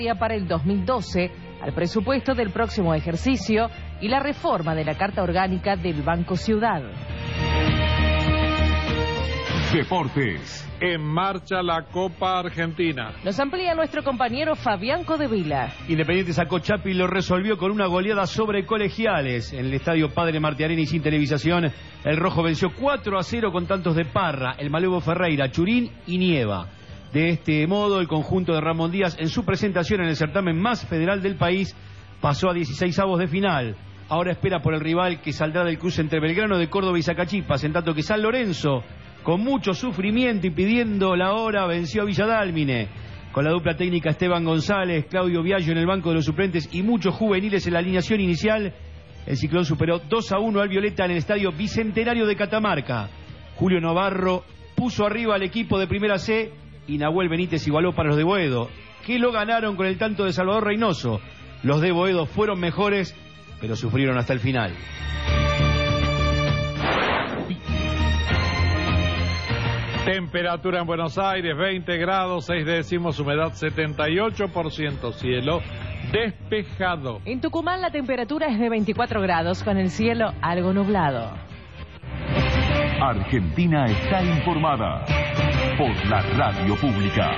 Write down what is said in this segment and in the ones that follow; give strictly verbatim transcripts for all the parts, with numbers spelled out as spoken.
para el dos mil doce al presupuesto del próximo ejercicio y la reforma de la Carta Orgánica del Banco Ciudad. Deportes. En marcha la Copa Argentina. Nos amplía nuestro compañero Fabián Codevila. Independiente sacó Chapi y lo resolvió con una goleada sobre Colegiales. En el estadio Padre Martiareni sin televisación, el rojo venció cuatro a cero con tantos de Parra, el Malevo Ferreira, Churín y Nieva. De este modo, el conjunto de Ramón Díaz, en su presentación en el certamen más federal del país, pasó a dieciseisavos de final. Ahora espera por el rival que saldrá del cruce entre Belgrano de Córdoba y Zacachipas, en tanto que San Lorenzo, con mucho sufrimiento y pidiendo la hora, venció a Villa Dálmine. Con la dupla técnica Esteban González, Claudio Viallo en el banco de los suplentes y muchos juveniles en la alineación inicial, el Ciclón superó dos a uno al Violeta en el estadio Bicentenario de Catamarca. Julio Navarro puso arriba al equipo de Primera C y Nahuel Benítez igualó para los de Boedo, que lo ganaron con el tanto de Salvador Reynoso. Los de Boedo fueron mejores, pero sufrieron hasta el final. Temperatura en Buenos Aires, veinte grados, seis décimos, humedad setenta y ocho por ciento, cielo despejado. En Tucumán la temperatura es de veinticuatro grados, con el cielo algo nublado. Argentina está informada por la radio pública.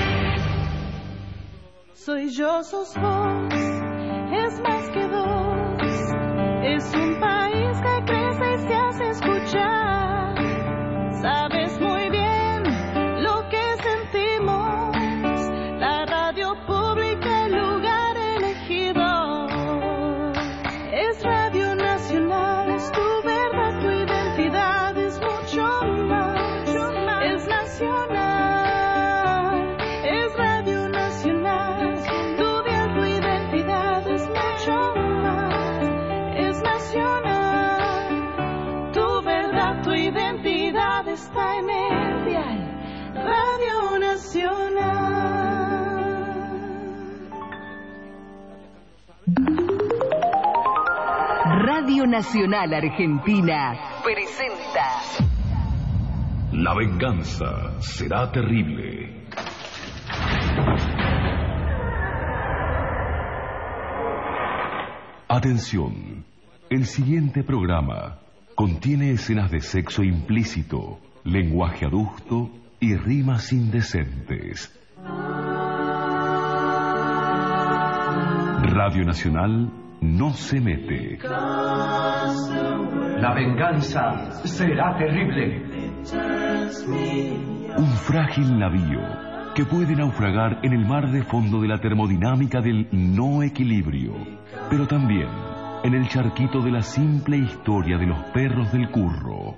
Soy yo, sos vos, es más que dos. Es un país que crece y se hace escuchar. Sabes muy bien lo que sentimos. La radio pública, el lugar elegido. Es Radio Nacional, es tu verdad, tu identidad, es mucho más. Es nacional, es Radio Nacional. Tu vida, tu identidad, es mucho más. Es nacional, tu verdad, tu identidad está en el dial. Radio Nacional. Radio Nacional Argentina presenta La venganza será terrible. Atención, el siguiente programa contiene escenas de sexo implícito, lenguaje adusto y rimas indecentes. Radio Nacional no se mete. La venganza será terrible. Un frágil navío que puede naufragar en el mar de fondo de la termodinámica del no equilibrio, pero también en el charquito de la simple historia de los perros del curro.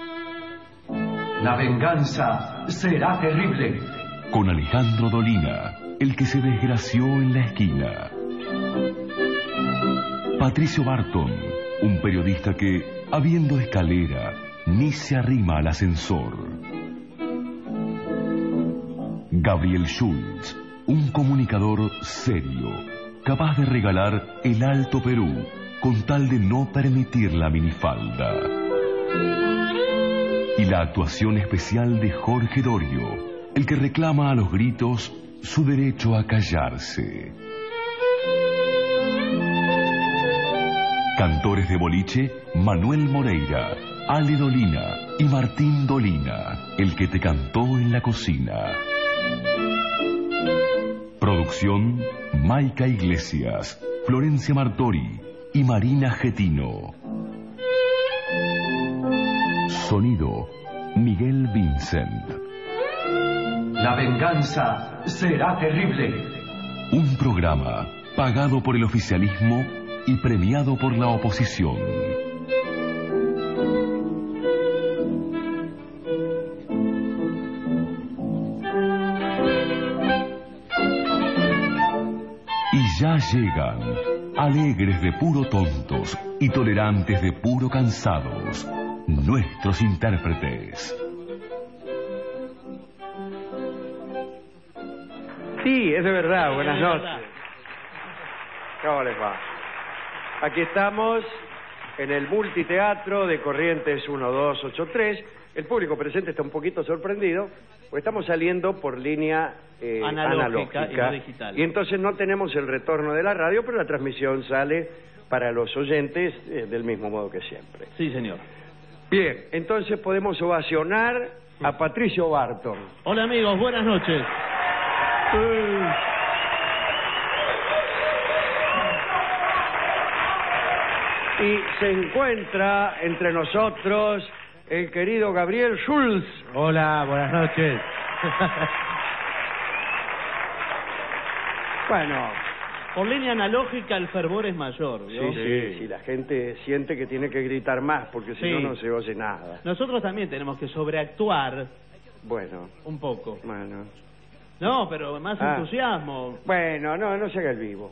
La venganza será terrible. Con Alejandro Dolina, el que se desgració en la esquina. Patricio Barton, un periodista que, habiendo escalera, ni se arrima al ascensor. Gabriel Schultz, un comunicador serio, capaz de regalar el Alto Perú con tal de no permitir la minifalda. Y la actuación especial de Jorge Dorio, el que reclama a los gritos su derecho a callarse. Cantores de boliche, Manuel Moreira, Ale Dolina y Martín Dolina, el que te cantó en la cocina. Producción, Maica Iglesias, Florencia Martori y Marina Getino. Sonido, Miguel Vincent. La venganza será terrible. Un programa pagado por el oficialismo y premiado por la oposición. Y ya llegan, alegres de puro tontos y tolerantes de puro cansados, nuestros intérpretes. Sí, es de verdad. Buenas noches. ¿Cómo les va? Aquí estamos en el multiteatro de Corrientes uno dos ocho tres. El público presente está un poquito sorprendido Porque estamos saliendo por línea eh, analógica, analógica y no digital. y entonces no tenemos el retorno de la radio, pero la transmisión sale para los oyentes eh, del mismo modo que siempre. Sí, señor. Bien, entonces podemos ovacionar a Patricio Barton. Hola, amigos, buenas noches. Y se encuentra entre nosotros el querido Gabriel Schulz. Hola, buenas noches. Bueno, por línea analógica el fervor es mayor, sí, ¿vio? sí, sí, la gente siente que tiene que gritar más, porque si Sí. no, no se oye nada. Nosotros también tenemos que sobreactuar Bueno, un poco. bueno. No, pero más Ah. entusiasmo. Bueno, no, no se haga el vivo.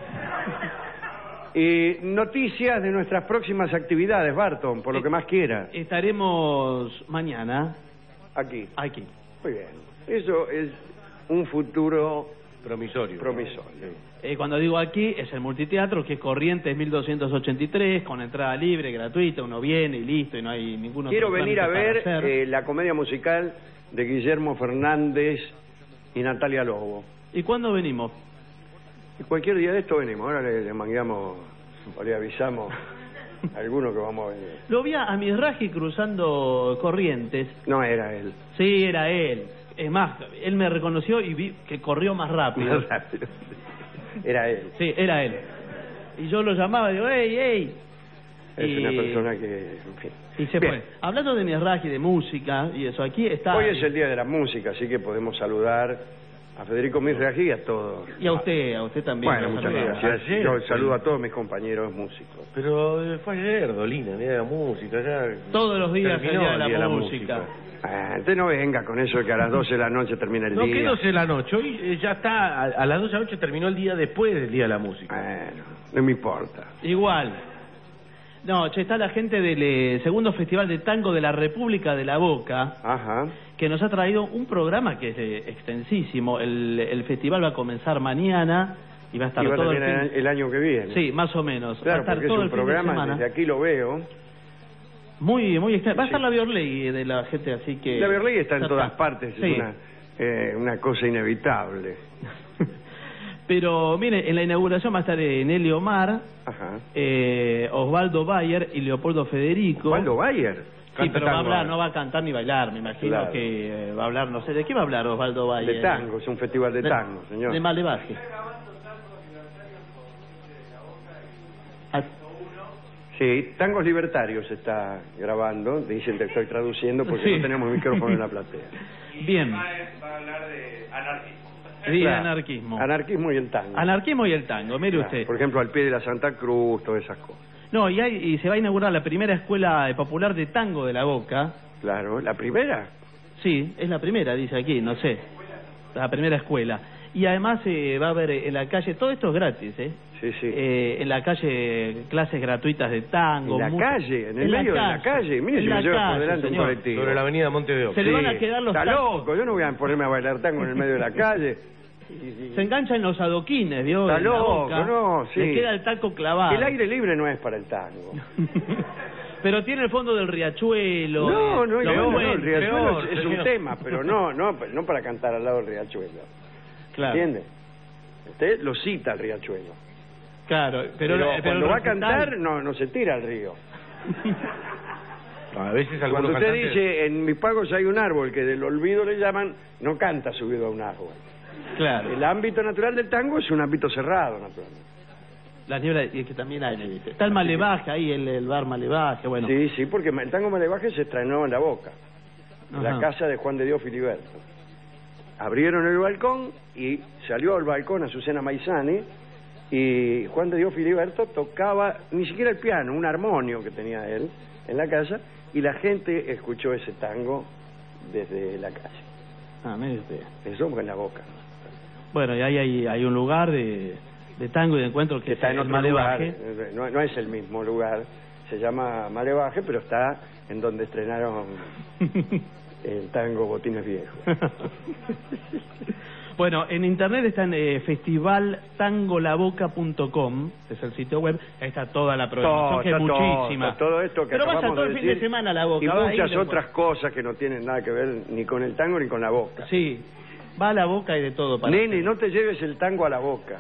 Y noticias de nuestras próximas actividades, Barton, por lo que más quiera. Estaremos mañana Aquí. aquí. Muy bien. Eso es un futuro Promisorio. promisorio. Eh, cuando digo aquí, es el multiteatro, que es Corrientes mil doscientos ochenta y tres, con entrada libre, gratuita, uno viene y listo, y no hay ningún otro Quiero venir a trámite ver para hacer. eh, la comedia musical de Guillermo Fernández y Natalia Lobo. ¿Y cuándo venimos? Y cualquier día de esto venimos. Ahora le, le mangueamos, o le avisamos a alguno que vamos a venir. Lo vi a Mizrahi cruzando Corrientes. No era él. Sí, era él. Es más, él me reconoció y vi que corrió más rápido. Más rápido. Era él. Sí, era él. Y yo lo llamaba y digo, ¡ey, ey! Es y... una persona que, en fin. Y se Bien. fue. Hablando de Mizrahi, de música y eso, aquí está... Hoy es el día de la música, así que podemos saludar a Federico Mizrahi y a todos. Y a usted, a usted también. Bueno, lo muchas saludamos. gracias. Ayer Yo fue. saludo a todos mis compañeros músicos. Pero eh, fue ayer, Dolina, día de la música. Ya Todos los días terminó el día de el la, día de la música. música. Ah, usted no venga con eso de que a las doce de la noche termina el No, día. que doce de la noche. Hoy eh, ya está, a, a las doce de la noche terminó el día después del día de la música. Bueno, no me importa. Igual. No, che, está la gente del eh, segundo Festival de Tango de la República de la Boca, Ajá. que nos ha traído un programa que es eh, extensísimo. El, el festival va a comenzar mañana y va a estar Y va a todo el terminar fin... el año que viene. Sí, más o menos. va a Claro, estar porque es todo un el fin de programa, semana. desde aquí lo veo. Muy, muy extenso. Va a estar Sí. la Biorley de la gente, así que... La Berley está en Ya todas partes, Sí. es una, eh, una cosa inevitable. Pero, mire, en la inauguración va a estar eh, Nelly Omar, Ajá. eh, Osvaldo Bayer y Leopoldo Federico. Osvaldo Bayer. Sí, Canta pero va a tango hablar, ahora. no va a cantar ni bailar, me imagino Claro. que eh, va a hablar, no sé, ¿de qué va a hablar Osvaldo Bayer? De tango, es un festival de tango, señor. De Malevaje. Ah, Sí, Tangos Libertarios se está grabando, dicen que estoy traduciendo porque Sí. no tenemos micrófono en la platea. bien. Va a hablar de anarquismo. Sí, Claro. anarquismo. Anarquismo y el tango. Anarquismo y el tango, mire Claro, usted. Por ejemplo, al pie de la Santa Cruz, todas esas cosas. No, y, hay, y se va a inaugurar la primera escuela popular de tango de la Boca. Claro, ¿la primera? Sí, es la primera, dice aquí, no sé. La primera escuela. Y además eh, va a haber en la calle, todo esto es gratis, ¿eh? Sí, sí. Eh, en la calle clases gratuitas de tango. ¿En la mu- calle? ¿En el medio de la calle? Mire En si me la lleva por calle, delante un señor. colectivo. Sobre la avenida Monte de Oca. Se le van a quedar los Está tacos. loco, yo no voy a ponerme a bailar tango en el medio de la calle. Se enganchan los adoquines, ¿vio? Está En la loco, boca. no, sí. Le queda el taco clavado. El aire libre no es para el tango. Pero tiene el fondo del riachuelo. No, eh, no, los no, no, puentes. el riachuelo peor, es, es un señor. tema, pero no, no, no para cantar al lado del riachuelo. Claro, ¿Entiende? Usted lo cita al riachuelo. claro. Pero, Pero, pero cuando el va a recital- cantar, no, no se tira al río. A veces algunos Cuando usted cantantes- dice, en mis pagos hay un árbol, que del olvido le llaman, no canta subido a un árbol. Claro. El ámbito natural del tango es un ámbito cerrado, naturalmente. Las nieblas, y es que también hay, ¿viste? Está el Malevaje ahí, el, el bar Malevaje, bueno. Sí, sí, porque el tango Malevaje se estrenó en La Boca, en la Ajá. casa de Juan de Dios Filiberto. Abrieron el balcón y salió al balcón Azucena Maizani y Juan de Dios Filiberto tocaba ni siquiera el piano, un armonio que tenía él en la casa y la gente escuchó ese tango desde la calle. Ah, mire usted. Eso fue en La Boca. Bueno, y ahí hay, hay un lugar de, de tango y de encuentro que Que está en es el otro lugar, Malevaje. no, no es el mismo lugar, se llama Malevaje, pero está en donde estrenaron el tango Botines Viejos. Bueno, en internet está en eh, festival tango la boca punto com, es el sitio web, ahí está toda la programación, Todo, que es está todo, muchísima. está todo esto que Pero vaya acabamos todo de el fin de decir, semana a la boca. y va ahí muchas después. otras cosas que no tienen nada que ver ni con el tango ni con la boca. Sí, va a la boca y de todo para Nene, no te lleves el tango a la boca.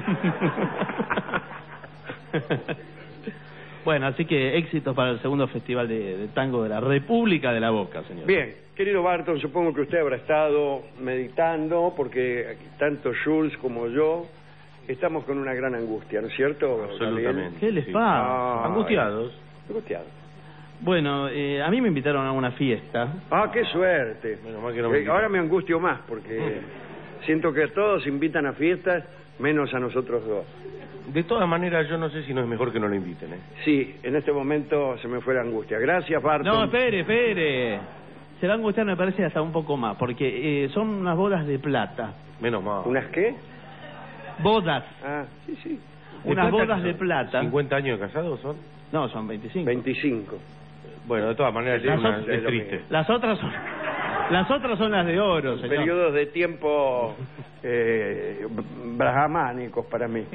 Bueno, así que éxitos para el segundo festival de, de tango de la República de la Boca, señor. Bien, querido Barton, supongo que usted habrá estado meditando, porque tanto Jules como yo estamos con una gran angustia, ¿no es cierto? Absolutamente. Gabriel? ¿Qué les Sí. pasa? Ah, Angustiados. Angustiado. Bueno, eh, a mí me invitaron a una fiesta. Ah, qué suerte. Menos mal que no me Eh, invitaron. ahora me angustio más, porque siento que todos invitan a fiestas, menos a nosotros dos. De todas maneras, yo no sé si no es mejor que no lo inviten, ¿eh? Sí, en este momento se me fue la angustia. Gracias, Barton. No, espere, espere. Se va a angustiar, me parece, hasta un poco más, porque eh, son unas bodas de plata. Menos mal. ¿Unas qué? Bodas. Ah, sí, sí. ¿De Unas plata bodas qué de son? plata. ¿cincuenta años de casados son? No, son veinticinco. veinticinco. Bueno, de todas maneras, Las es, una- otras- es triste. Las otras son... Las otras son las de oro, señor. Periodos de tiempo eh, brahamánicos para mí.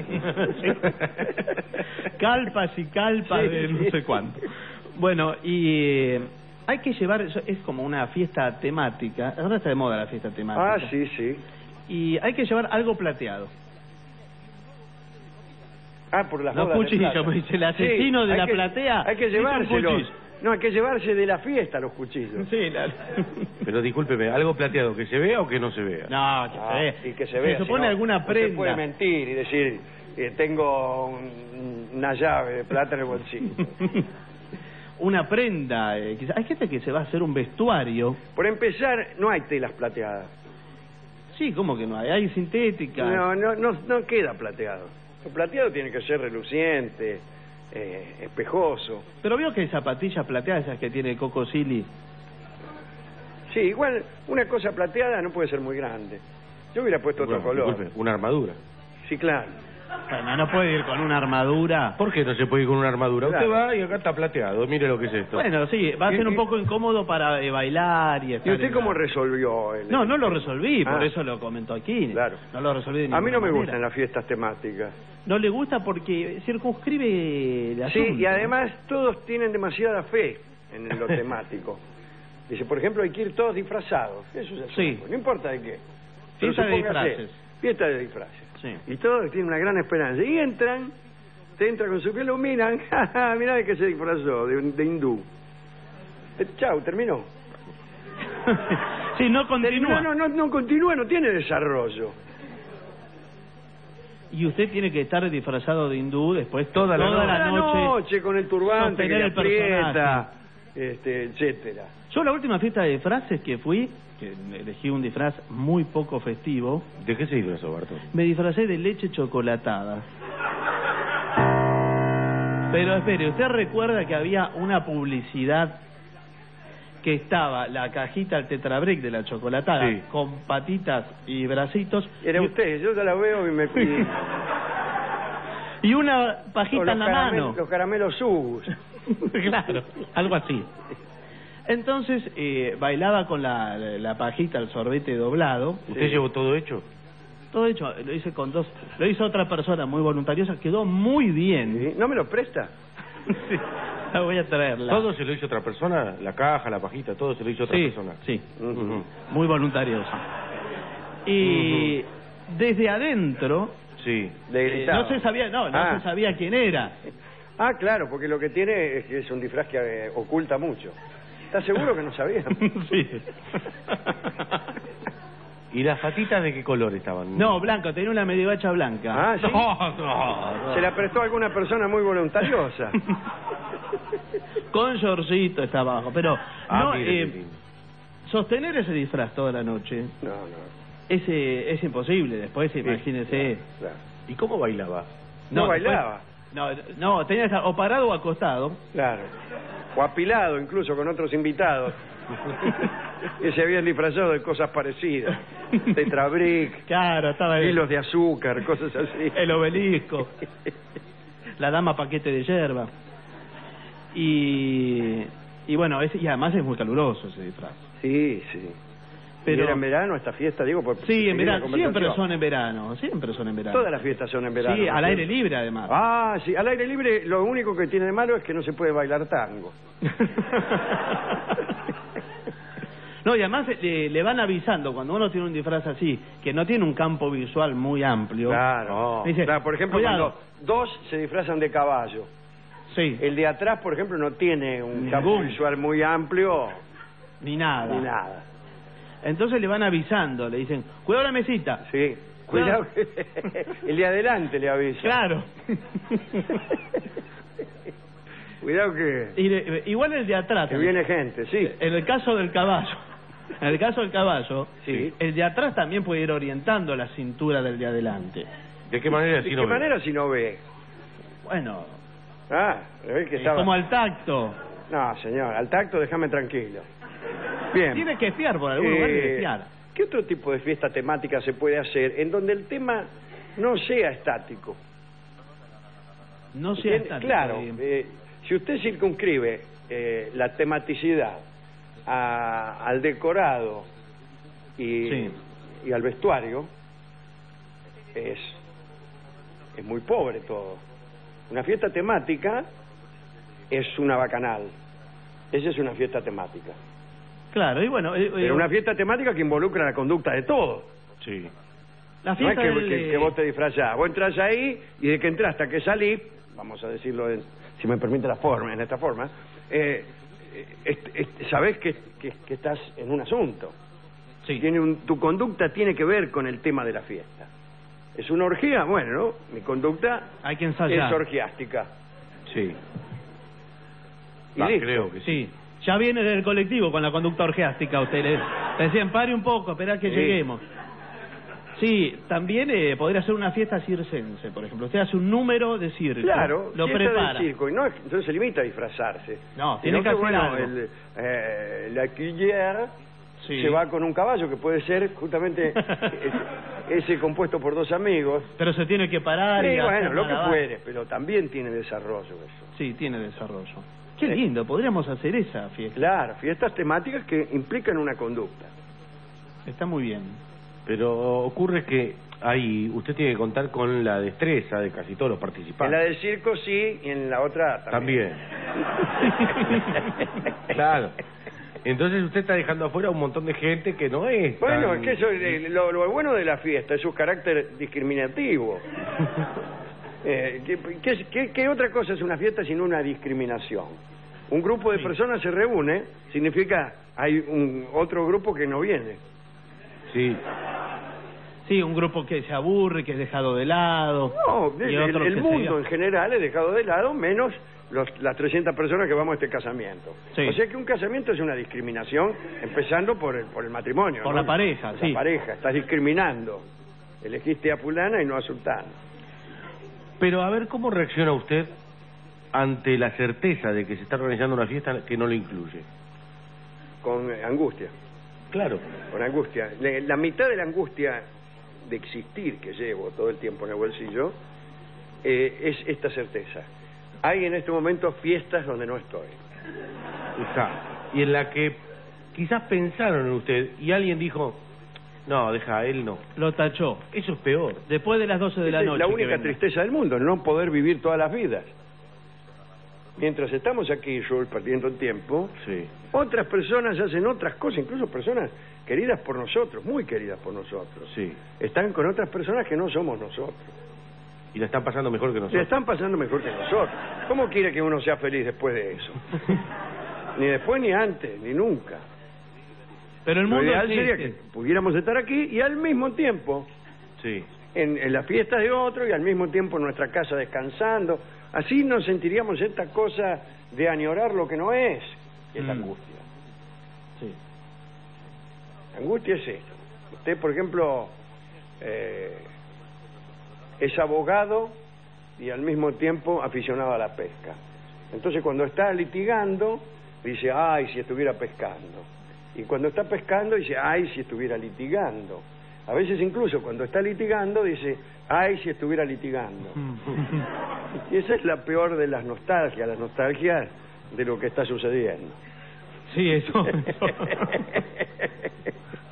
Calpas y calpas Sí, de no sí. sé cuánto. Bueno, y eh, hay que llevar, eso es como una fiesta temática, ahora está de moda la fiesta temática. Ah, sí, sí. Y hay que llevar algo plateado. Ah, por las Los bodas de cuchillos, plata. me dice el asesino de hay la que- platea, Hay que hizo un llevárselos. cuchillo. No, hay que llevarse de la fiesta los cuchillos. Sí, la... Pero discúlpeme, ¿algo plateado que se vea o que no se vea? No, que Ah, se ve. y que se vea. Se supone si no, alguna usted prenda. puede mentir y decir, eh, tengo un- una llave de plata en el bolsillo. Una prenda. eh, quizá- Hay gente que se va a hacer un vestuario. Por empezar, no hay telas plateadas. Sí, ¿cómo que no hay? Hay sintética. No, no, no, no queda plateado. Lo plateado tiene que ser reluciente, eh, espejoso. Pero veo que hay zapatillas plateadas, esas que tiene Coco Silly. Sí, igual una cosa plateada no puede ser muy grande. Yo hubiera puesto otro Bueno, color. disculpe, una armadura. Sí, claro. Bueno, no puede ir con una armadura. ¿Por qué no se puede ir con una armadura? Claro. Usted va y acá está plateado, mire lo que es esto. Bueno, sí, va a Y- ser un y- poco incómodo para eh, bailar y ¿Y estar usted en cómo la- resolvió? El... No, no lo resolví, por Ah. eso lo comentó aquí. Claro. No lo resolví de A mí ninguna no me manera. gustan las fiestas temáticas. No le gusta porque circunscribe el Sí, asunto. y además todos tienen demasiada fe en lo temático. Dice, por ejemplo, hay que ir todos disfrazados. Eso es Sí. asunto, no importa de qué. Pero Fiesta de supóngase, disfraces. Fiesta de disfraces. Sí. Y todos tienen una gran esperanza. Y entran, te entran con su piel, lo miran, mirá de qué se disfrazó, de, de hindú. Eh, chau, terminó. Sí, no continúa. Terminó, no, no, no continúa, no tiene desarrollo. Y usted tiene que estar disfrazado de hindú después Toda la toda noche. la noche. con el turbante que sostener le el personaje. aprieta, este, etcétera. Yo la última fiesta de disfraces que fui, que elegí un disfraz muy poco festivo, ¿De qué se disfrazó, Bartón? me disfracé de leche chocolatada. Pero espere, ¿usted recuerda que había una publicidad que estaba la cajita al tetrabric de la chocolatada Sí. con patitas y bracitos Era y, usted, yo ya la veo y me pide. y una O pajita los en la caramel- mano? Los caramelos Subus. Claro, algo así. Entonces eh, bailaba con la, la pajita, el sorbete doblado. ¿Usted Sí. llevó todo hecho? Todo hecho, lo hice con dos. Lo hizo otra persona muy voluntariosa, quedó muy bien. ¿Sí? ¿No me lo presta? Sí, la voy a traerla. ¿Todo se lo hizo otra persona? La caja, la pajita, todo se lo hizo otra Sí, persona. sí, Ujú. muy voluntariosa. Y desde adentro Sí. Le eh, gritaba. no se sabía, no, no Ah. se sabía quién era. Ah, claro, porque lo que tiene es que es un disfraz que eh, oculta mucho. ¿Estás seguro que no sabía? Sí. ¿Y las patitas de qué color estaban? No, blanco, tenía una medievacha blanca. Ah, ¿sí? No, no, no. Se la prestó a alguna persona muy voluntariosa. Con shortcito estaba abajo, pero Ah, no, mire, eh, qué lindo. sostener ese disfraz toda la noche No, no. es, eh, es imposible. Después, imagínese. Claro. ¿Y cómo bailaba? No después- bailaba. no, no, tenía que estar o parado o acostado. Claro. O apilado incluso con otros invitados que se habían disfrazado de cosas parecidas. Tetrabric, Claro, estaba el, hilos de azúcar, cosas así. el obelisco, la dama paquete de yerba. Y, y bueno, es, y además es muy caluroso ese disfraz. Sí, sí. Pero... ¿Y era en verano esta fiesta, digo? Por Sí, en seguir la verano, siempre conversación. son en verano, siempre son en verano. Todas las fiestas son en verano. Sí, ¿no? al aire libre además. Ah, sí, al aire libre lo único que tiene de malo es que no se puede bailar tango. No, y además le, le van avisando, cuando uno tiene un disfraz así, que no tiene un campo visual muy amplio. Claro. Dice, Claro, por ejemplo, cuidado. cuando dos se disfrazan de caballo. Sí. El de atrás, por ejemplo, no tiene un Ningún. campo visual muy amplio. Ni nada. Ni nada. Entonces le van avisando, le dicen, cuidado la mesita. Sí. Cuidado. El de adelante le avisa. Claro. Cuidado que... Y de- igual el de atrás. Que viene gente, sí. En el caso del caballo, en el caso del caballo, Sí. el de atrás también puede ir orientando la cintura del de adelante. ¿De qué manera ¿De si qué no ve? manera si no ve? Bueno, Ah, ¿ves que es estaba... como al tacto. No, señor, al tacto déjame tranquilo. Bien. Tiene que espiar por algún lugar, tiene que Eh, espiar. ¿Qué otro tipo de fiesta temática se puede hacer en donde el tema no sea estático? No sea ¿Entiende? estático, Claro, bien. eh, si usted circunscribe eh, la tematicidad a- al decorado y, Sí. y al vestuario, es, es muy pobre todo. Una fiesta temática es una bacanal. Esa es una fiesta temática. Claro, y bueno, eh, eh, Pero una fiesta temática que involucra la conducta de todos. Sí. la No es fiesta que, del, que- que vos te disfrazás. Vos entras ahí y de que entras hasta que salís, vamos a decirlo, en- si me permite la forma, en esta forma, eh, est- est- sabés que, que- que estás en un asunto. Sí. Tiene un- tu conducta tiene que ver con el tema de la fiesta. ¿Es una orgía? Bueno, ¿no? Mi conducta Hay que es ensayar. orgiástica. Sí. Y Ah, listo. creo que sí. Sí. Ya viene del colectivo con la conducta orgiástica, usted le le decían, pare un poco, espera que Sí. lleguemos. Sí, también eh, podría ser una fiesta circense, por ejemplo. Usted hace un número de circo, Claro, lo fiesta prepara. del circo. Y no, es- no se limita a disfrazarse. No, Sino tiene que hacer bueno, algo. el, eh, la quillera Sí. se va con un caballo que puede ser justamente ese, ese compuesto por dos amigos. Pero se tiene que parar y Sí, bueno, hacer lo que malabar. puede, pero también tiene desarrollo eso. Sí, tiene desarrollo. Qué Sí. lindo, podríamos hacer esa fiesta. Claro, fiestas temáticas que implican una conducta. Está muy bien. Pero ocurre que ahí usted tiene que contar con la destreza de casi todos los En la participantes. del circo sí, y en la otra también. También. Claro. Entonces usted está dejando afuera un montón de gente que no es. Bueno, tan- es que eso, eh, lo, lo bueno de la fiesta es su carácter discriminativo. Eh, ¿qué, qué, qué- qué otra cosa es una fiesta sino una discriminación? Un grupo de Sí. personas se reúne, significa hay un otro grupo que no viene. Sí. Sí, un grupo que se aburre, que es dejado de lado. No, y el, otro el que mundo se- en general es dejado de lado, menos los, las trescientas personas que vamos a este casamiento. Sí. O sea que un casamiento es una discriminación, empezando por el, por el matrimonio. Por ¿no? la pareja, La sí. pareja, estás discriminando. Elegiste a fulana y no a sultana. Pero a ver, ¿cómo reacciona usted ante la certeza de que se está organizando una fiesta que no lo incluye? Con eh, angustia. Claro. Con angustia. Le- La mitad de la angustia de existir que llevo todo el tiempo en el bolsillo eh, es esta certeza. Hay en este momento fiestas donde no estoy. Exacto. Y en la que quizás pensaron en usted y alguien dijo, no, deja, él no. Lo tachó. Eso es peor. Después de las doce de la Esa noche. es la que única venga. tristeza del mundo, no poder vivir todas las vidas. Mientras estamos aquí, Jules, perdiendo el tiempo, Sí. otras personas hacen otras cosas, incluso personas queridas por nosotros, muy queridas por nosotros. Sí. Están con otras personas que no somos nosotros. Y la están pasando mejor que Le nosotros. están pasando mejor que nosotros. ¿Cómo quiere que uno sea feliz después de eso? Ni después, ni antes, ni nunca. Pero el Lo mundo ideal existe. sería que pudiéramos estar aquí y al mismo tiempo Sí. en, en la fiesta de otro y al mismo tiempo en nuestra casa descansando. Así no sentiríamos esta cosa de añorar lo que no es, que es la Mm. angustia. Sí. La angustia es esto. Usted, por ejemplo, eh, es abogado y al mismo tiempo aficionado a la pesca. Entonces, cuando está litigando, dice, ay, si estuviera pescando. Y cuando está pescando, dice, ay, si estuviera litigando. A veces incluso cuando está litigando, dice, ay, si estuviera litigando. Y esa es la peor de las nostalgias, la nostalgia de lo que está sucediendo. Sí, eso. eso.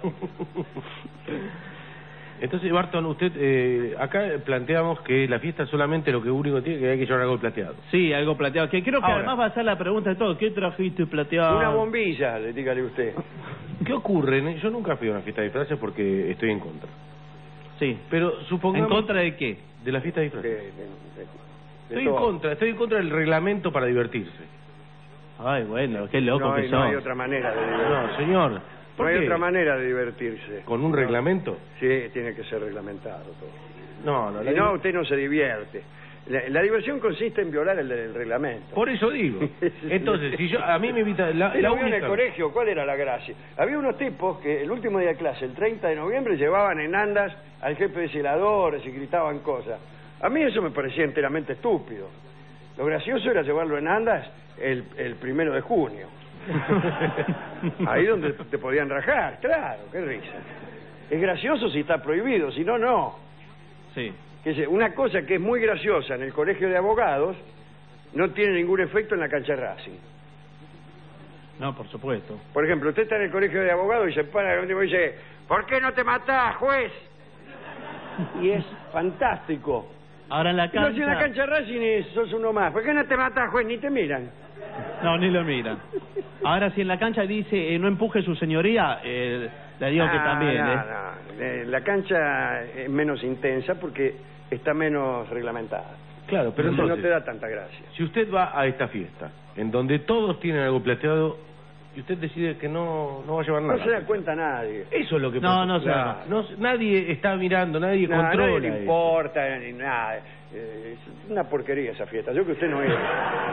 Entonces, Barton, usted, eh, acá planteamos que la fiesta solamente lo que único tiene que hay que llevar algo plateado. Sí, algo plateado. Que creo que Ahora, además va a ser la pregunta de todo. ¿Qué trajiste plateado? Una bombilla, le dígale usted. ¿Qué ocurre? Yo nunca fui a una fiesta de disfraces porque estoy en contra. Sí. Pero supongamos... ¿En contra de qué? De la fiesta de De, disfraces. de- de- de Estoy en todo. contra, estoy en contra del reglamento para divertirse. Ay, bueno, qué loco no, que hay, no sos. hay otra manera de divertirse. No, señor. No ¿Por hay qué? otra manera de divertirse. ¿Con un No. reglamento? Sí, tiene que ser reglamentado todo. No, no. Si la- no, usted no se divierte. La, la diversión consiste en violar el, el reglamento. Por eso digo. Entonces, si yo a mí me invita la, ¿Usted la lo vio en el única... colegio? ¿Cuál era la gracia? Había unos tipos que el último día de clase, el treinta de noviembre, llevaban en andas al jefe de celadores y gritaban cosas. A mí eso me parecía enteramente estúpido. Lo gracioso era llevarlo en andas el, el primero de junio. Ahí donde te podían rajar, claro, qué risa. Es gracioso si está prohibido, si no, no. Sí. Que se- una cosa que es muy graciosa en el colegio de abogados no tiene ningún efecto en la cancha de Racing. No, por supuesto. Por ejemplo, usted está en el colegio de abogados y se para y dice, ¿por qué no te matás, juez? Y es fantástico. Ahora en la Y no, cancha... si en la cancha de Racing es- sos uno más. ¿Por qué no te matás, juez? Ni te miran. No, ni lo miran. Ahora si en la cancha dice eh, no empuje su señoría, eh, le digo que Ah, también, no, ¿eh? no. Eh, La cancha es menos intensa porque está menos reglamentada. Claro, pero Entonces entonces, no te da tanta gracia. si usted va a esta fiesta, en donde todos tienen algo plateado, y usted decide que no, no va a llevar nada. No se da cuenta nadie. Eso es lo que No, pasa. no se da. No, nadie está mirando, nadie No, a controla nadie le eso. importa ni nada. Eh, es una porquería esa fiesta. Yo que usted no iba.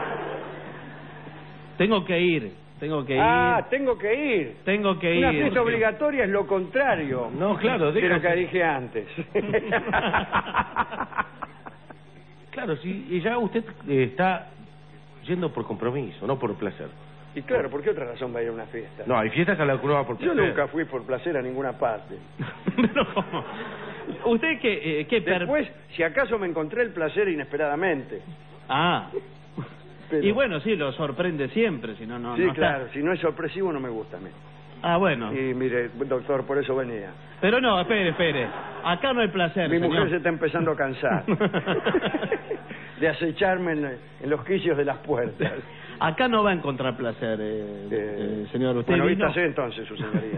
Tengo que ir, tengo que ir. Ah, tengo que ir. Tengo que Una ir. fiesta obligatoria es lo contrario. No, claro, de lo déjase. que dije antes. Claro, sí, y ya usted eh, está yendo por compromiso, no por placer. Y claro, ¿por qué otra razón va a ir a una fiesta? No, hay fiestas a las que uno va por Yo placer. nunca fui por placer a ninguna parte. Pero, ¿cómo? ¿Usted qué, eh, qué per- Después, si acaso me encontré el placer inesperadamente. Ah. Pero- Y bueno, sí, lo sorprende siempre, si no, no, sí, no está- claro, si no es sorpresivo no me gusta a mí. Ah, bueno. Y mire, doctor, por eso venía. Pero no, espere, espere. Acá no hay placer, Mi mujer señor. se está empezando a cansar de acecharme en, en los quicios de las puertas. Acá no va a encontrar placer, eh, Eh, eh, señor. Usted bueno, vino- vístase entonces, su señoría.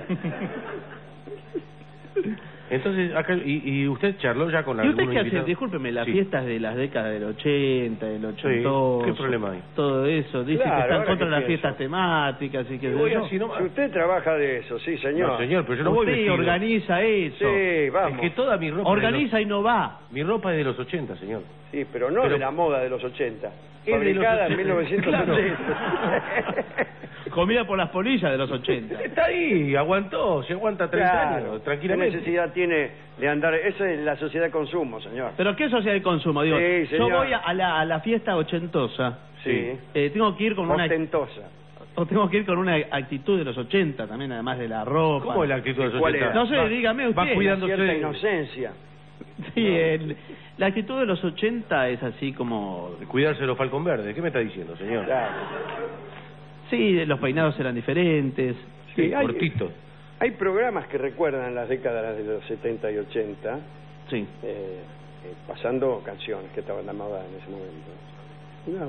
Entonces, acá, y, y usted charló ya con ¿Y usted algún qué hace? invitado? Discúlpeme, las Sí. fiestas de las décadas del ochenta, del ochenta, ¿qué problema hay? todo eso. Dice Claro, que están ahora contra que las pienso. fiestas temáticas y que... Y voy yo- así nomás. Si usted trabaja de eso, sí, señor. No, señor, pero yo no voy Usted vestido. organiza eso. Sí, vamos. Es que toda mi ropa... Organiza y no va. de los- Mi ropa es de los ochenta, señor. Sí, pero no Pero- de la moda de los ochenta. Es de los Fabricada en ochenta. mil novecientos ochenta. Comida por las polillas de los ochenta. Está ahí, aguantó, se aguanta treinta Claro, años, ¿qué tranquilamente. necesidad tiene de andar? Esa es la sociedad de consumo, señor. ¿Pero qué sociedad de consumo? Digo, Sí, yo señor. voy a, a la, a la fiesta ochentosa. Sí. Eh, tengo que ir con una... Ostentosa. O tengo que ir con una actitud de los ochenta también, además de la ropa. ¿Cómo es la actitud de los ¿Cuál ochenta? era? No sé, Va- dígame usted. Va cuidándose. Cierta inocencia. Sí, el- la actitud de los ochenta es así como... Cuidarse de los falcón verdes, ¿qué me está diciendo, señor? Claro. Sí, los peinados eran diferentes. Sí, hay- cortito. Hay programas que recuerdan las décadas de los setenta y ochenta, Sí. eh, eh, pasando canciones que estaban de moda en ese momento. Y nada.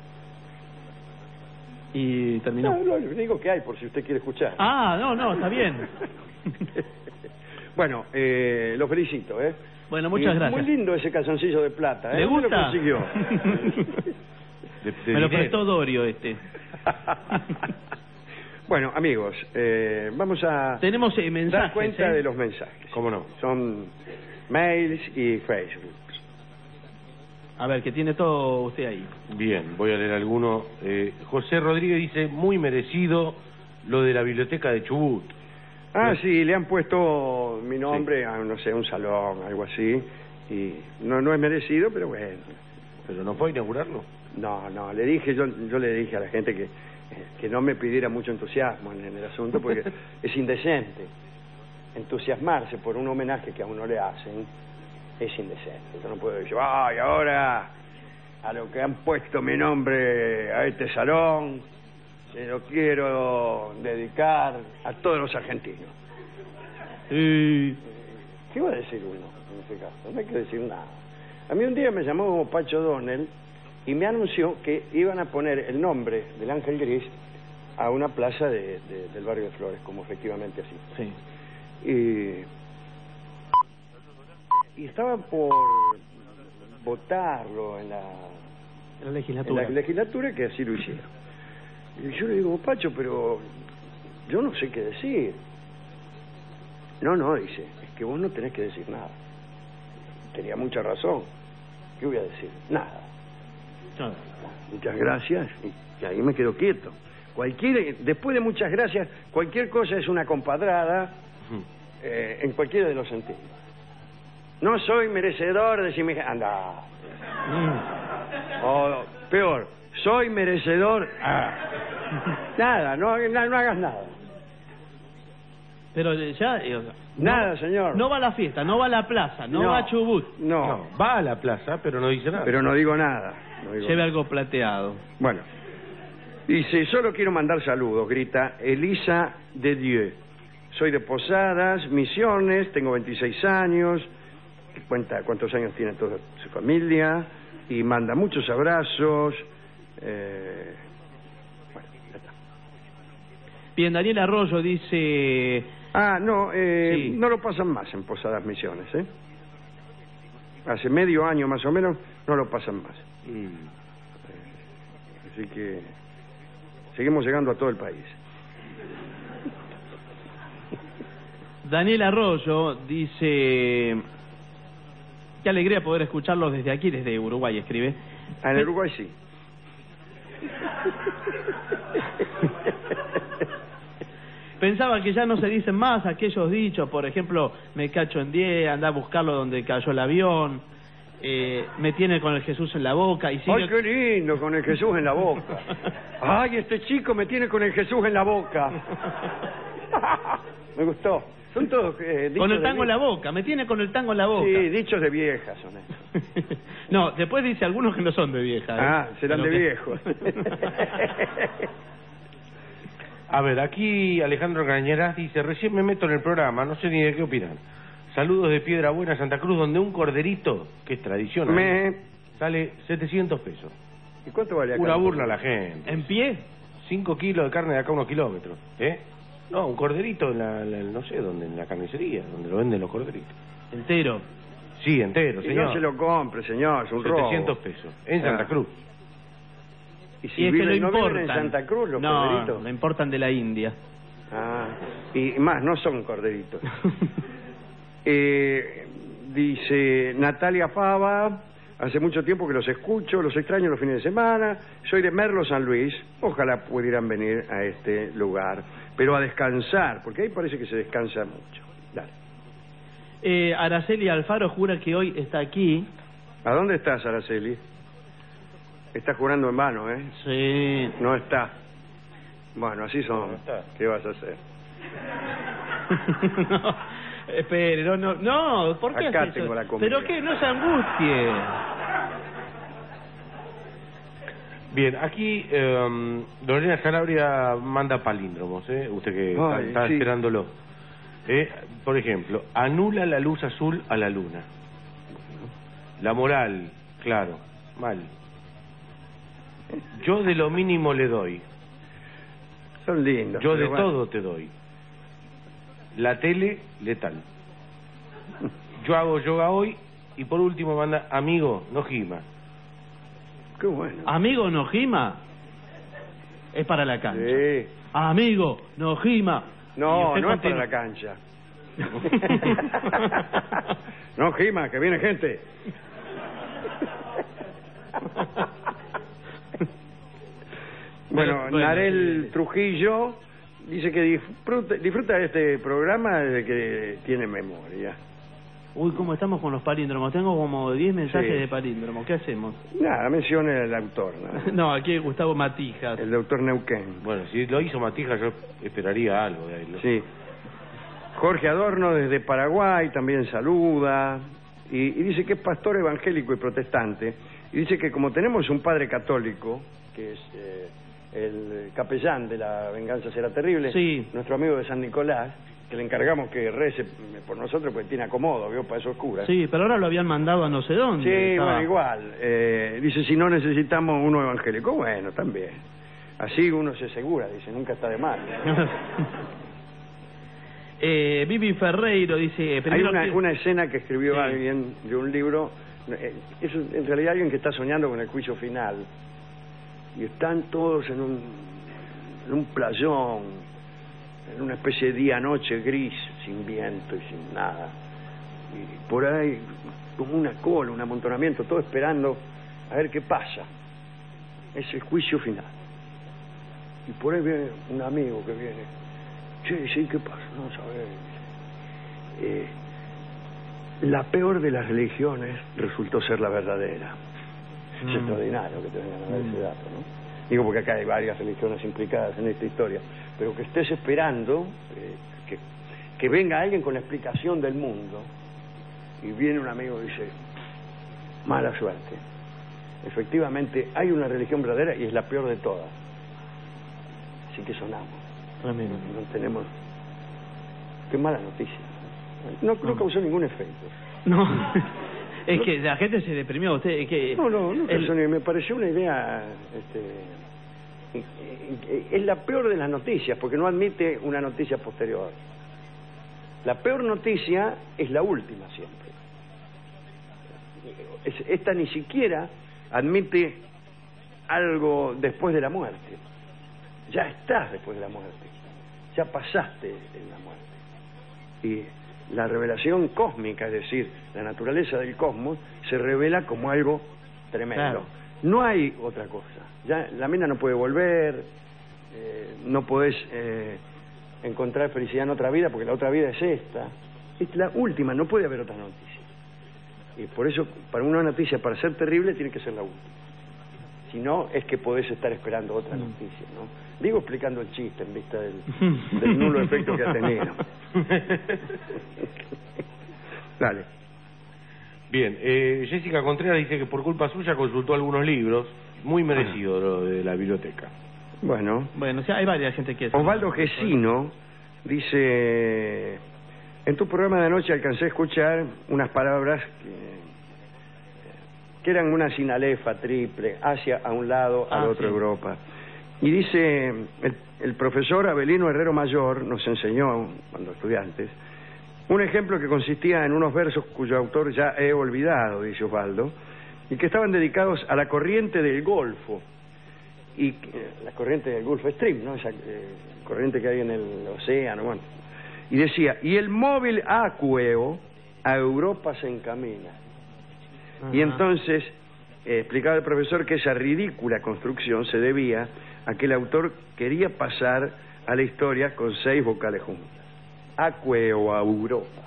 Y terminó. No, lo digo que hay por si usted quiere escuchar. Ah, no, no, está bien. Bueno, eh, lo felicito, ¿eh? Bueno, muchas Y gracias. Muy lindo ese calzoncillo de plata, ¿eh? ¿Le ¿Dónde gusta? lo consiguió? De- de Me lo dinero. prestó Dorio este. Bueno, amigos, eh, vamos a Tenemos eh, mensajes. dar cuenta ¿eh? de los mensajes. ¿Cómo no? Son mails y Facebook. A ver, que tiene todo usted ahí. Bien, voy a leer alguno. Eh, José Rodríguez dice, muy merecido lo de la biblioteca de Chubut. Ah, Bien. sí, le han puesto mi nombre a, no sé, un salón, algo así. Y no, no es merecido, pero bueno. ¿Pero no puede inaugurarlo? No, no, le dije, yo, yo le dije a la gente que, que no me pidiera mucho entusiasmo en, en el asunto, porque es indecente. Entusiasmarse por un homenaje que a uno le hacen es indecente. Yo no puedo decir, ay, ahora a lo que han puesto mi nombre a este salón, se lo quiero dedicar a todos los argentinos. Sí. ¿Qué va a decir uno en ese caso? No hay que decir nada. A mí un día me llamó Pacho Donel y me anunció que iban a poner el nombre del Ángel Gris a una plaza de, de, del barrio de Flores, como efectivamente así. Sí. Y, y estaba por votarlo en la, en la legislatura. En la legislatura que así lo hiciera. Y yo le digo, Pacho, pero yo no sé qué decir. No, no, dice, es que vos no tenés que decir nada. Tenía mucha razón. ¿Qué voy a decir? Nada. No. Muchas gracias. Y, y ahí me quedo quieto. Cualquier, después de muchas gracias, cualquier cosa es una compadrada eh, en cualquiera de los sentidos. No soy merecedor de si me... Anda. Mm. O peor, soy merecedor... Ah. Nada, no, no, no hagas nada. Pero ya... Eh, nada, no, señor. No va a la fiesta, no va a la plaza, no, no va a Chubut. No. no. Va a la plaza, pero no dice nada. Pero no digo nada. No digo Lleve nada. algo plateado. Bueno. Dice, solo quiero mandar saludos, grita Elisa de Dieu. Soy de Posadas, Misiones, tengo veintiséis años, cuenta cuántos años tiene toda su familia, y manda muchos abrazos. Eh... Bueno, ya está. Bien, Daniel Arroyo dice... Ah, no, eh, sí. no lo pasan más en Posadas Misiones, ¿eh? Hace medio año más o menos no lo pasan más. Mm. Eh, así que seguimos llegando a todo el país. Daniel Arroyo dice... Qué alegría poder escucharlos desde aquí, desde Uruguay, escribe. Ah, en el Uruguay sí. Pensaba que ya no se dicen más aquellos dichos, por ejemplo, me cacho en diez, anda a buscarlo donde cayó el avión, eh, me tiene con el Jesús en la boca y sigue... ¡Ay, qué lindo, con el Jesús en la boca! ¡Ay, este chico me tiene con el Jesús en la boca! Me gustó. Son todos eh, dichos con el tango de... en la boca, me tiene con el tango en la boca. Sí, dichos de viejas son esos. No, después dice algunos que no son de vieja. ¿eh? Ah, serán Pero de que... viejos. A ver, aquí Alejandro Cañeras dice, recién me meto en el programa, no sé ni de qué opinan. Saludos de Piedra Buena, Santa Cruz, donde un corderito, que es tradicional, me... sale setecientos pesos. ¿Y cuánto vale acá? Una burla a la gente. ¿En pie? Cinco kilos de carne de acá a unos kilómetros. ¿Eh? No, un corderito en la, la, no sé dónde, en la carnicería, donde lo venden los corderitos. ¿Entero? Sí, entero, Y señor. no se lo compre, señor, es un robo. setecientos pesos, en Santa Ah. Cruz. Y si Y es viven, que lo no viven importan. en Santa Cruz los no, corderitos. lo importan de la India. Ah, y más, no son corderitos. eh, dice Natalia Fava, hace mucho tiempo que los escucho, los extraño los fines de semana, soy de Merlo, San Luis, ojalá pudieran venir a este lugar, pero a descansar, porque ahí parece que se descansa mucho. Dale. Eh, Araceli Alfaro jura que hoy está aquí. ¿A dónde estás, Araceli? Estás jurando en vano, ¿eh? Sí. No está. Bueno, así son. No está. ¿Qué vas a hacer? No, espere, no, no, no, ¿por qué Acá hace tengo eso? la comida. Pero que no se angustie. Bien, aquí eh, Lorena Sanabria manda palíndromos, ¿eh? Usted que está, Ay, está sí. esperándolo. Eh, por ejemplo, anula la luz azul a la luna. La moral, claro, mal. Yo de lo mínimo le doy. Son lindos. Yo pero de bueno. todo te doy. La tele, letal. Yo hago yoga hoy y por último manda, amigo, no gima. Qué bueno. Amigo Nojima es para la cancha. Sí. Amigo Nojima. Y No, usted no es para continúa. la cancha. No, Gima, que viene gente. Bueno, Bueno, bueno, Narel sí. Trujillo dice que disfruta, disfruta de este programa desde que tiene memoria. Uy, ¿cómo estamos con los palíndromos? Tengo como diez mensajes Sí. de palíndromos. ¿Qué hacemos? Nada, mencione el autor, ¿no? No, aquí Gustavo Matijas. El doctor Neuquén. Bueno, si lo hizo Matija yo esperaría algo de ahí, ¿no? Sí. Jorge Adorno desde Paraguay también saluda y, y dice que es pastor evangélico y protestante y dice que como tenemos un padre católico que es eh, el capellán de La Venganza Será Terrible, Sí. nuestro amigo de San Nicolás, que le encargamos que rece por nosotros, porque tiene acomodo, ¿vio? Para eso oscura. Sí, pero ahora lo habían mandado a no sé dónde. Sí, estaba... bueno, igual. Eh, dice, si no necesitamos uno evangélico, bueno, también. Así uno se asegura, dice, nunca está de más. eh, Vivi Ferreiro dice... Hay una, que... una escena que escribió sí. alguien de un libro, eh, es en realidad alguien que está soñando con el juicio final, y están todos en un, en un playón, en una especie de día-noche gris, sin viento y sin nada, y por ahí como una cola, un amontonamiento, todo esperando a ver qué pasa. Es el juicio final. Y por ahí viene un amigo que viene, che, sí, ¿qué pasa? No sabés. Eh, la peor de las religiones resultó ser la verdadera. Mm. Es extraordinario que te vengan a dar ese dato, ¿no? Digo porque acá hay varias religiones implicadas en esta historia, pero que estés esperando eh, que, que venga alguien con la explicación del mundo, y viene un amigo y dice, mala suerte. Efectivamente, hay una religión verdadera y es la peor de todas. Así que sonamos. Amén. No tenemos... Qué mala noticia. No, no causó ningún efecto. No, es no. que la gente se deprimió. Usted, es que no, no, no el... causó, me pareció una idea... Este, es la peor de las noticias, porque no admite una noticia posterior. La peor noticia es la última siempre. Esta ni siquiera admite algo después de la muerte. Ya estás después de la muerte, ya pasaste en la muerte. Y la revelación cósmica, es decir, la naturaleza del cosmos, se revela como algo tremendo. Claro. No hay otra cosa. Ya la mina no puede volver, eh, no podés eh, encontrar felicidad en otra vida, porque la otra vida es esta. Es la última, no puede haber otra noticia. Y por eso, para una noticia, para ser terrible, tiene que ser la última. Si no, es que podés estar esperando otra noticia, ¿no? Digo explicando el chiste en vista del, del nulo efecto que ha tenido. Dale. Bien, eh, Jessica Contreras dice que por culpa suya consultó algunos libros, muy merecido ah. lo de la biblioteca. Bueno. Bueno, o sea, hay varias gente que... Osvaldo Gesino dice... En tu programa de anoche alcancé a escuchar unas palabras que... que eran una sinalefa triple, Asia a un lado, al ah, otro sí. Europa. Y dice, el, el profesor Abelino Herrero Mayor nos enseñó, cuando estudiantes, un ejemplo que consistía en unos versos cuyo autor ya he olvidado, dice Osvaldo, y que estaban dedicados a la corriente del Golfo, y eh, la corriente del Gulf Stream, ¿no? Esa eh, corriente que hay en el océano, bueno. Y decía, y el móvil acueo a Europa se encamina. Ajá. Y entonces eh, explicaba el profesor que esa ridícula construcción se debía a que el autor quería pasar a la historia con seis vocales juntas. Acueo a Europa.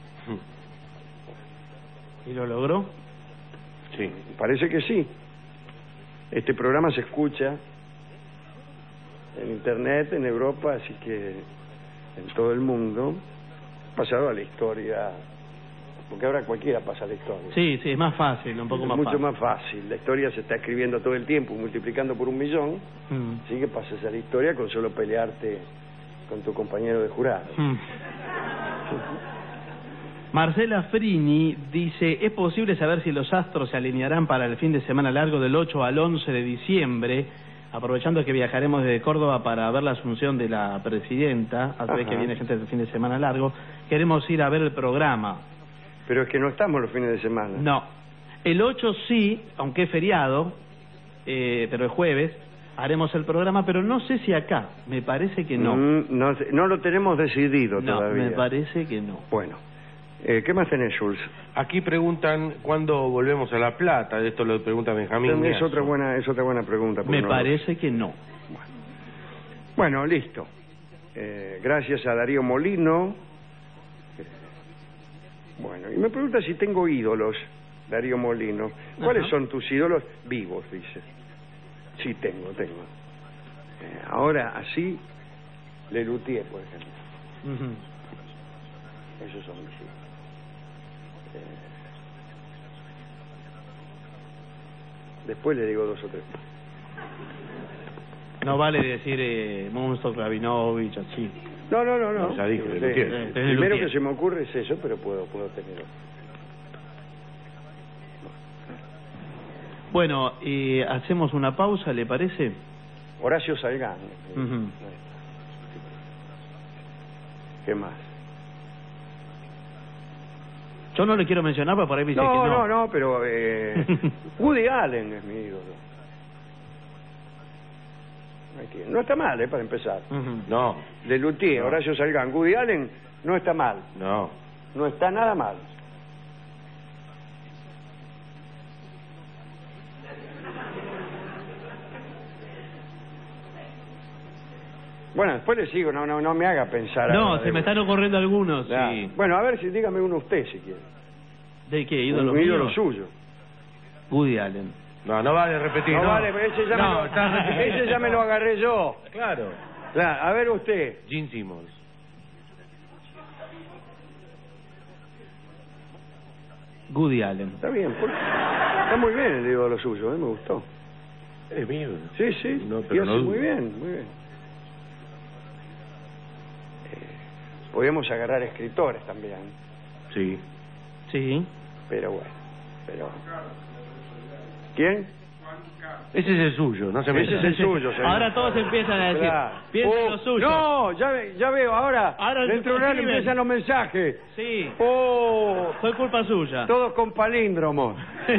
¿Y lo logró? Sí, parece que sí. Este programa se escucha en internet, en Europa, así que en todo el mundo, pasado a la historia. Porque ahora cualquiera pasa la historia. Sí, sí, es más fácil, un poco es más mucho fácil. más fácil. La historia se está escribiendo todo el tiempo, multiplicando por un millón. Mm. Así que pasas a la historia con solo pelearte con tu compañero de jurado. Mm. Marcela Frini dice, ¿es posible saber si los astros se alinearán para el fin de semana largo del ocho al once de diciembre? Aprovechando que viajaremos desde Córdoba para ver la asunción de la presidenta, a vez que viene gente del fin de semana largo, queremos ir a ver el programa. Pero es que no estamos los fines de semana. No. El ocho sí, aunque es feriado, eh, pero es jueves, haremos el programa, pero no sé si acá. Me parece que no. Mm, no, no lo tenemos decidido no, todavía. Me parece que no. Bueno. Eh, ¿Qué más tenés, Jules? Aquí preguntan cuándo volvemos a La Plata. Esto lo pregunta Benjamín. Es otra buena, es otra buena pregunta. Me no parece lo... que no. Bueno, bueno listo. Eh, gracias a Darío Molino. Bueno, y me pregunta si tengo ídolos, Darío Molino. ¿Cuáles Ajá. son tus ídolos? Vivos, dice. Sí, tengo, tengo. Eh, ahora, así, Lelutier, por ejemplo. Uh-huh. Esos son mis ídolos. Eh, después le digo dos o tres. No vale decir eh, Monstruo, Rabinovich, así. No, no, no, no. No, ya dije, Sí, Lutier. el Es de primero Lutier. que se me ocurre es eso, pero puedo, puedo tener otro. Bueno, eh, hacemos una pausa, ¿le parece? Horacio Salgán. Ujú. ¿Qué más? Yo no le quiero mencionar, pero por ahí me dice No, que no, no. no, pero eh, Woody Allen es mi ídolo. Aquí. No está mal, ¿eh? Para empezar. Ujú. No, De Luthier, No. Horacio Salgán. Woody Allen no está mal. no. No está nada mal. Bueno, después le sigo, no, no, no me haga pensar. No, ahora se de- me están ocurriendo algunos, Ya. sí. Bueno, a ver si dígame uno usted si quiere. ¿De qué? ¿Ídolo Un ídolo mío? suyo. Woody Allen. No, no vale repetir. No, No, vale, pero ese ya, No, me lo, está- ese ya me lo agarré yo. Claro. Claro, a ver usted. Gene Simmons. Woody Allen. Está bien, por- está muy bien el ídolo suyo, ¿eh? Me gustó. Es mío. Sí, sí, No, y pero hace no dudo. muy bien, muy bien. Eh, podemos agarrar escritores también, Sí. Sí. pero bueno, pero... ¿Quién? Ese es el suyo, no se me Ese es el suyo, señor. Ahora todos empiezan a decir, Claro. piensa en Oh, lo suyo. No, ya, ve- ya veo, ahora, Ahora dentro de un rato escriben. empiezan los mensajes. Sí, Oh, fue culpa suya. todos con palíndromos.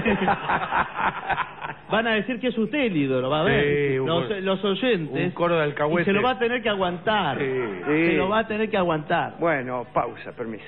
Van a decir que es usted el ídolo, va a ver. Sí, un los, coro- los oyentes. un coro de alcahuete. Y se lo va a tener que aguantar. Sí. Se Sí. lo va a tener que aguantar. Bueno, pausa, permiso.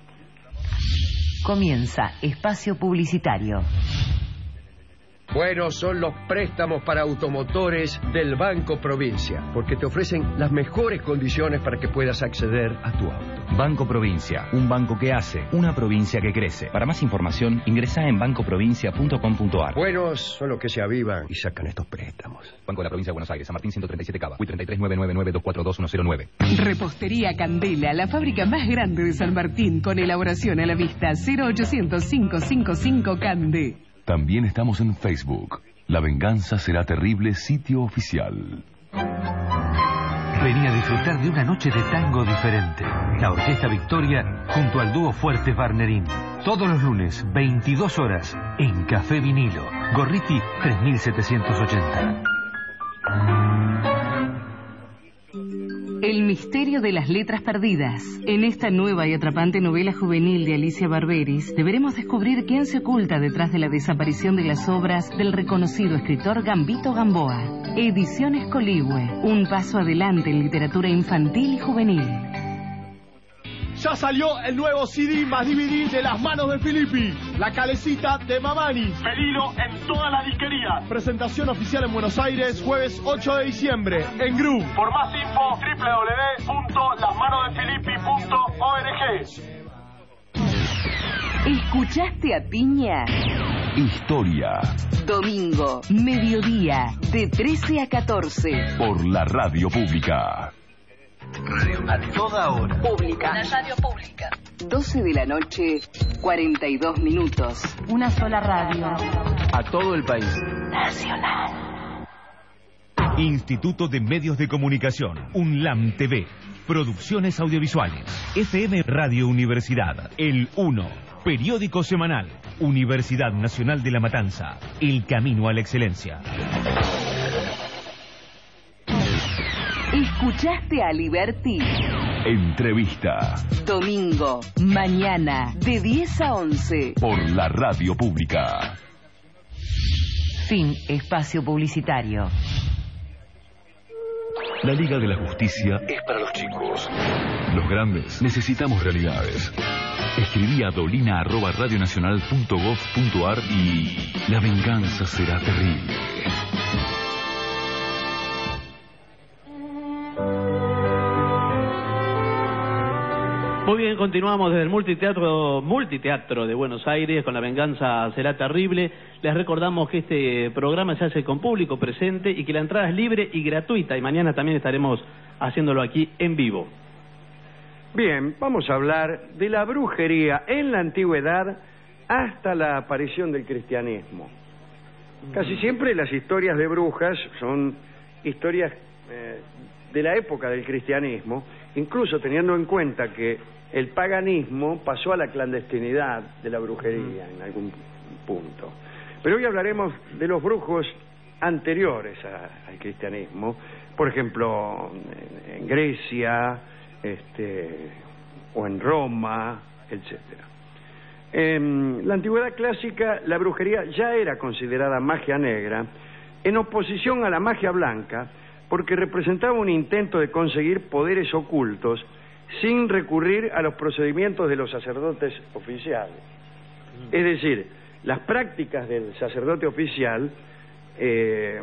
Comienza espacio publicitario. Buenos son los préstamos para automotores del Banco Provincia, porque te ofrecen las mejores condiciones para que puedas acceder a tu auto. Banco Provincia, un banco que hace, una provincia que crece. Para más información, ingresa en banco provincia punto com punto ar. Buenos son los que se avivan y sacan estos préstamos. Banco de la Provincia de Buenos Aires, San Martín ciento treinta y siete Cava, U I treinta y tres nueve nueve nueve dos cuatro dos uno cero nueve. Repostería Candela, la fábrica más grande de San Martín, con elaboración a la vista. Cero ochocientos cinco cinco cinco Cande. También estamos en Facebook. La venganza será terrible, sitio oficial. Vení a disfrutar de una noche de tango diferente. La Orquesta Victoria junto al dúo Fuertes Barnerín. Todos los lunes, veintidós horas, en Café Vinilo. Gorriti tres mil setecientos ochenta. El misterio de las letras perdidas. En esta nueva y atrapante novela juvenil de Alicia Barberis, deberemos descubrir quién se oculta detrás de la desaparición de las obras del reconocido escritor Gambito Gamboa. Ediciones Coligüe, un paso adelante en literatura infantil y juvenil. Ya salió el nuevo C D más D V D de Las Manos de Filippi, La Calecita de Mamani. Pedido en todas las disquerías. Presentación oficial en Buenos Aires, jueves ocho de diciembre, en Gru. Por más info, doble u doble u doble u punto las manos de filippi punto org. ¿Escuchaste a Piña? Historia Domingo, mediodía, de trece a catorce. por la radio pública. A toda hora. Pública. La radio pública. doce de la noche, cuarenta y dos minutos. Una sola radio. A todo el país. Nacional. Instituto de Medios de Comunicación, UNLAM T V, Producciones Audiovisuales, F M Radio Universidad, El uno, Periódico Semanal, Universidad Nacional de La Matanza, El Camino a la Excelencia. ¿Escuchaste a Liberty? Entrevista Domingo, mañana, de diez a once. por la radio pública. Fin espacio publicitario. La Liga de la Justicia es para los chicos. Los grandes necesitamos realidades. Escribí a dolina arroba radionacional punto gov punto ar y la venganza será terrible. Muy bien, continuamos desde el multiteatro, multiteatro de Buenos Aires con La Venganza Será Terrible. Les recordamos que este programa se hace con público presente y que la entrada es libre y gratuita, y mañana también estaremos haciéndolo aquí en vivo. Bien, vamos a hablar de la brujería en la antigüedad hasta la aparición del cristianismo. Casi siempre las historias de brujas son historias eh, de la época del cristianismo, incluso teniendo en cuenta que el paganismo pasó a la clandestinidad de la brujería en algún punto. Pero hoy hablaremos de los brujos anteriores a, al cristianismo, por ejemplo, en, en Grecia, este, o en Roma, etcétera. En la antigüedad clásica, la brujería ya era considerada magia negra, en oposición a la magia blanca, porque representaba un intento de conseguir poderes ocultos sin recurrir a los procedimientos de los sacerdotes oficiales. Es decir, las prácticas del sacerdote oficial eh,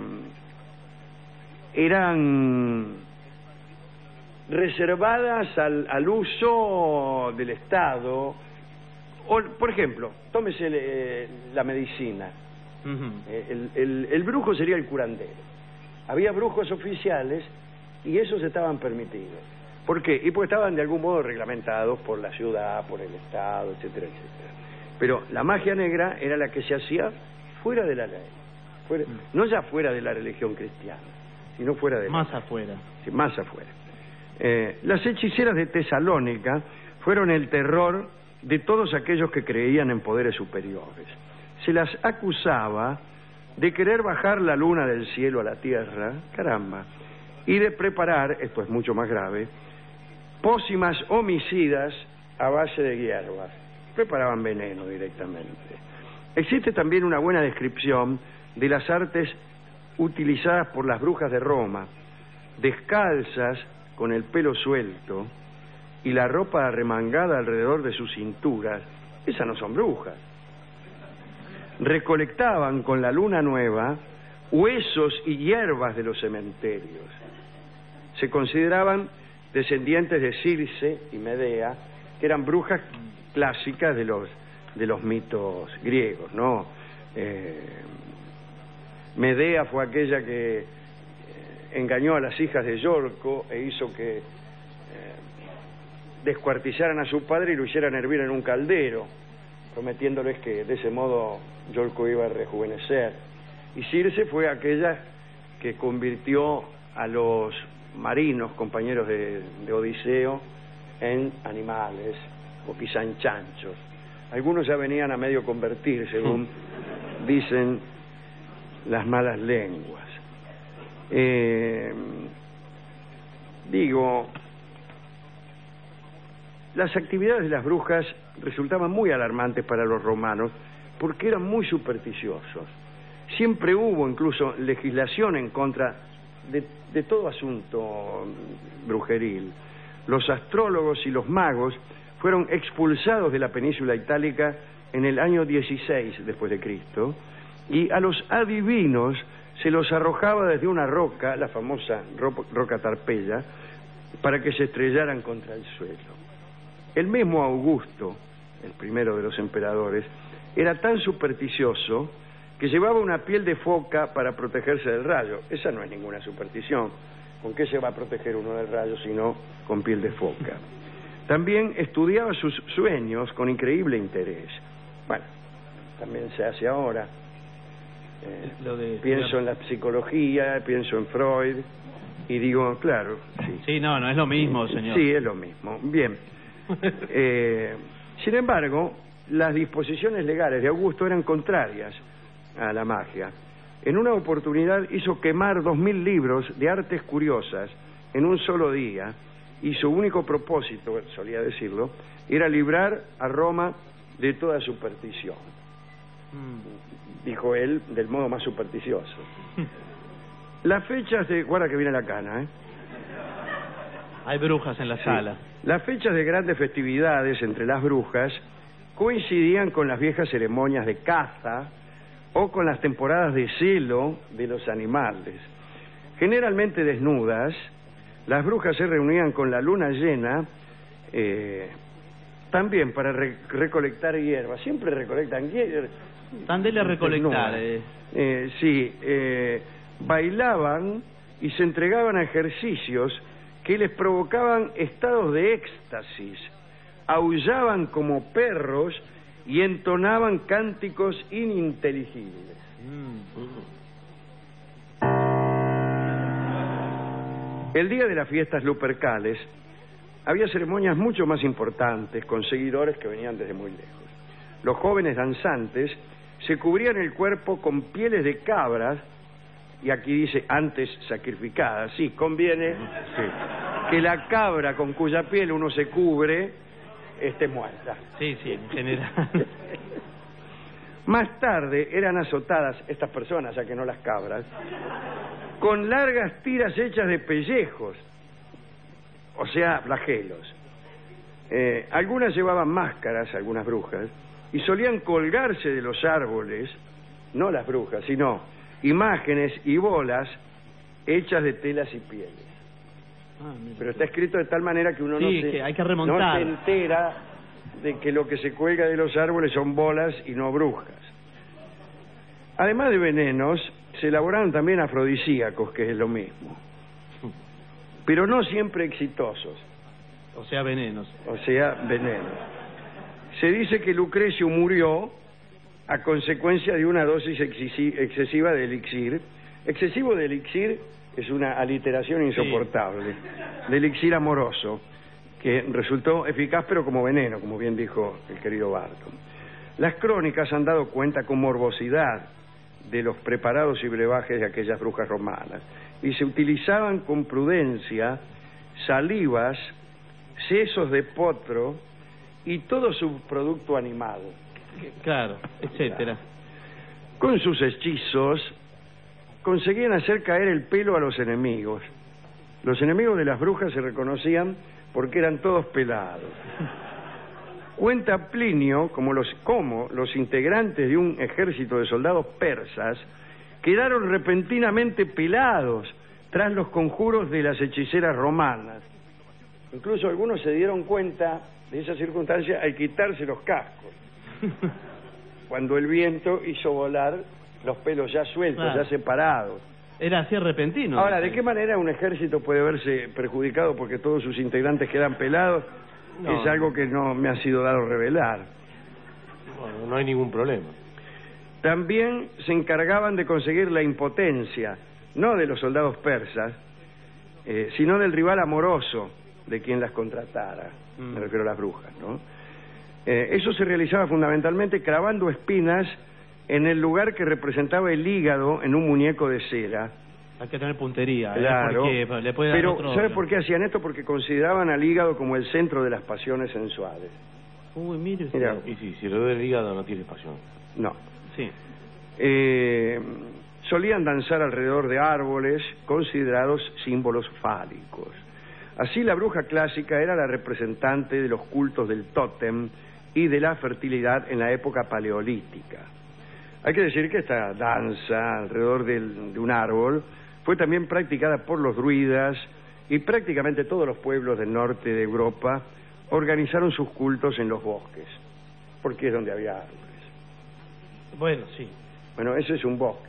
eran reservadas al, al uso del Estado. O, por ejemplo, tómese eh, la medicina. Uh-huh. el, el, el brujo sería el curandero. Había brujos oficiales y esos estaban permitidos. ¿Por qué? Y porque estaban de algún modo reglamentados por la ciudad, por el Estado, etcétera, etcétera. Pero la magia negra era la que se hacía fuera de la ley, fuera, uh-huh. no ya fuera de la religión cristiana, sino fuera de más la afuera. Sí, más afuera. Eh, las hechiceras de Tesalónica fueron el terror de todos aquellos que creían en poderes superiores. Se las acusaba de querer bajar la luna del cielo a la tierra, caramba, y de preparar, esto es mucho más grave, pócimas homicidas a base de hierbas. Preparaban veneno directamente. Existe también una buena descripción de las artes utilizadas por las brujas de Roma, descalzas, con el pelo suelto y la ropa arremangada alrededor de sus cinturas. Esas no son brujas. Recolectaban con la luna nueva huesos y hierbas de los cementerios. Se consideraban descendientes de Circe y Medea, que eran brujas clásicas de los de los mitos griegos, ¿no? Eh, Medea fue aquella que engañó a las hijas de Yorco e hizo que eh, descuartizaran a su padre y lo hicieran hervir en un caldero, prometiéndoles que de ese modo Yorco iba a rejuvenecer. Y Circe fue aquella que convirtió a los marinos, compañeros de, de Odiseo, en animales o pisanchanchos. Algunos ya venían a medio convertir, según dicen las malas lenguas. Eh, digo, las actividades de las brujas resultaban muy alarmantes para los romanos porque eran muy supersticiosos. Siempre hubo incluso legislación en contra de, de todo asunto brujeril. Los astrólogos y los magos fueron expulsados de la península itálica en el año dieciséis después de Cristo, y a los adivinos se los arrojaba desde una roca, la famosa ro roca Tarpeya, para que se estrellaran contra el suelo. El mismo Augusto, el primero de los emperadores, era tan supersticioso que llevaba una piel de foca para protegerse del rayo. Esa no es ninguna superstición. ¿Con qué se va a proteger uno del rayo sino con piel de foca? También estudiaba sus sueños con increíble interés. Bueno, también se hace ahora. Eh, Lo de... Pienso en la psicología, pienso en Freud y digo, claro, sí. Sí, no, no es lo mismo, señor. Sí, es lo mismo. Bien. Eh, sin embargo, las disposiciones legales de Augusto eran contrarias a la magia. En una oportunidad hizo quemar dos mil libros de artes curiosas en un solo día, y su único propósito, solía decirlo, era librar a Roma de toda superstición. Mm. Dijo él, del modo más supersticioso. Las fechas de... Guarda que viene la cana, ¿eh? Hay brujas en la sí. sala. Las fechas de grandes festividades entre las brujas coincidían con las viejas ceremonias de caza o con las temporadas de celo de los animales. Generalmente desnudas, las brujas se reunían con la luna llena, eh, también para re recolectar hierbas. Siempre recolectan hierbas. Tandele a recolectar. Eh. Eh, sí, eh, bailaban y se entregaban a ejercicios que les provocaban estados de éxtasis, aullaban como perros y entonaban cánticos ininteligibles. Mm. El día de las fiestas lupercales había ceremonias mucho más importantes con seguidores que venían desde muy lejos. Los jóvenes danzantes se cubrían el cuerpo con pieles de cabras, y aquí dice antes sacrificadas. Sí, conviene sí, que la cabra con cuya piel uno se cubre esté muerta. Sí, sí, en general. Más tarde eran azotadas estas personas, ya que no las cabras, con largas tiras hechas de pellejos, o sea, flagelos. Eh, algunas llevaban máscaras, algunas brujas, y solían colgarse de los árboles, no las brujas, sino imágenes y bolas hechas de telas y pieles. Ah, pero está escrito de tal manera que uno sí, no, se, que hay que remontar. no se entera de que lo que se cuelga de los árboles son bolas y no brujas. Además de venenos, se elaboraron también afrodisíacos, que es lo mismo, pero no siempre exitosos. O sea, venenos. O sea, venenos. Se dice que Lucrecio murió a consecuencia de una dosis excesiva de elixir. Excesivo de elixir es una aliteración insoportable. Sí. De elixir amoroso, que resultó eficaz pero como veneno, como bien dijo el querido Barton. Las crónicas han dado cuenta con morbosidad de los preparados y brebajes de aquellas brujas romanas, y se utilizaban con prudencia salivas, sesos de potro y todo subproducto animal. Claro, etcétera. Con sus hechizos conseguían hacer caer el pelo a los enemigos. Los enemigos de las brujas se reconocían porque eran todos pelados. Cuenta Plinio como los, como los integrantes de un ejército de soldados persas quedaron repentinamente pelados tras los conjuros de las hechiceras romanas. Incluso algunos se dieron cuenta de esa circunstancia al quitarse los cascos, cuando el viento hizo volar los pelos ya sueltos, claro, ya separados. Era así repentino. Ahora, ¿de qué manera un ejército puede verse perjudicado porque todos sus integrantes quedan pelados? No. Es algo que no me ha sido dado revelar. Bueno, no hay ningún problema. También se encargaban de conseguir la impotencia, no de los soldados persas, eh, sino del rival amoroso de quien las contratara. Mm. Me refiero a las brujas, ¿no? Eh, eso se realizaba fundamentalmente clavando espinas en el lugar que representaba el hígado en un muñeco de cera. Hay que tener puntería, claro, ¿eh? Porque le puede dar pero otro... ¿sabe por qué hacían esto? Porque consideraban al hígado como el centro de las pasiones sensuales. Uy, mire usted. Mira, y sí, si lo del hígado no tiene pasión. No. Sí. Eh, solían danzar alrededor de árboles considerados símbolos fálicos. Así la bruja clásica era la representante de los cultos del tótem y de la fertilidad en la época paleolítica. Hay que decir que esta danza alrededor del, de un árbol fue también practicada por los druidas, y prácticamente todos los pueblos del norte de Europa organizaron sus cultos en los bosques, porque es donde había árboles. Bueno, sí. Bueno, ese es un bosque.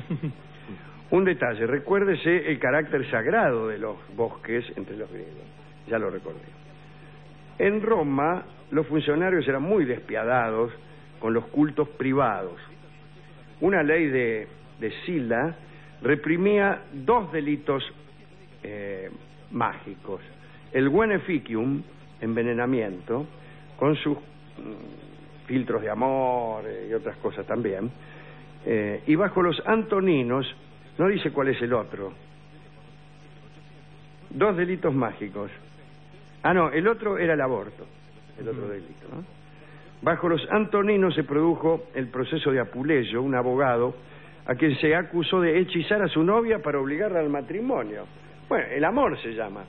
Un detalle, recuérdese el carácter sagrado de los bosques entre los griegos, ya lo recordé. En Roma, los funcionarios eran muy despiadados con los cultos privados. Una ley de, de Sila reprimía dos delitos eh, mágicos: el beneficium, envenenamiento, con sus mm, filtros de amor eh, y otras cosas también, eh, y bajo los antoninos, no dice cuál es el otro, dos delitos mágicos. Ah, no, el otro era el aborto, el otro delito, ¿no? Bajo los antoninos se produjo el proceso de Apuleyo, un abogado a quien se acusó de hechizar a su novia para obligarla al matrimonio. Bueno, el amor se llama.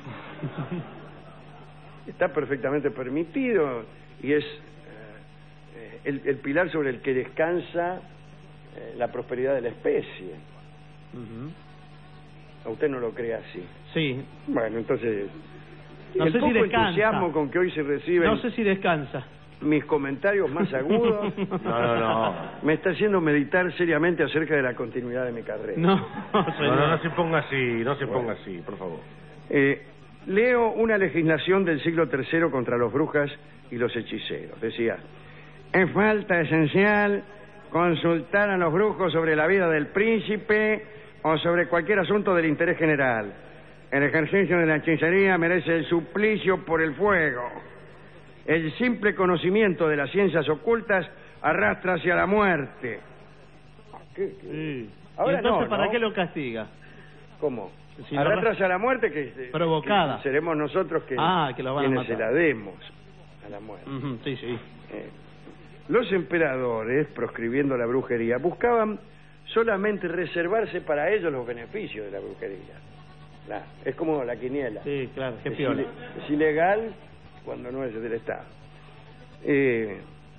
Está perfectamente permitido y es eh, el, el pilar sobre el que descansa eh, la prosperidad de la especie. Uh-huh. ¿A usted no lo cree así? Sí. Bueno, entonces... No el sé poco si descansa. entusiasmo con que hoy se reciben... No sé si descansa. Mis comentarios más agudos... No, no, no. Me está haciendo meditar seriamente acerca de la continuidad de mi carrera. No, no, no, no se ponga así, no se bueno. ponga así, por favor. Eh, leo una legislación del siglo tercero contra los brujas y los hechiceros. Decía: es falta esencial consultar a los brujos sobre la vida del príncipe o sobre cualquier asunto del interés general. El ejercicio de la hechicería merece el suplicio por el fuego. El simple conocimiento de las ciencias ocultas arrastra hacia la muerte. ¿Qué, qué? Sí. Ahora ¿Y entonces no, para ¿no? qué lo castiga? ¿Cómo? Si arrastra lo... hacia la muerte que provocada. que seremos nosotros que, ah, que lo van a quienes matar. se la demos a la muerte. Uh-huh, sí, sí. Eh, los emperadores, proscribiendo la brujería, buscaban solamente reservarse para ellos los beneficios de la brujería. Nah, es como la quiniela. Sí, claro, qué es, piola. ile es ilegal cuando no es del Estado. Eh,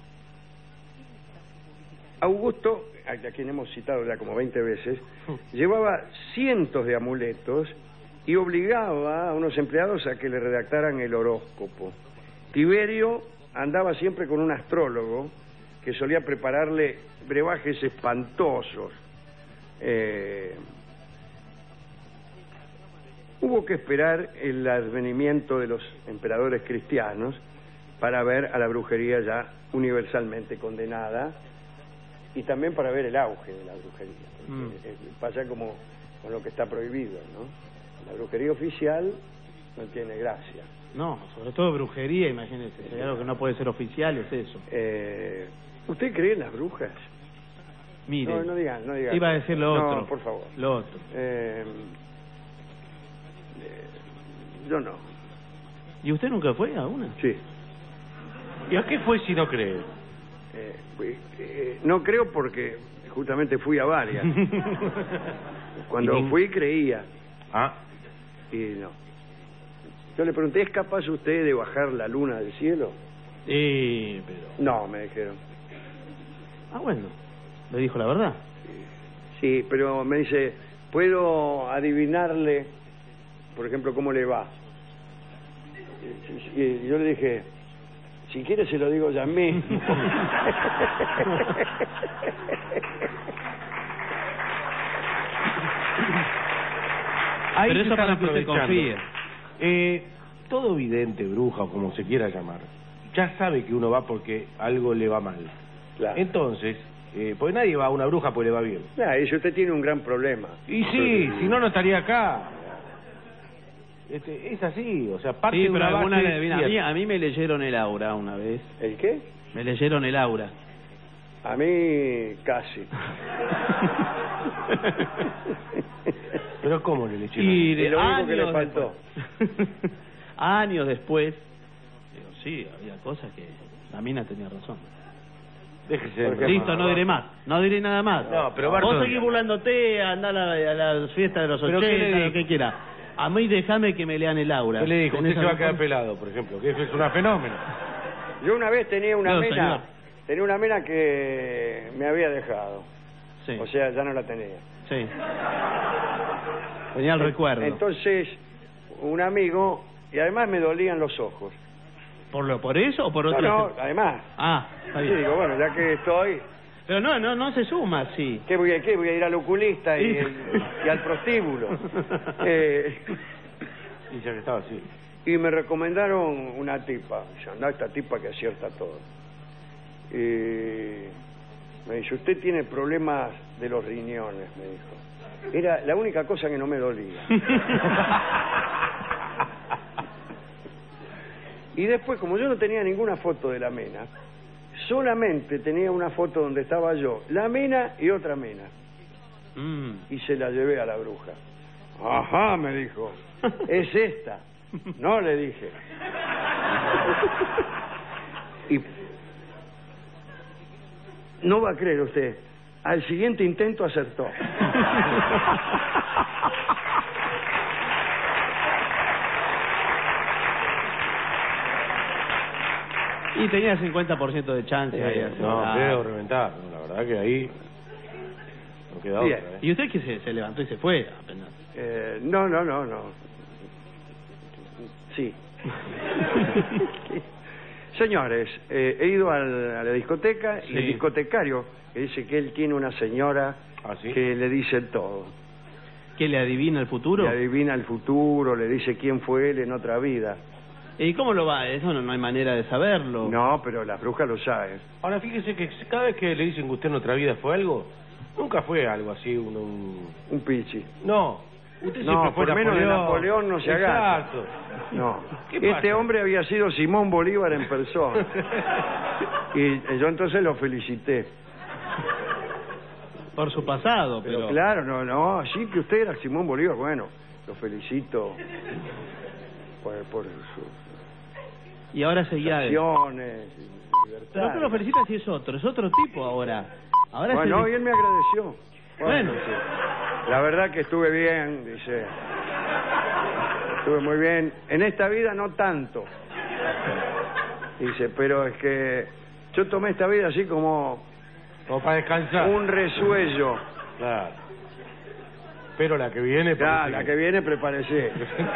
Augusto, a quien hemos citado ya como veinte veces, llevaba cientos de amuletos y obligaba a unos empleados a que le redactaran el horóscopo. Tiberio andaba siempre con un astrólogo que solía prepararle brebajes espantosos. Eh, hubo que esperar el advenimiento de los emperadores cristianos para ver a la brujería ya universalmente condenada y también para ver el auge de la brujería. Mm. Eh, pasa como con lo que está prohibido, ¿no? La brujería oficial no tiene gracia. No, sobre todo brujería, imagínese. Si hay algo que no puede ser oficial, es eso. Eh, ¿Usted cree en las brujas? Mire. No, no digan, no digan. Iba a decir lo otro. No, por favor. Lo otro. Eh, eh, yo no. ¿Y usted nunca fue a una? Sí. ¿Y a qué fue si no cree? Eh, eh, no creo porque justamente fui a varias. Cuando ¿Y? fui creía. Ah. Y no. Yo le pregunté, ¿es capaz usted de bajar la luna del cielo? Sí, pero... No, me dijeron. Ah, bueno. Le dijo la verdad. Sí, pero me dice, ¿puedo adivinarle, por ejemplo, cómo le va? Y yo le dije, si quiere se lo digo ya mismo. Ahí pero se eso están para que usted aprovechando. confíe. Eh, todo vidente, bruja o como se quiera llamar, ya sabe que uno va porque algo le va mal. Claro. Entonces, eh, pues nadie va a una bruja porque le va bien. Nah, y si usted tiene un gran problema. Y sí, si no, no estaría acá. Este, es así, o sea, parte Sí, de pero una alguna base le- mira, a, mí, cierta. a mí me leyeron el aura una vez. ¿El qué? Me leyeron el aura. A mí casi. Pero ¿cómo le leyeron? Y de Es lo único que le años faltó. después- años después, digo, sí, había cosas que la mina tenía razón. Déjese de Porque- Listo, no diré más, no diré nada más. No, pero Vos Bartoli- seguís burlándote, andá a la, a la fiesta de los ¿Pero qué le ochenta, dijo? lo que quiera. A mí déjame que me lean el aura. ¿Qué le dijo? Usted ¿Tenés se va a algo quedar con- pelado, por ejemplo, que eso es una fenómeno. Yo una vez tenía una No, mena, señor. tenía una mena que me había dejado. Sí, O sea, ya no la tenía. sí. Tenía el recuerdo. Entonces, un amigo, y además me dolían los ojos. ¿Por lo por eso o por No, otra no, cosa? además. Ah, está Sí, bien. digo, bueno, ya que estoy, Pero no, no, no se suma, sí. ¿qué voy a, qué? Voy a ir al oculista y, Sí. el- y al prostíbulo. Eh, Y ya que estaba así. y me recomendaron una tipa. Dice, anda, esta tipa que acierta todo. Y me dice, usted tiene problemas de los riñones, me dijo. Era la única cosa que no me dolía. Y después, como yo no tenía ninguna foto de la mena, solamente tenía una foto donde estaba yo, la mena y otra mena. Mm. Y se la llevé a la bruja. Ajá, me dijo, es esta. No, le dije. Y no va a creer usted, al siguiente intento acertó. Y tenía cincuenta por ciento de chance. ahí, Eh, así, no, ah. creo reventar. No, la verdad que ahí no queda Bien. otra. ¿eh? Y usted que se, se levantó y se fue apenas. Eh, no, no, no, no. Sí. Señores, eh, he ido al- a la discoteca y Sí. el discotecario que dice que él tiene una señora ¿Ah, sí? que le dice todo. ¿Qué le adivina el futuro? Le adivina el futuro, le dice quién fue él en otra vida. ¿Y cómo lo va? Eso no, no hay manera de saberlo. No, pero las brujas lo saben. Ahora fíjese que cada vez que le dicen que usted en otra vida fue algo, nunca fue algo así, un... un- Un pichi. No, Usted No, siempre fue por menos de Napoleón. Napoleón no se agacha. Exacto. No, ¿Qué este pasa? hombre había sido Simón Bolívar en persona. Y yo entonces lo felicité. Por su pasado, Pero, pero... claro, no, no, sí que usted era Simón Bolívar. Bueno, lo felicito por, por sus Y ahora seguía... acciones, libertades. Pero no lo felicita si es otro, es otro tipo ahora. Ahora Bueno, es el... y él me agradeció. Bueno. Dice, la verdad que estuve bien, dice. Estuve muy bien. En esta vida no tanto. Dice, pero es que yo tomé esta vida así como... Como para descansar. Un resuello. Claro. Pero la que viene... Ya, parece la que- que viene prepárese.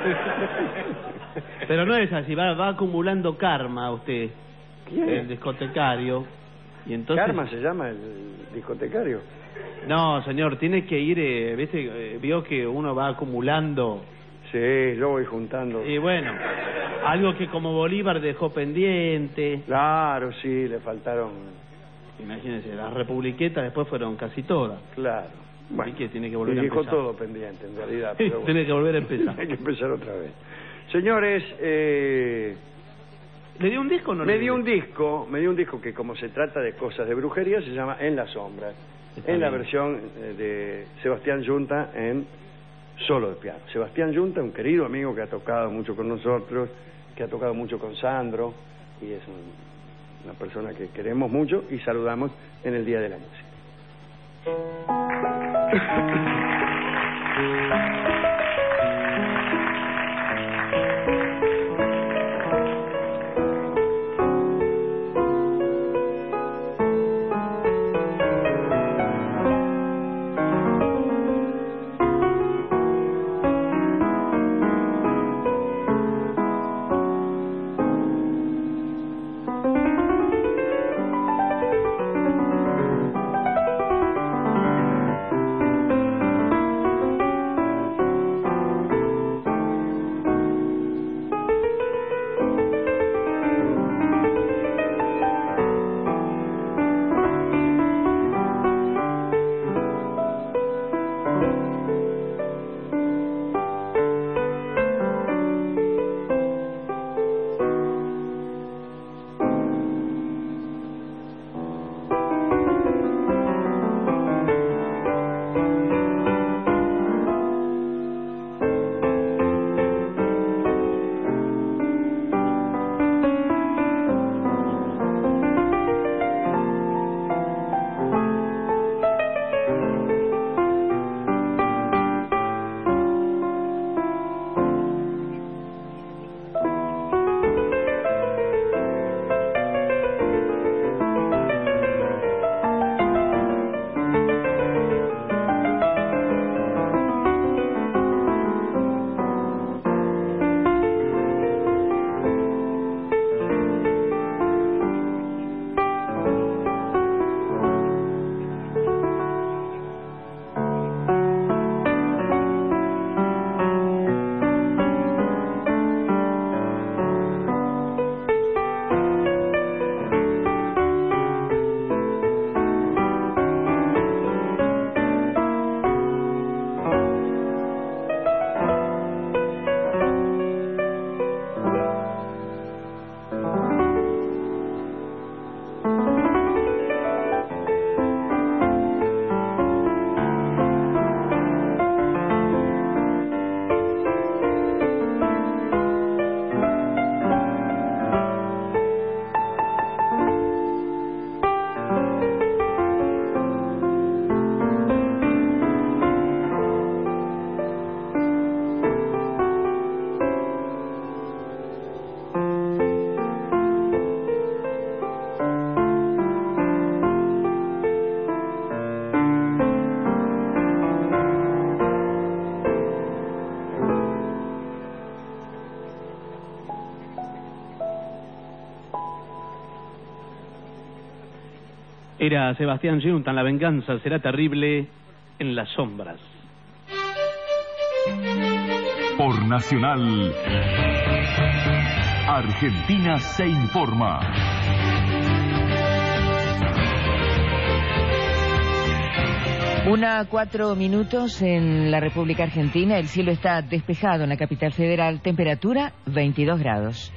Pero no es así, va, va acumulando karma usted. ¿Quién? El discotecario. Y entonces... ¿Karma se llama el discotecario? No, señor, tiene que ir, eh, ¿viste? Eh, vio que uno va acumulando... Sí, yo voy juntando. Y bueno, algo que como Bolívar dejó pendiente. Claro, sí, le faltaron... Imagínense, las republiquetas después fueron casi todas. Claro. Bueno, que tiene que volver y a dejó empezar. todo pendiente, en realidad. Sí, pero bueno. tiene que volver a empezar. Hay que empezar otra vez. Señores, eh... ¿le dio un disco o no me le dio un disco, me dio un disco que como se trata de cosas de brujería se llama En las sombras, Está en la bien. versión eh, de Sebastián Yunta en solo de piano. Sebastián Yunta, un querido amigo que ha tocado mucho con nosotros, que ha tocado mucho con Sandro y es un- una persona que queremos mucho y saludamos en el Día de la Música. Era Sebastián Yunta, la venganza será terrible en las sombras. Por Nacional, Argentina se informa. Una a cuatro minutos en la República Argentina. El cielo está despejado en la capital federal. Temperatura veintidós grados.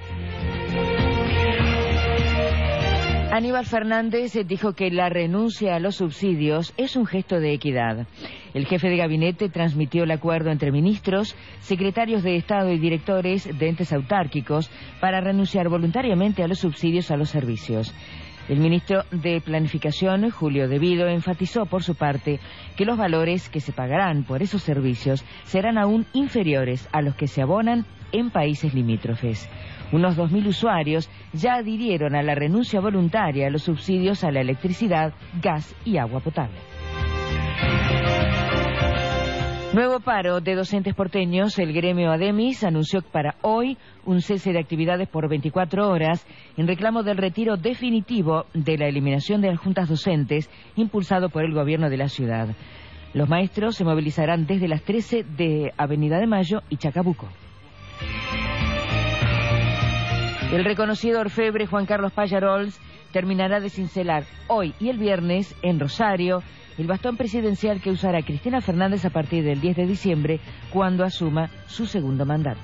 Aníbal Fernández dijo que la renuncia a los subsidios es un gesto de equidad. El jefe de gabinete transmitió el acuerdo entre ministros, secretarios de Estado y directores de entes autárquicos para renunciar voluntariamente a los subsidios a los servicios. El ministro de Planificación, Julio De Vido, enfatizó por su parte que los valores que se pagarán por esos servicios serán aún inferiores a los que se abonan en países limítrofes. Unos dos mil usuarios ya adhirieron a la renuncia voluntaria a los subsidios a la electricidad, gas y agua potable. Nuevo paro de docentes porteños. El gremio ADEMIS anunció para hoy un cese de actividades por veinticuatro horas en reclamo del retiro definitivo de la eliminación de las juntas docentes impulsado por el gobierno de la ciudad. Los maestros se movilizarán desde las trece de Avenida de Mayo y Chacabuco. El reconocido orfebre Juan Carlos Pallarols terminará de cincelar hoy y el viernes en Rosario el bastón presidencial que usará Cristina Fernández a partir del diez de diciembre, cuando asuma su segundo mandato.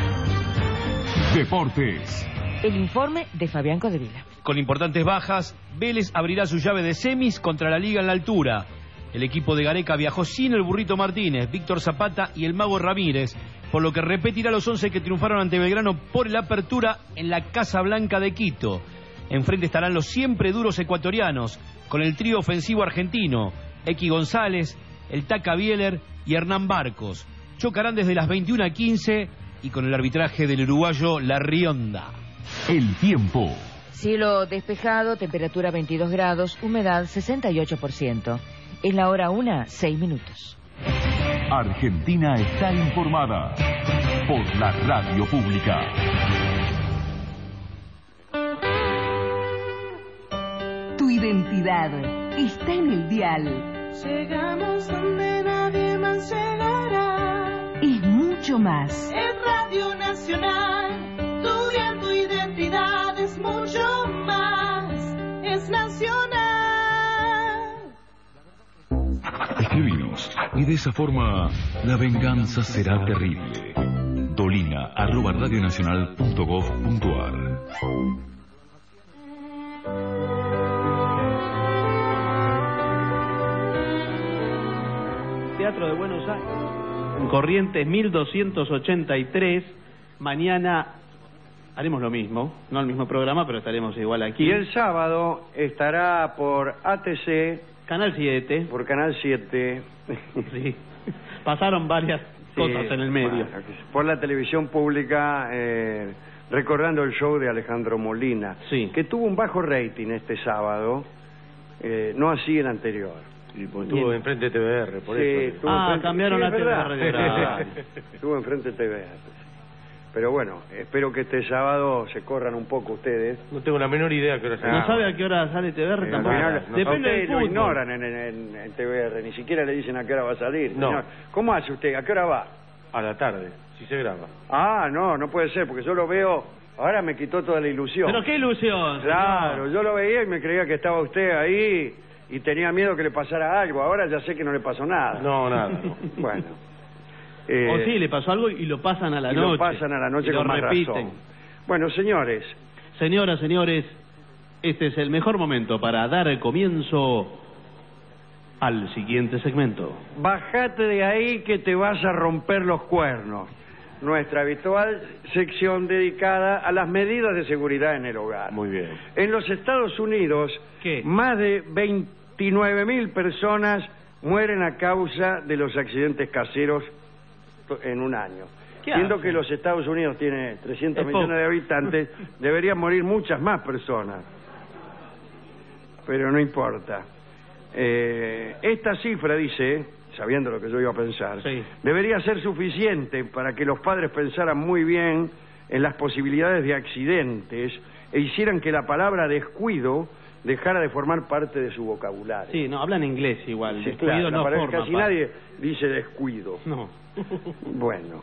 Deportes. El informe de Fabián Codevila. Con importantes bajas, Vélez abrirá su llave de semis contra la Liga en la altura. El equipo de Gareca viajó sin el Burrito Martínez, Víctor Zapata y el Mago Ramírez, por lo que repetirá los once que triunfaron ante Belgrano por la apertura en la Casa Blanca de Quito. Enfrente estarán los siempre duros ecuatorianos, con el trío ofensivo argentino, Equi González, el Taca Bieler y Hernán Barcos. Chocarán desde las veintiuna a quince y con el arbitraje del uruguayo La Rionda. El tiempo. Cielo despejado, temperatura veintidós grados, humedad sesenta y ocho por ciento. Es la hora una, seis minutos. Argentina está informada por la radio pública. Tu identidad está en el dial. Llegamos donde nadie más llegará. Es mucho más. Es Radio Nacional. Tu dial, tu identidad es mucho más. Es nacional. Escribinos y de esa forma la venganza será terrible. Dolina arroba radionacional punto gov punto ar. Teatro de Buenos Aires, en Corrientes mil doscientos ochenta y tres. Mañana haremos lo mismo, no el mismo programa, pero estaremos igual aquí. Y el sábado estará por A T C, Canal siete. Por Canal siete. Sí. Pasaron varias Sí, cosas en el medio. Bueno, por la televisión pública, eh, recordando el show de Alejandro Molina, sí, que tuvo un bajo rating este sábado, eh, no así el anterior. Y pues estuvo enfrente de T V R, por Sí, eso. estuvo Ah, enfrente- cambiaron sí, la es T V verdad. R. Estuvo enfrente de T V R. Pero bueno, espero que este sábado se corran un poco ustedes. No tengo la menor idea que hora Ah, ¿No sabe a qué hora sale T V R Eh, tampoco? al final, Depende a del ustedes lo fútbol. ignoran en, en, en T V R, ni siquiera le dicen a qué hora va a salir. No. señor. ¿Cómo hace usted? ¿A qué hora va? A la tarde, si se graba. Ah, no, no puede ser, porque yo lo veo, ahora me quitó toda la ilusión. Pero qué ilusión. Claro, señor. yo lo veía y me creía que estaba usted ahí y tenía miedo que le pasara algo. Ahora ya sé que no le pasó nada. No, nada. No. Bueno. Eh, O sí, le pasó algo y lo pasan a la y noche. lo pasan a la noche Y lo con más repiten. razón. Bueno, señores. Señoras, señores, este es el mejor momento para dar el comienzo al siguiente segmento. Bajate de ahí que te vas a romper los cuernos. Nuestra habitual sección dedicada a las medidas de seguridad en el hogar. Muy bien. En los Estados Unidos, ¿Qué? más de veintinueve mil personas mueren a causa de los accidentes caseros en un año. ¿Qué Siendo hace? que los Estados Unidos tiene trescientos Es millones poco. de habitantes, deberían morir muchas más personas. Pero no importa. Eh, esta cifra, dice, sabiendo lo que yo iba a pensar, Sí. debería ser suficiente para que los padres pensaran muy bien en las posibilidades de accidentes e hicieran que la palabra descuido dejara de formar parte de su vocabulario. Sí, no, hablan inglés igual. Sí, Descuido claro, no parece forma casi parte. nadie dice descuido. No. Bueno.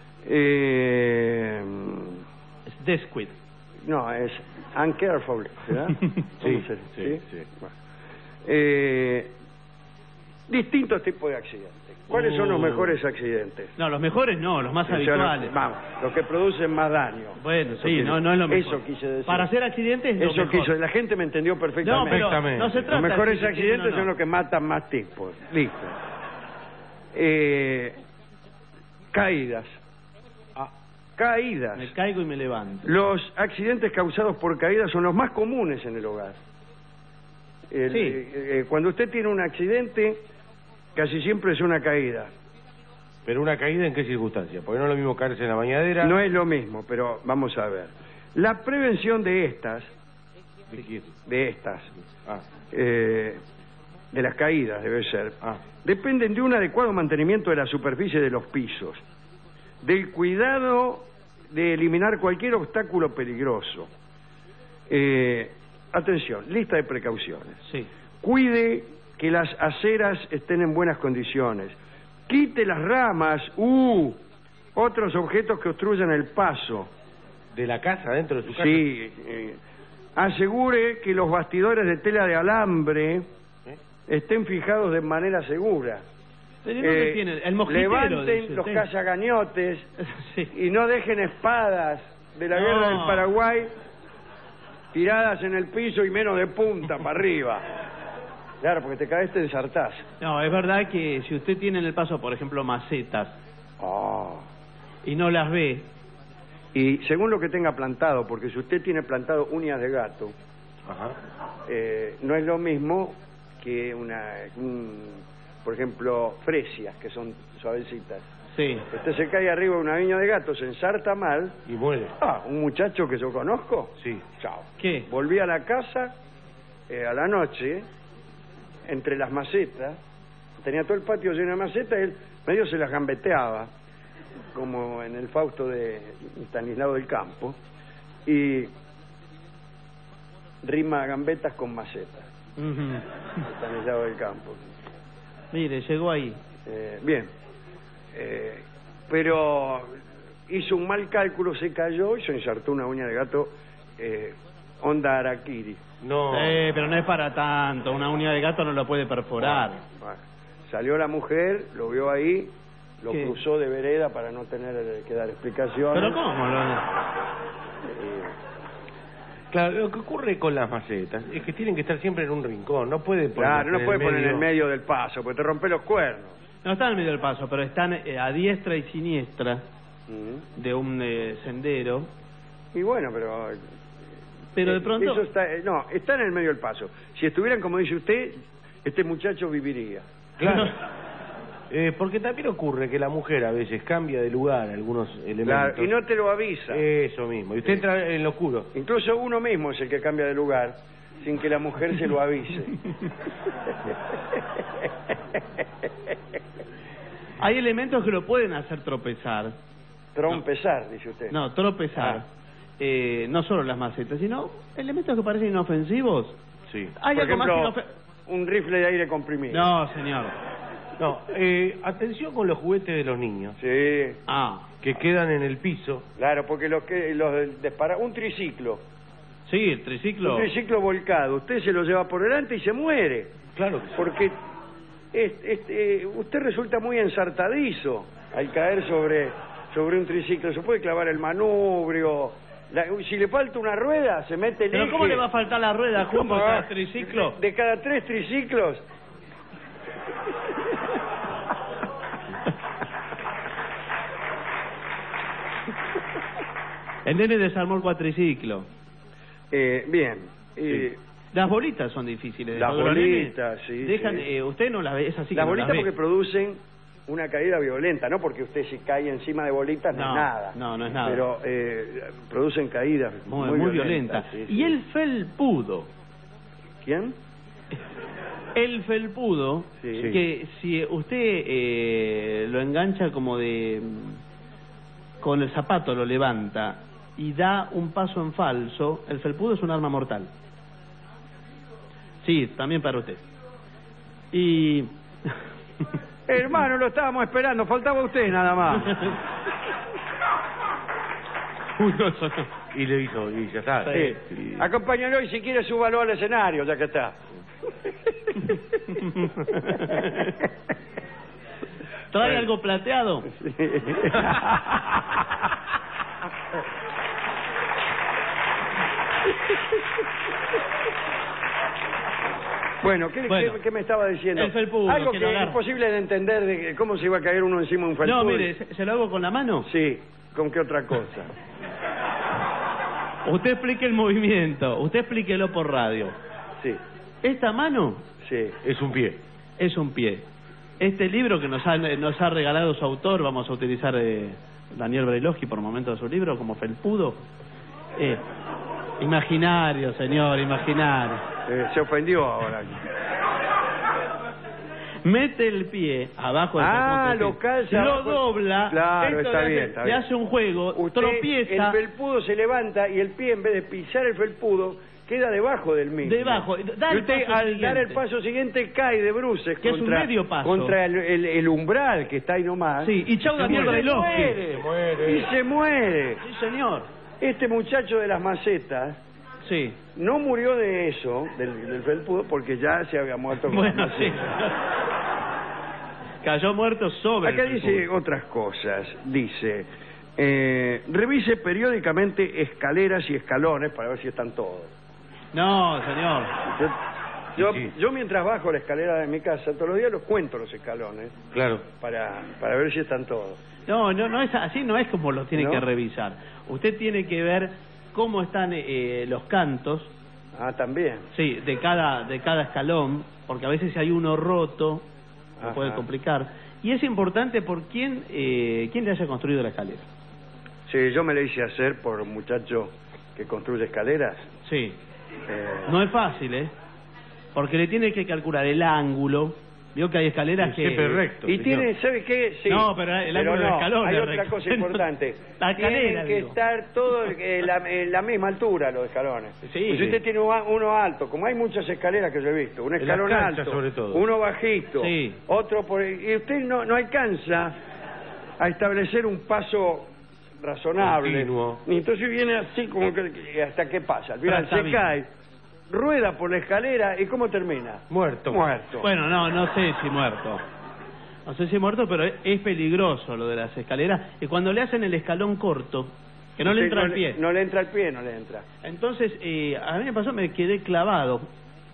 Eh, Es descuid. no, es uncareful, ¿verdad? Sí, ¿Cómo se- sí, sí. Bueno. Eh, distintos tipos de accidentes. ¿Cuáles son los Uh. mejores accidentes? No, los mejores no, los más O sea, habituales. los, vamos, los que producen más daño. Bueno, Eso sí, quise- no, no es lo mejor. Eso quise decir. Para hacer accidentes es lo Eso mejor. quiso, la gente me entendió perfectamente. No, pero no se trata Los mejores de- accidentes no, no. son los que matan más tipos. Listo. Eh, caídas. Caídas. Me caigo y me levanto. Los accidentes causados por caídas son los más comunes en el hogar. El- Sí. eh, eh, cuando usted tiene un accidente, casi siempre es una caída. Pero una caída en qué circunstancia, porque no es lo mismo caerse en la bañadera. No es lo mismo, pero vamos a ver. La prevención de estas, ¿De quién? de estas, Ah, eh, de las caídas debe ser, ah. dependen de un adecuado mantenimiento de la superficie de los pisos, del cuidado de eliminar cualquier obstáculo peligroso. Eh, atención, lista de precauciones. Sí. Cuide que las aceras estén en buenas condiciones. Quite las ramas, uh, otros objetos que obstruyan el paso. ¿De la casa, dentro de su casa? Sí. eh, asegure que los bastidores de tela de alambre ¿Eh? estén fijados de manera segura. Pero ¿dónde Eh, tiene? El mosquitero, levanten dice los usted. cazagañotes Sí. y no dejen espadas de la No. guerra del Paraguay tiradas en el piso y menos de punta para arriba. Claro, porque te caes, te ensartás. No, es verdad que si usted tiene en el paso, por ejemplo, macetas Ah. y no las ve, Y según lo que tenga plantado, porque si usted tiene plantado uñas de gato, Ajá. eh, no es lo mismo que una, un, por ejemplo, fresias, que son suavecitas. sí. Usted se cae arriba de una uña de gato, se ensarta mal. Y muere. Ah, un muchacho que yo conozco. Sí. Chao. ¿Qué? Volví a la casa eh, a la noche, entre las macetas, tenía todo el patio lleno de macetas, y él medio se las gambeteaba, como en el Fausto de Stanislao del Campo, y rima gambetas con macetas, Ujú. Stanislao del Campo. Mire, llegó ahí. Eh, bien, eh, pero hizo un mal cálculo, se cayó y se ensartó una uña de gato eh, onda Arakiri. No. Eh, pero no es para tanto. Una uña de gato no lo puede perforar. Bueno, salió la mujer, lo vio ahí, lo ¿Qué? cruzó de vereda para no tener que dar explicaciones. ¿Pero cómo? Lo- Claro, lo que ocurre con las macetas es que tienen que estar siempre en un rincón, no puede poner Claro, no puede poner en el medio del paso, porque te rompe los cuernos. No están en medio del paso, pero están eh, a diestra y siniestra Mm. de un eh, sendero. Y bueno, pero... Pero de eh, pronto... eso está, eh, no, está en el medio del paso. Si estuvieran, como dice usted, este muchacho viviría. Claro. Eh, porque también ocurre que la mujer a veces cambia de lugar algunos elementos. Claro, y no te lo avisa. Eso mismo. Y usted entra en lo oscuro. Incluso uno mismo es el que cambia de lugar sin que la mujer se lo avise. Hay elementos que lo pueden hacer tropezar. Trompezar, dice usted. No, tropezar. Ah. Eh, no solo las macetas, sino elementos que parecen inofensivos. Sí. Hay Por algo más ejemplo, inofe- un rifle de aire comprimido. No, señor. No, eh, atención con los juguetes de los niños. Sí. Ah, Que quedan en el piso. Claro, porque los que los dispara un triciclo, sí, el triciclo. un triciclo volcado, usted se lo lleva por delante y se muere, Claro que sí. porque es- es- eh, usted resulta muy ensartadizo al caer sobre sobre un triciclo, se puede clavar el manubrio, la- si le falta una rueda se mete el Pero eje. ¿cómo le va a faltar la rueda junto ¿Cómo a va? cada triciclo? De cada tres triciclos. El nene desarmó el cuatriciclo. Eh, bien. eh, Las bolitas son difíciles. de Las porque los nenes bolitas, sí, Dejan, sí. eh, usted no las ve, es así. Las que no bolitas las ve. porque producen una caída violenta, no porque usted si cae encima de bolitas no, No, es nada. no, no es nada. Pero eh, producen caídas Muy, muy, muy violentas. violenta. sí, Y sí. el felpudo. ¿Quién? El felpudo, Sí. que si usted eh, lo engancha como de... con el zapato lo levanta y da un paso en falso, el felpudo es un arma mortal. Sí, también para usted. Y... Hermano, lo estábamos esperando, faltaba usted nada más. Y le hizo, y ya está. Sí. Acompáñalo y si quiere súbalo al escenario, ya que está. ¿Trae algo plateado? Bueno, ¿qué, Bueno, qué, qué me estaba diciendo? el felpudo, Algo que que lo es agarra. imposible de entender de cómo se iba a caer uno encima de un felpudo. No, mire, ¿se, se lo hago con la mano? Sí, ¿con qué otra cosa? Usted explique el movimiento, usted explíquelo por radio. Sí. Esta mano Sí. Es un pie. es un pie. Este libro que nos ha, nos ha regalado su autor, vamos a utilizar eh, Daniel Brailovsky por momento de su libro como felpudo. Eh, imaginario, señor, imaginario. Eh, se ofendió ahora. Mete el pie abajo del Ah, felpudo, lo calza lo abajo. dobla, Claro, esto está le bien, hace, está le bien. hace un juego, Usted, tropieza el felpudo se levanta y el pie, en vez de pisar el felpudo, queda debajo del mismo. debajo, da Y el usted paso al dar siguiente. el paso siguiente cae de bruces Que es un contra, medio paso. contra el, el- el umbral que está ahí nomás. Sí, y chau se Daniel muere. Brailovsky. Se muere. Y se muere. Sí, señor. Este muchacho de las macetas Sí. no murió de eso, del, del felpudo, porque ya se había muerto con las Bueno, sí. macetas. Cayó muerto sobre Acá el dice felpudo. otras cosas. Dice, eh, revise periódicamente escaleras y escalones para ver si están todos. No, señor. Yo, Sí, sí. yo mientras bajo la escalera de mi casa, todos los días los cuento los escalones Claro. para, para ver si están todos. No, no, no es así, no es como los tiene ¿No? que revisar. Usted tiene que ver cómo están eh, los cantos, Ah, también. sí, de cada de cada escalón, porque a veces si hay uno roto, lo Ajá. puede complicar. Y es importante por quién eh, quién le haya construido la escalera. Sí, yo me la hice hacer por un muchacho que construye escaleras. Sí. Eh, No es fácil, ¿eh? Porque le tiene que calcular el ángulo. Vio que hay escaleras que... Siempre recto. y señor. tiene, ¿sabe qué? Sí. No, pero el ángulo del no, escalón hay es otra recto. cosa importante. La escalera, Tienen que digo. estar todos en la, en la misma altura los escalones. Sí, Pues si sí. usted tiene uno uno alto, como hay muchas escaleras que yo he visto, un En las escalón canchas, alto, sobre todo. uno bajito, Sí. otro por... Y usted no, no alcanza a establecer un paso razonable. Continuo. Y entonces viene así como que... que ¿hasta qué pasa? Al final Pero está se bien. cae, rueda por la escalera y ¿cómo termina? Muerto. Muerto. Bueno, no, no sé si muerto. No sé si muerto, pero es, es peligroso lo de las escaleras. Y cuando le hacen el escalón corto, que no le Sí, entra no el pie. No le entra el pie, no le entra. Entonces, eh, a mí me pasó, me quedé clavado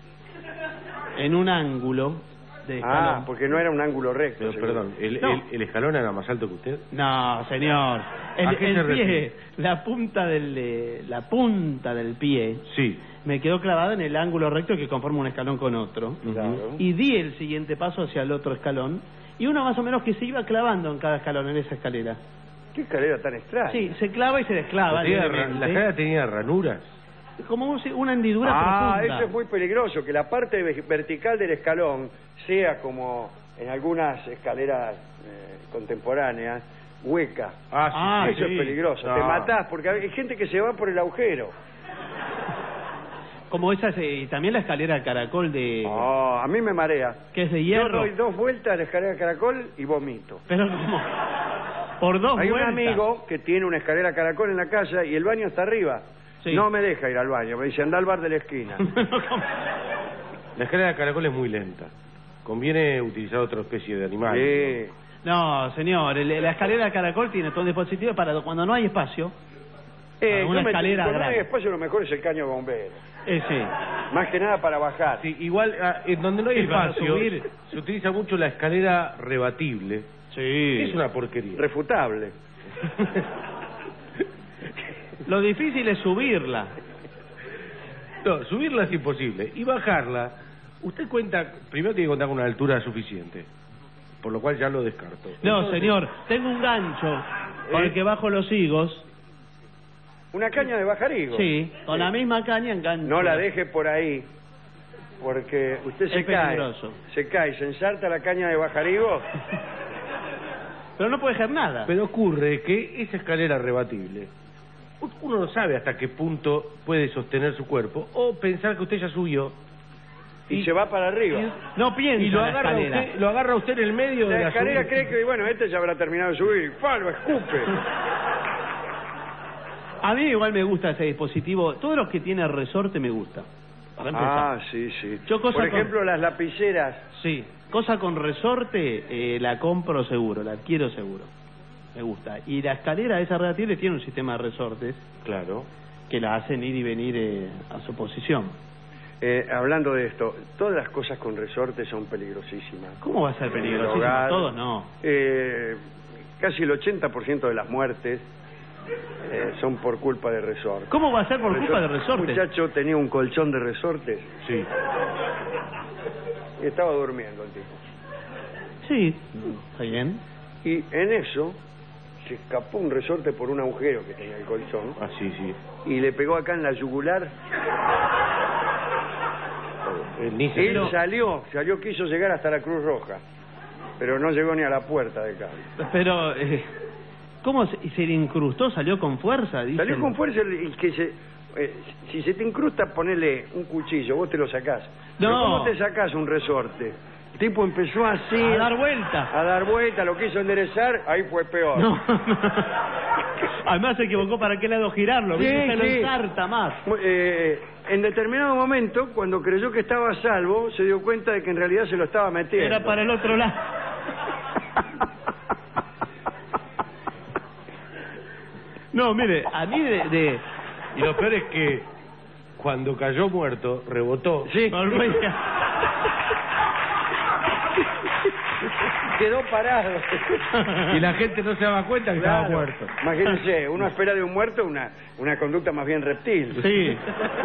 en un ángulo de escalón. Ah, porque no era un ángulo recto. Pero, seguro. perdón, ¿el, No. el, el escalón era más alto que usted? No, señor. El, ¿A qué el se pie, refiere? la punta del eh, la punta del pie Sí. me quedó clavada en el ángulo recto que conforma un escalón con otro. Claro. Y di el siguiente paso hacia el otro escalón y uno más o menos que se iba clavando en cada escalón en esa escalera. ¿Qué escalera tan extraña? Sí, se clava y se desclava. Tenía ra- levemente. la escalera tenía ranuras. Como un- una hendidura Ah, profunda. eso es muy peligroso, que la parte ve- vertical del escalón sea como en algunas escaleras eh, contemporáneas, hueca. Ah, sí, Ah, eso sí. es peligroso, No. te matás, porque hay gente que se va por el agujero. Como esas, eh, y también la escalera caracol de... Oh, a mí me marea. que es de Yo hierro. doy dos vueltas a la escalera caracol y vomito. Pero como... Por dos Hay un vueltas. amigo que tiene una escalera caracol en la casa y el baño está arriba. Sí. No me deja ir al baño, me dice, anda al bar de la esquina. La escalera de caracol es muy lenta. Conviene utilizar otra especie de animal. Sí. No, señor, el- la escalera caracol tiene todo el dispositivo para cuando no hay espacio. Eh, Para una yo me- escalera cuando no hay grande. espacio lo mejor es el caño de bombero. Eh, sí. Más que nada para bajar. Sí, igual, ah, en donde no hay Sí, para espacio, subir. se utiliza mucho la escalera rebatible. Sí. Es una porquería. Refutable. Lo difícil es subirla. No, subirla es imposible. Y bajarla, usted cuenta, primero tiene que contar con una altura suficiente. Por lo cual ya lo descarto. No, Entonces, señor, tengo un gancho con ¿Eh? el que bajo los higos. Una caña de bajarigo. Sí, con la misma caña engancho. No la deje por ahí, porque usted se Es cae. peligroso. Se cae, se ensarta la caña de bajarigo. Pero no puede hacer nada. Pero ocurre que esa escalera rebatible, uno no sabe hasta qué punto puede sostener su cuerpo o pensar que usted ya subió Y, se va para arriba. No piensa y lo en la agarra escalera. usted, lo agarra usted en el medio de La la escalera subida. cree que, bueno, este ya habrá terminado de subir. ¡Fa! Lo escupe. A mí igual me gusta ese dispositivo. Todos los que tiene resorte me gusta. Para empezar. Ah, sí, sí. Yo cosa Por con- ejemplo, las lapiceras. Sí, cosa con resorte, eh, la compro seguro, la adquiero seguro. Me gusta. Y la escalera esa relativa tiene un sistema de resortes. Claro. Que la hacen ir y venir eh, a su posición. Eh, hablando de esto, todas las cosas con resortes son peligrosísimas. ¿Cómo va a ser peligrosísimo? En el hogar, Todos no. Eh, casi el ochenta por ciento de las muertes eh, son por culpa de resortes. ¿Cómo va a ser por culpa de resortes? Un muchacho tenía un colchón de resortes. Sí. Y estaba durmiendo el tipo. Sí, está bien. Y en eso se escapó un resorte por un agujero que tenía el colchón. Ah, sí, sí. Y le pegó acá en la yugular. Él ni se Él enteró. salió, salió, quiso llegar hasta la Cruz Roja, pero no llegó ni a la puerta de casa. Pero, eh, ¿cómo se, y se le incrustó? ¿Salió con fuerza? Dicen. Salió con fuerza y que se... eh, si se te incrusta, ponele un cuchillo, vos te lo sacás. No. Pero ¿cómo te sacás un resorte? El tipo empezó así... A dar vuelta. A dar vuelta, lo quiso enderezar, ahí fue peor. No. Además se equivocó para qué lado girarlo. Sí, ¿Viste? Se lo sí. ensarta más. Eh, en determinado momento, cuando creyó que estaba a salvo, se dio cuenta de que en realidad se lo estaba metiendo. Era para el otro lado. No, mire, a mí de... de... Y lo peor es que cuando cayó muerto, rebotó. Sí. Quedó parado. Y la gente no se daba cuenta que Claro. estaba muerto. Imagínense, uno espera de un muerto una, una conducta más bien reptil. Sí.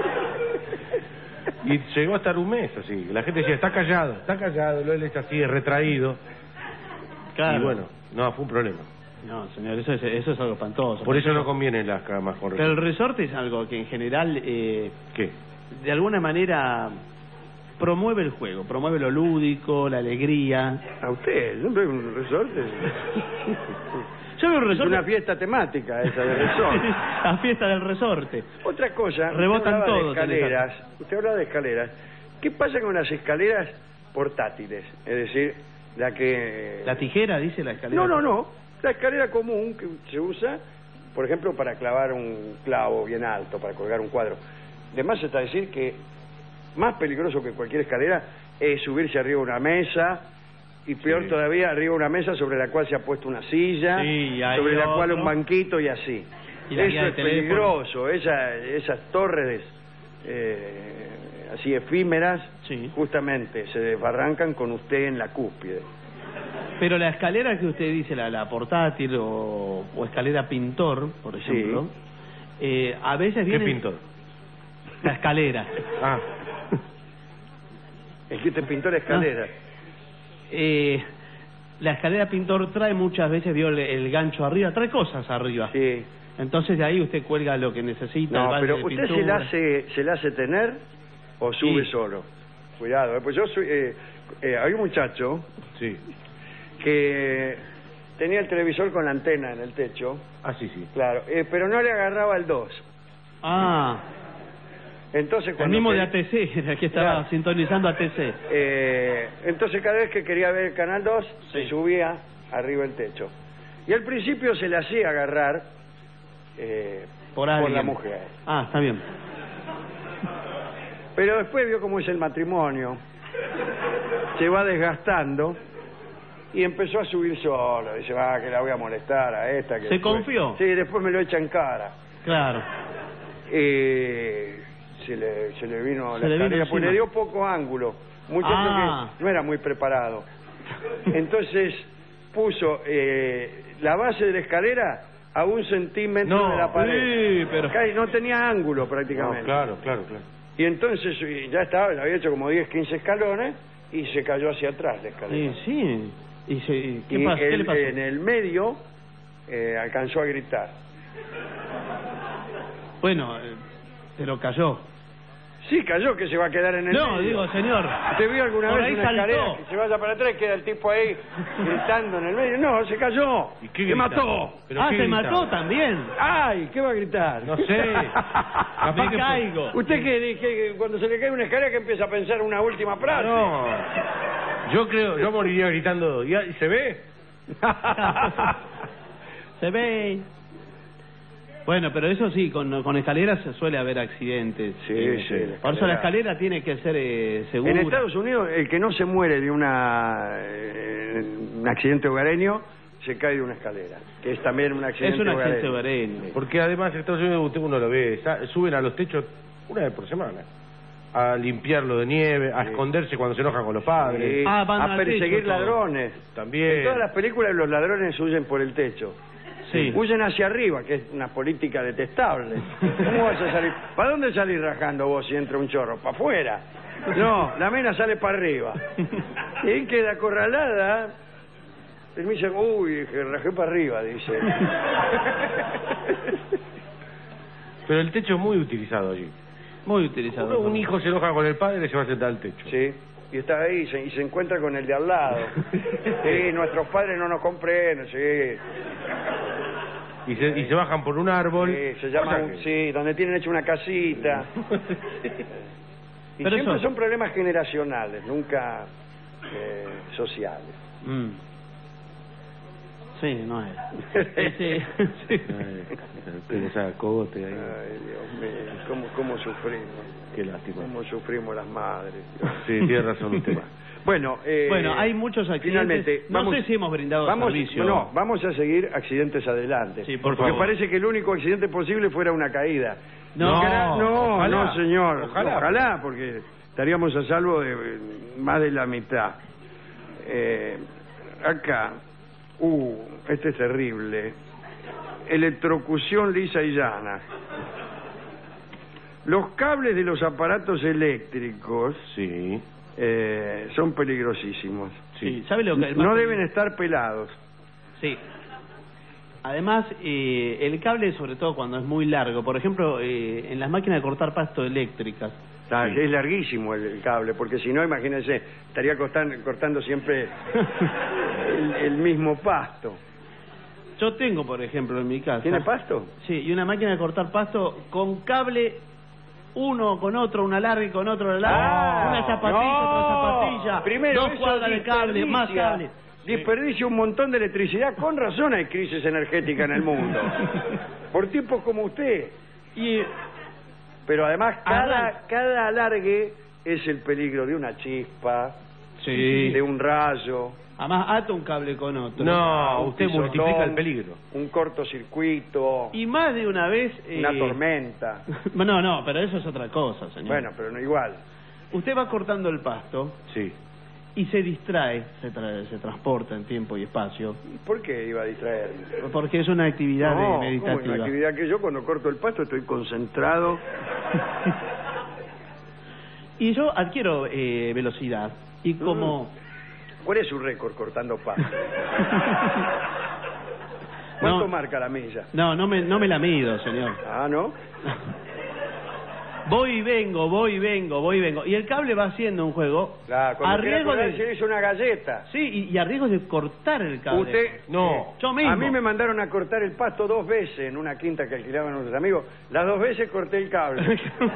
Y llegó a estar un mes así. La gente decía, está callado, está callado. Lo él está así, retraído. Claro. Y bueno, no, fue un problema. No, señor, eso es, eso es algo espantoso. Por eso no convienen las camas con Pero el resorte. resorte es algo que en general, eh, ¿Qué? de alguna manera, promueve el juego, promueve lo lúdico, la alegría. ¿A usted? ¿No ve un resorte? Yo veo un Es resorte... una fiesta temática esa de resorte. La fiesta del resorte. Otra cosa, Rebotan usted hablaba todos de en escaleras. Usted hablaba de escaleras. ¿Qué pasa con las escaleras portátiles? Es decir, la que... La tijera, dice la escalera. No, no, no. La escalera común que se usa, por ejemplo, para clavar un clavo bien alto, para colgar un cuadro. Además está decir que más peligroso que cualquier escalera es subirse arriba de una mesa y peor Sí. todavía arriba de una mesa sobre la cual se ha puesto una silla, Sí, y hay sobre la otro. cual un banquito y así. Y la guía Eso de es teléfono. peligroso, esa, esas torres eh, así efímeras, Sí. justamente se desbarrancan con usted en la cúspide. Pero la escalera que usted dice, la, la portátil o, o escalera pintor, por ejemplo, eh, a veces ¿Qué viene... pintor? La escalera. Ah, El que te pintó la escalera. Eh, la escalera pintor trae muchas veces, vio el, el gancho arriba, trae cosas arriba. Sí. Entonces de ahí usted cuelga lo que necesita. el No, balde pero de ¿usted se pintura. la hace, se la hace tener o sube Sí. solo? Cuidado, eh, pues yo soy... Eh, eh, hay un muchacho sí. que tenía el televisor con la antena en el techo, Ah, sí, sí. claro, eh, pero no le agarraba el dos. Ah, Entonces el cuando mismo te- de A T C, era el que estaba Claro. sintonizando A T C. Eh, entonces cada vez que quería ver el canal dos, Sí. se subía arriba del techo. Y al principio se le hacía agarrar eh, Por por alguien. la mujer. Ah, está bien. Pero después vio cómo es el matrimonio, se va desgastando y empezó a subir solo. Dice, va, que la voy a molestar a esta. Que ¿Se después- confió? Sí, después me lo echa en cara. Claro. Eh, se, le, se le vino Se la le vino escalera, pues encima. le dio poco ángulo. Muchacho Ah. que no era muy preparado. Entonces puso eh, la base de la escalera a un centímetro No, de la pared. sí, pero- Casi no tenía ángulo No, prácticamente. claro, claro, claro. Y entonces y ya estaba, había hecho como diez, quince escalones y se cayó hacia atrás la escalera. Sí, sí. ¿Y se, y ¿qué, y pasó? ¿Qué él, le pasó? en el medio eh, alcanzó a gritar. Bueno, eh, pero cayó. Sí, cayó, que se va a quedar en el No, medio. digo, señor. ¿Usted vio alguna Por vez ahí una saltó. escalera que se vaya para atrás y queda el tipo ahí gritando en el medio? No, se cayó. ¿Y qué ¡Se grita? mató! ¿Pero Ah, qué se gritaba? mató también. ¡Ay! ¿Qué va a gritar? No sé. Capaz Me que- caigo. ¿Usted que, que cuando se le cae una escalera que empieza a pensar una última frase? No. Yo creo, yo moriría gritando. ¿Y y se ve? Se ve. Bueno, pero eso sí, con, con escaleras suele haber accidentes. Sí, eh, sí. La Por eso la escalera- escalera tiene que ser eh, segura. En Estados Unidos, el que no se muere de una eh, un accidente hogareño, se cae de una escalera, que es también un accidente Es un accidente hogareño. hogareño. Porque además en Estados Unidos usted uno lo ve, sa- suben a los techos una vez por semana a limpiarlo de nieve, a esconderse cuando se enojan con los padres. Sí, Ah, van a al perseguir techo todo. ladrones. También. En todas las películas los ladrones huyen por el techo. Sí. Huyen hacia arriba, que es una política detestable. ¿Cómo vas a salir? ¿Para dónde salís rajando vos si entra un chorro? ¿Para afuera? No, la mena sale para arriba. Y ahí queda acorralada. Y me dice, uy, que rajé para arriba, dice. Pero el techo es muy utilizado allí. Muy utilizado. Uno- un hijo se enoja con el padre y se va a sentar al techo. Sí, y está ahí y se, y se encuentra con el de al lado. Sí, nuestros padres no nos comprenden, sí. Y se, y se bajan por un árbol. Sí, se llama, cosa un- que- sí, donde tienen hecho una casita. Y Pero siempre eso- son problemas generacionales, nunca eh, sociales. Mm. Sí, no es. Ese- sí. Ay, usted sabe, cogote ahí. Ay, Dios mío, cómo, cómo sufrimos. Qué lástima. Cómo sufrimos las madres. Dios. Sí, tiene razón usted. Bueno, eh, Bueno, hay muchos accidentes. Finalmente, No vamos, sé si hemos brindado vamos, servicio. No, vamos a seguir accidentes adelante. Sí, por porque favor. parece que el único accidente posible fuera una caída. No, Ojalá- no, ojalá. no, señor. Ojalá. Ojalá, porque estaríamos a salvo de eh, más de la mitad. Eh, acá, uh, este es terrible. Electrocución lisa y llana. Los cables de los aparatos eléctricos Sí. eh, son peligrosísimos. Sí, ¿sabe lo que el más No peli- deben estar pelados. Sí. Además, eh, el cable, sobre todo cuando es muy largo, por ejemplo, eh, en las máquinas de cortar pasto eléctricas. Está- Es larguísimo el, el cable, porque si no, imagínense, estaría cortando, cortando siempre el, el mismo pasto. Yo tengo, por ejemplo, en mi casa. ¿Tiene pasto? Sí, y una máquina de cortar pasto con cable, uno con otro, una larga y con otro la larga, Ah, una zapatilla, no. otra zapatilla, Primero, dos eso cuadras de cable, más desperdicia- cable. Desperdicia un montón de electricidad. Con razón hay crisis energética en el mundo. Por tipos como usted. Y Pero además, cada, Arran- cada alargue es el peligro de una chispa, Sí. de un rayo. además ata un cable con otro. No, un usted pisotón, multiplica el peligro. Un cortocircuito, Y más de una vez... una eh, tormenta. No, no, pero eso es otra cosa, señor. Bueno, pero no igual. Usted va cortando el pasto Sí. y se distrae, se, tra- se transporta en tiempo y espacio, ¿Por qué iba a distraerme? porque es una actividad No, de ¿cómo es meditativa. una actividad que yo cuando corto el pasto estoy concentrado. Y yo adquiero eh, velocidad. Y como... ¿Cuál es su récord cortando pasto? ¿Cuánto No. marca la milla? No, no me, no me la mido, señor. Ah, ¿no? Voy y vengo, voy y vengo, voy y vengo. Y el cable va haciendo un juego. Claro, a cuando quiera riesgo cortar, de... se le hizo una galleta. Sí, y, y a riesgo de cortar el cable. Usted, No. Yo mismo. A mí me mandaron a cortar el pasto dos veces en una quinta que alquilaban nuestros amigos. Las dos veces corté el cable.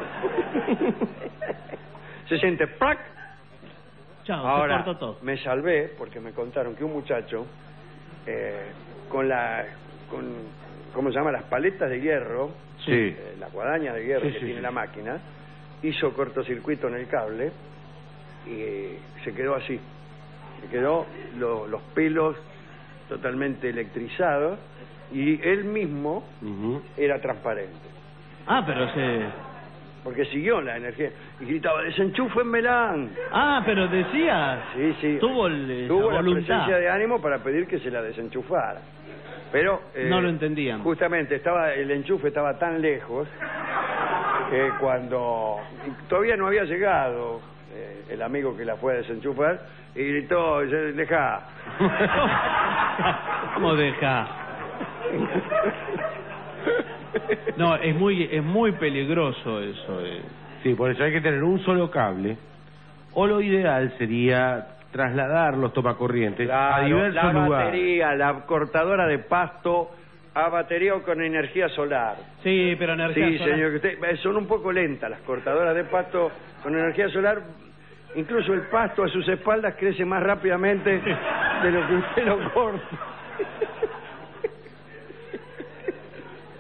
Se siente ¡prac! Chao, se Ahora, cortó todo. me salvé porque me contaron que un muchacho eh, con la... con ¿cómo se llama? Las paletas de hierro, Sí. eh, las guadañas de hierro Sí, que sí, tiene sí. la máquina, hizo cortocircuito en el cable y se quedó así. Se quedó lo- los pelos totalmente electrizados y él mismo Ujú. era transparente. Ah, pero se... Porque siguió la energía y gritaba, desenchúfenmela. Ah, pero decía... Sí, sí. Tuvo, el, esa Tuvo la voluntad. presencia de ánimo para pedir que se la desenchufara. Pero... eh, No lo entendían. Justamente, estaba el enchufe estaba tan lejos que cuando... y todavía no había llegado eh, el amigo que la fue a desenchufar y gritó, deja. ¿Cómo deja? No, es muy, es muy peligroso eso. eh. Sí, por eso hay que tener un solo cable. O lo ideal sería trasladar los tomacorrientes a Claro, diversos la lugares. batería, la cortadora de pasto a batería o con energía solar. Sí, pero energía Sí, solar- señor, que usted, eh, son un poco lentas las cortadoras de pasto con energía solar. Incluso el pasto a sus espaldas crece más rápidamente de lo que usted lo corta.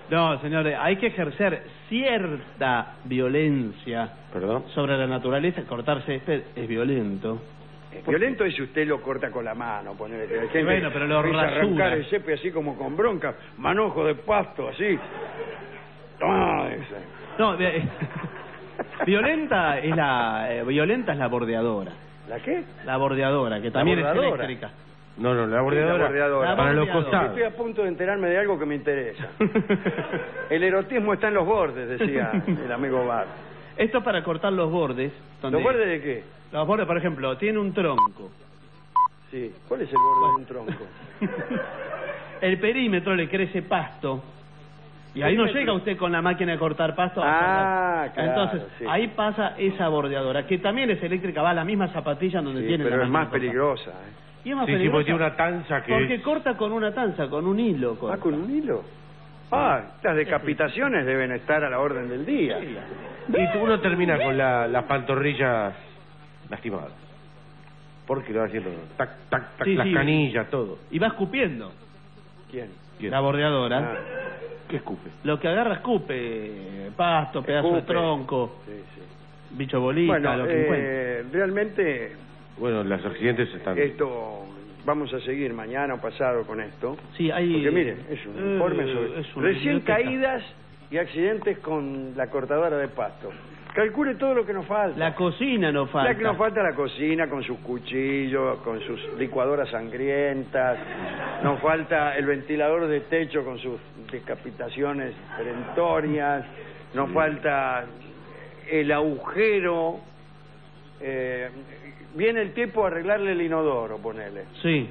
No, señores, hay que ejercer cierta violencia ¿Perdón? sobre la naturaleza. Cortar césped es violento. Es violento es si usted lo corta con la mano, ponele. Que hay gente bueno, pero lo empieza a rasura. arrancar el césped así como con bronca, manojo de pasto, así. Ah, ese. No, eh, violenta es la eh, violenta es la bordeadora. ¿La qué? La bordeadora, que también es bordeadora? eléctrica. No, no, la bordeadora, La bordeadora. para los bordeadora. costados. Estoy a punto de enterarme de algo que me interesa. El erotismo está en los bordes, decía el amigo Bar. Esto es para cortar los bordes. Donde, ¿Los bordes de qué? Los bordes, por ejemplo, tiene un tronco. Sí. ¿Cuál es el borde de un tronco? El perímetro le crece pasto. Y ahí no Perímetro. llega usted con la máquina de cortar pasto. a Ah, cortar. claro, Entonces, sí. ahí pasa esa bordeadora, que también es eléctrica, va a la misma zapatilla donde Sí, tiene la pero es máquina más de cortar. peligrosa. ¿eh? Y es más Sí, sí, peligrosa porque tiene una tanza que porque es- corta con una tanza, con un hilo. Corta. Ah, ¿con un hilo? Ah, las decapitaciones deben estar a la orden del día. Y uno termina con la, las pantorrillas lastimadas. Porque lo va haciendo tac, tac, tac, Sí, las sí. canillas, todo. Y va escupiendo. ¿Quién? ¿Quién? La bordeadora. Ah, ¿Qué escupe? Lo que agarra escupe, pasto, pedazo de escupe. tronco, Sí, sí. bicho bolita, Bueno, lo que encuentre. eh, realmente Bueno, los accidentes están... esto vamos a seguir mañana o pasado con esto. Sí, hay... Porque miren, es un eh, informe sobre es una recién biblioteca. caídas y accidentes con la cortadora de pasto. Calcule todo lo que nos falta. La cocina no falta. Ya que nos falta la cocina con sus cuchillos, con sus licuadoras sangrientas, nos falta el ventilador de techo con sus decapitaciones perentorias, nos falta el agujero, eh, viene el tiempo a arreglarle el inodoro, ponele. Sí.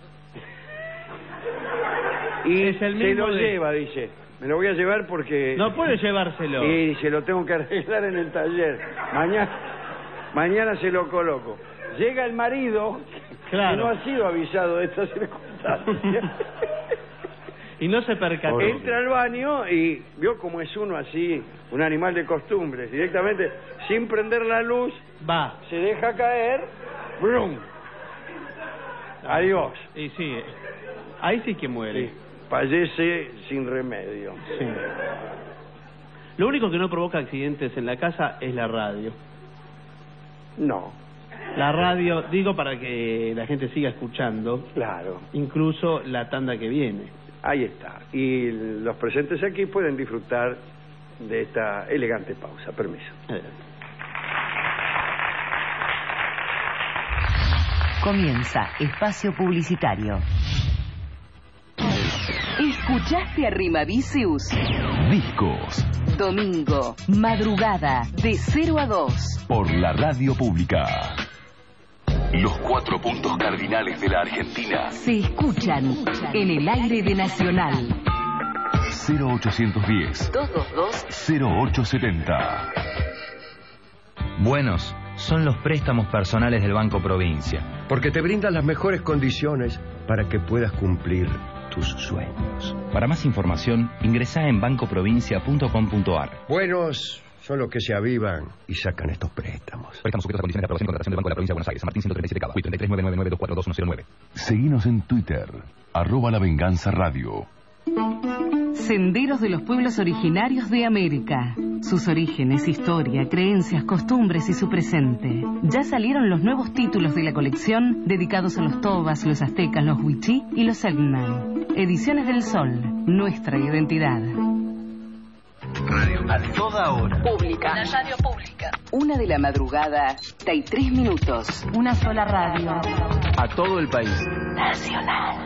Y Es el se mismo lo de- lleva, dice. Me lo voy a llevar porque... No puede llevárselo. Y se lo tengo que arreglar en el taller. Mañana, mañana se lo coloco. Llega el marido, Claro. que no ha sido avisado de esta circunstancia. Y no se percató. Entra al baño y vio como es uno así, un animal de costumbres. Directamente, sin prender la luz, Va. se deja caer, ¡brum! Adiós. Y sí, ahí sí que muere. Sí, fallece sin remedio. Sí. Lo único que no provoca accidentes en la casa es la radio. No, La radio, digo para que la gente siga escuchando, claro. incluso la tanda que viene. Ahí está. Y los presentes aquí pueden disfrutar de esta elegante pausa. Permiso. Comienza Espacio Publicitario. ¿Escuchaste a Rimavicius? Discos Domingo, madrugada, de cero a dos. por la radio pública. Los cuatro puntos cardinales de la Argentina. Se escuchan en el aire de Nacional. cero ochocientos diez, dos dos dos. cero ocho setenta. Buenos son los préstamos personales del Banco Provincia. Porque te brindan las mejores condiciones para que puedas cumplir tus sueños. Para más información, ingresá en banco provincia punto com punto ar. Buenos son los que se avivan y sacan estos préstamos. Préstamos sujetos a condiciones de aprobación y contratación del Banco de la Provincia de Buenos Aires. San Martín ciento treinta y siete Cava. treinta y tres nueve nueve nueve dos cuatro dos uno cero nueve. Seguinos en Twitter, arroba La Venganza Radio. Senderos de los pueblos originarios de América. Sus orígenes, historia, creencias, costumbres y su presente. Ya salieron los nuevos títulos de la colección dedicados a los tobas, los aztecas, los huichí y los selknam. Ediciones del Sol, nuestra identidad. Radio a toda hora. Pública. La radio pública. Una de la madrugada, treinta y tres minutos. Una sola radio. A todo el país. Nacional.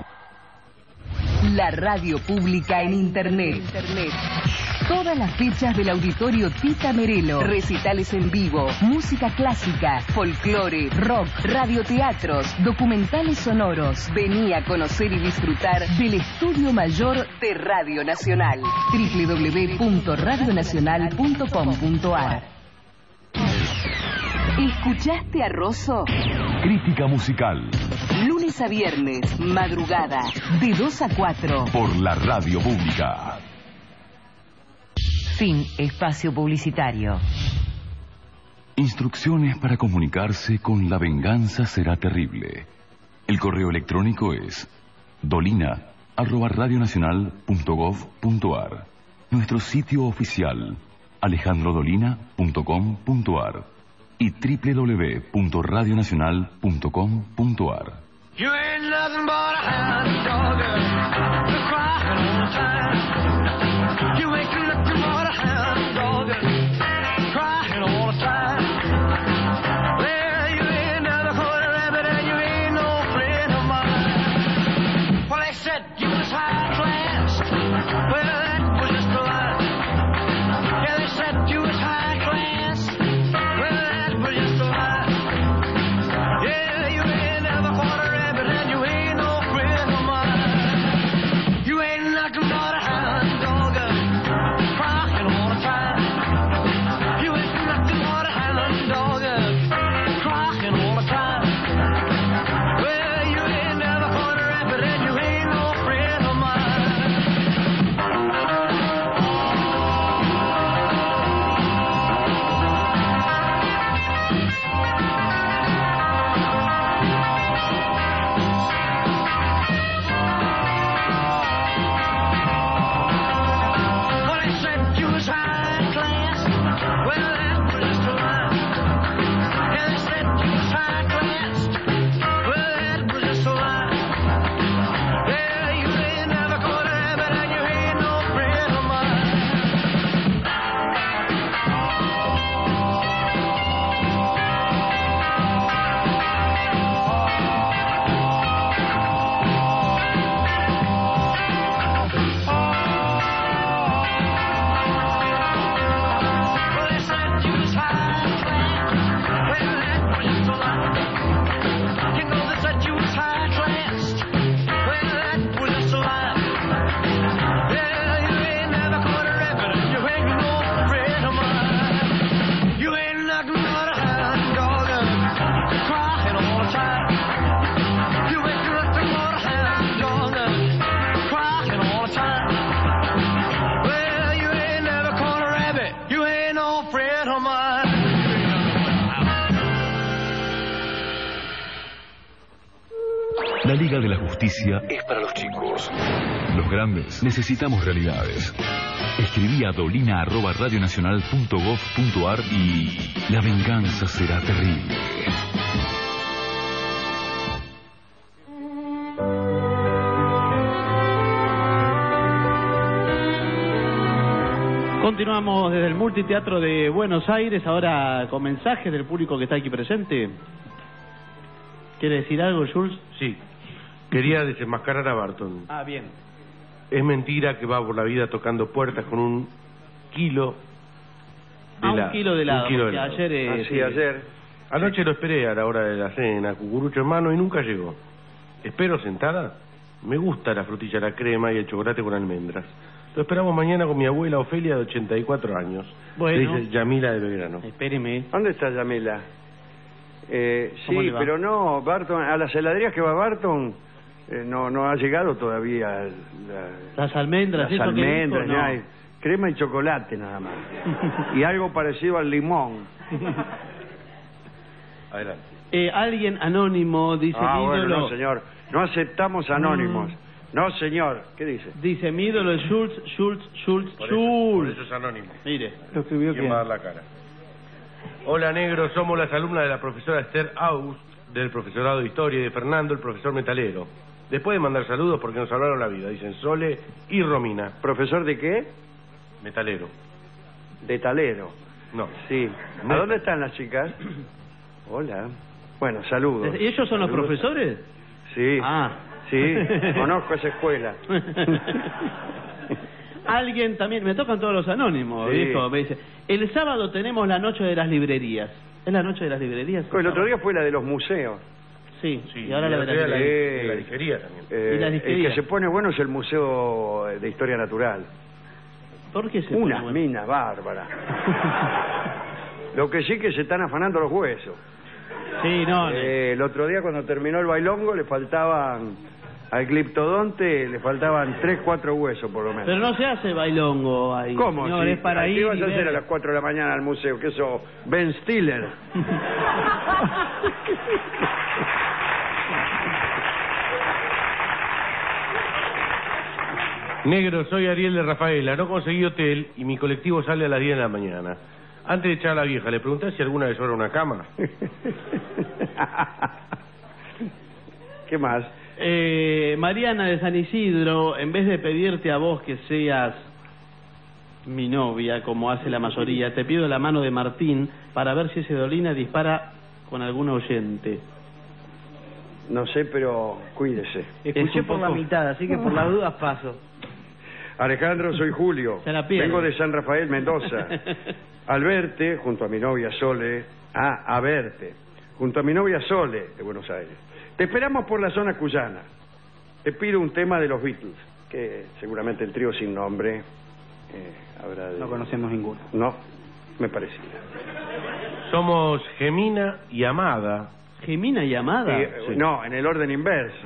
La radio pública en Internet. Todas las fechas del auditorio Tita Merelo. Recitales en vivo, música clásica, folclore, rock, radioteatros, documentales sonoros. Vení a conocer y disfrutar del Estudio Mayor de Radio Nacional. doble u doble u doble u punto radio nacional punto com punto ar. ¿Escuchaste a Rosso? Crítica musical Lunes a viernes, madrugada, de dos a cuatro. por la radio pública. Fin Espacio Publicitario. Instrucciones para comunicarse con La Venganza Será Terrible. El correo electrónico es dolina arroba radionacional punto gov punto ar. Nuestro sitio oficial, alejandro dolina punto com punto ar y doble u doble u doble u punto radionacional punto com punto ar. You ain't nothing but a hound dog, you're crying all the time. You ain't nothing but a hound dog, crying all the time. Well, you ain't never caught a rabbit and you ain't no friend of mine. Well, they said you was high class, well, that was just a lie. Yeah, they said you was high class, well, that was just a lie. Yeah, you ain't never caught a rabbit and you ain't no friend of mine. You ain't nothing but a hound dog, crying all the time. You ain't nothing but a hound dog, crying all the time. Well, you ain't never caught a rabbit and you ain't no friend of mine. Well, they said you was high class. Well, that was just a lie. Yeah, they said you was high class. Well, that was just a lie. Yeah, you ain't never caught a rabbit and you ain't no friend of mine. Well, they said you was high class. Well, that was just a lie. You know they said you was high class. Well, that was just a lie. Yeah, you ain't never caught a rabbit and you ain't no friend of mine. You ain't nothing but a hound dog, crying all the time. You ain't nothing but a hound dog, crying all the time. Well, you ain't never caught a rabbit, you ain't no friend of mine. La Liga de la Justicia es para los chicos. Los grandes necesitamos realidades. Escribí a dolina arroba radionacional punto gov punto ar y la venganza será terrible. Continuamos desde el Multiteatro de Buenos Aires, ahora con mensajes del público que está aquí presente. ¿Quiere decir algo, Jules? Sí. Quería desenmascarar a Barton. Ah, bien. Es mentira que va por la vida tocando puertas con un kilo de Ah, un helado. kilo de helado, Un kilo de porque helado. ayer, eh, Así, sí. ayer. Anoche lo esperé a la hora de la cena, cucurucho en mano, y nunca llegó. Espero sentada. Me gusta la frutilla, la crema y el chocolate con almendras. Lo esperamos mañana con mi abuela Ofelia de ochenta y cuatro años. Bueno. Dice Yamila de Belgrano. Espéreme. ¿Dónde está Yamila? Eh, ¿Cómo sí, le va? pero no, Barton, a las heladerías que va Barton eh, no no ha llegado todavía la- Las almendras, las eso que almendras, dijo, ni no. hay crema y chocolate nada más. Y algo parecido al limón. Adelante. Eh, alguien anónimo dice Ah, mi bueno, ídolo. no, señor. No aceptamos anónimos. No, señor. ¿Qué dice? Dice mi ídolo es Schultz, Schultz, Schultz, Por eso, por Schultz. eso es anónimo. Mire. Lo escribió ¿Quién va a dar la cara? Hola, negro. Somos las alumnas de la profesora Esther August, del profesorado de Historia, y de Fernando, el profesor metalero. Después de mandar saludos porque nos salvaron la vida, dicen Sole y Romina. ¿Profesor de qué? Metalero. De talero. No. Sí. ¿A dónde están las chicas? Hola. Bueno, saludos. ¿Ellos son los Saludos. profesores? Sí. Ah. Sí, conozco esa escuela. Alguien también, me tocan todos los anónimos, Sí. viejo, me dice, el sábado tenemos la noche de las librerías. ¿Es la noche de las librerías? El otro día fue la de los museos. Sí, Sí, y ahora la de las y la- librerías. y la disquería también. Eh, Y la el disquería. que se pone bueno es el Museo de Historia Natural. ¿Por qué se Unas pone bueno? minas bárbaras. Lo que sí que se están afanando los huesos. Sí, no, no. Eh, el otro día cuando terminó el bailongo le faltaban al gliptodonte, le faltaban tres, cuatro huesos por lo menos. Pero no se hace bailongo ahí. ¿Cómo? Señor, Sí. es para ¿Qué ir vas y a hacer ver. a las cuatro de la mañana al museo? ¿Qué eso? Ben Stiller. Negro, soy Ariel de Rafaela. No conseguí hotel y mi colectivo sale a las diez de la mañana. Antes de echar a la vieja, ¿le pregunté si alguna vez sobra una cama? ¿Qué más? Eh, Mariana de San Isidro, en vez de pedirte a vos que seas mi novia, como hace la mayoría, te pido la mano de Martín para ver si ese Dolina dispara con algún oyente. No sé, pero cuídese. Escuché por la mitad, así que por las dudas paso. Alejandro, soy Julio. Se la pierde. Vengo de San Rafael, Mendoza. Al verte, junto a mi novia Sole... Ah, a verte. Junto a mi novia Sole, de Buenos Aires. Te esperamos por la zona cuyana. Te pido un tema de los Beatles, que seguramente el trío sin nombre eh, habrá de... No conocemos ninguno. No, me parecía. Somos Gemina y Amada. ¿Gemina y Amada? Eh, sí. No, en el orden inverso.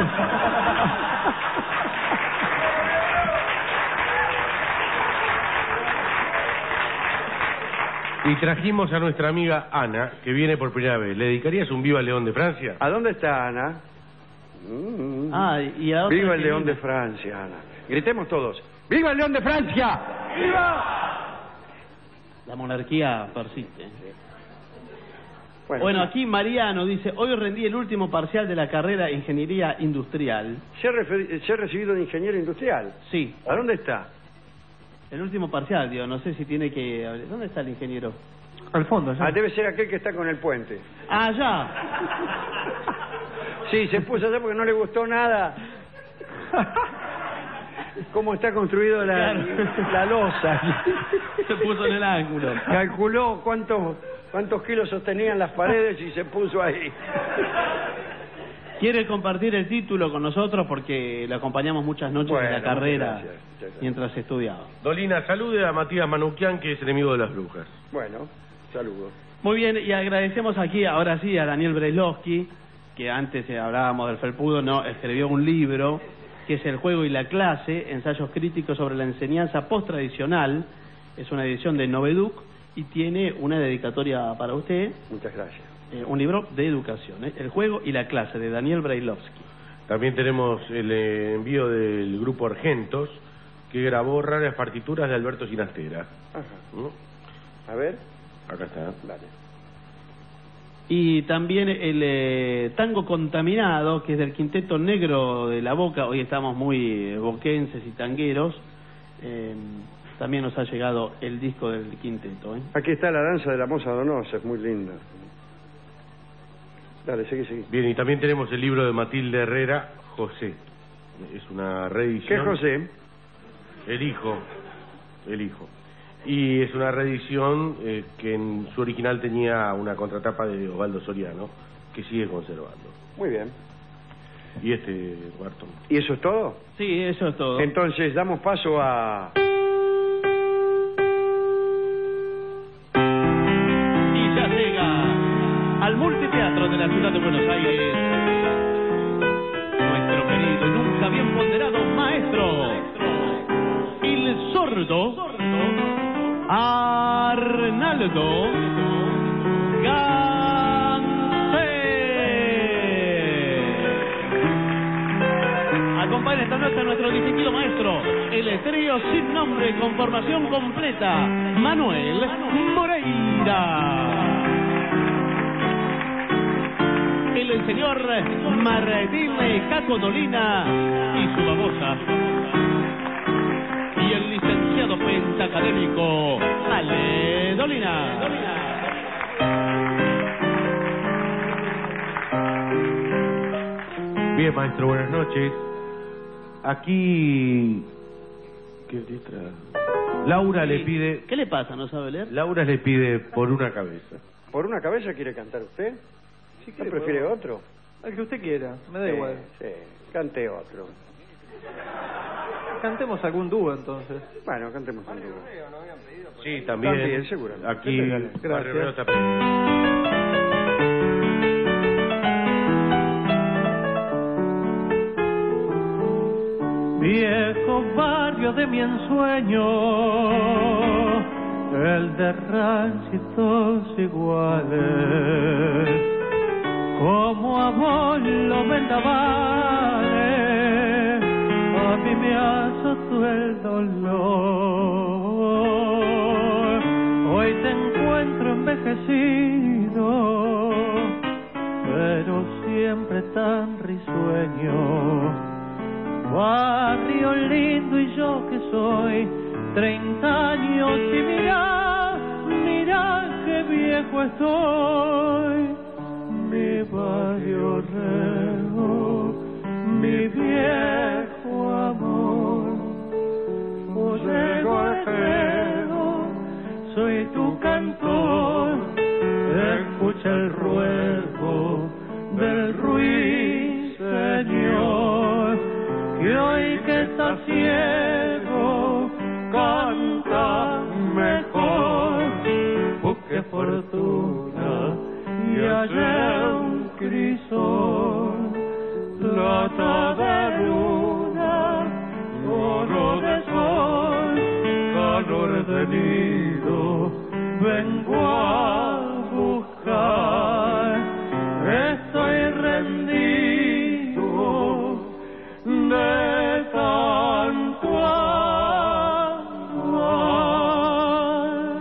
Y trajimos a nuestra amiga Ana, que viene por primera vez. ¿Le dedicarías un Viva el León de Francia? ¿A dónde está Ana? Mm. Ah, y a otra Viva el que León viene. de Francia, Ana. Gritemos todos. ¡Viva el León de Francia! ¡Viva! La monarquía persiste. Bueno, Bueno, aquí Mariano dice, hoy rendí el último parcial de la carrera de Ingeniería Industrial. ¿Se ha, refer- se ha recibido de ingeniero industrial? Sí. ¿A dónde está? El último parcial, digo, no sé si tiene que... ¿Dónde está el ingeniero? Al fondo, Ah, debe ser aquel que está con el puente. Ah, ya. Sí, se puso allá porque no le gustó nada. ¿Cómo está construido la, Claro. la losa? Se puso en el ángulo. Calculó cuántos cuántos kilos sostenían las paredes y se puso ahí. Quiere compartir el título con nosotros porque le acompañamos muchas noches Bueno, en la muchas carrera gracias, muchas gracias. mientras estudiaba. Dolina, salude a Matías Manuquian, que es enemigo de las brujas. Bueno, saludos. Muy bien, y agradecemos aquí, ahora sí, a Daniel Breslowski, que antes eh, hablábamos del felpudo, no, escribió un libro que es El juego y la clase, ensayos críticos sobre la enseñanza post-tradicional. Es una edición de Noveduc y tiene una dedicatoria para usted. Muchas gracias. Eh, un libro de educación, ¿eh? El juego y la clase, de Daniel Breslowski. También tenemos el eh, envío del grupo Argentos, que grabó raras partituras de Alberto Ginastera. Ajá. ¿Mm? A ver. Acá está. Dale. Y también el eh, Tango Contaminado, que es del Quinteto Negro de la Boca. Hoy estamos muy eh, boquenses y tangueros. Eh, también nos ha llegado el disco del quinteto, ¿eh? Aquí está la danza de la moza Donosa, es muy linda. Dale, seguí, seguí. Bien, y también tenemos el libro de Matilde Herrera, José. Es una reedición. ¿Qué José? El hijo. El hijo. Y es una reedición eh, que en su original tenía una contratapa de Osvaldo Soriano, que sigue conservando. Muy bien. Y este, Barton. ¿Y eso es todo? Sí, eso es todo. Entonces, damos paso a... Y ya llega al multiteatro de la ciudad de Buenos Aires nuestro querido y nunca bien ponderado maestro, el sordo Arnaldo Gansé. Acompaña esta noche a nuestro distinguido maestro, el trío sin nombre con formación completa, Manuel Moreira. El señor Martín Caco Dolina y su babosa. Y el licenciado pentacadémico Ale Dolina. Bien, maestro, buenas noches. Aquí... ¿Qué letra? Laura le pide... ¿Qué le pasa? ¿No sabe leer? Laura le pide por una cabeza. ¿Por una cabeza quiere cantar usted? Si ¿No quiere, prefiere puedo- otro? Al que usted quiera, me da Sí, igual. Sí, cante otro. Cantemos algún dúo entonces. Bueno, cantemos un dúo. Sí, también. También, seguro. Aquí... Gracias. Barrio Nuevo está presente. Viejo barrio de mi ensueño, el de rancitos iguales, como a vos los vendavales, a mí me has roto el dolor. Hoy te encuentro envejecido, pero siempre tan risueño. Barrio lindo y yo que soy treinta años y mira, mira qué viejo estoy. Mi barrio rego, mi viejo amor. Llego al juego, soy tu cantor. Escucha el ruego del ruiseñor, que hoy que está ciego canta mejor. Busque fortuna y hallé un crisol, plata de luna, oro de sol, calor de nido, vengo a buscar. Estoy rendido de tanto amar.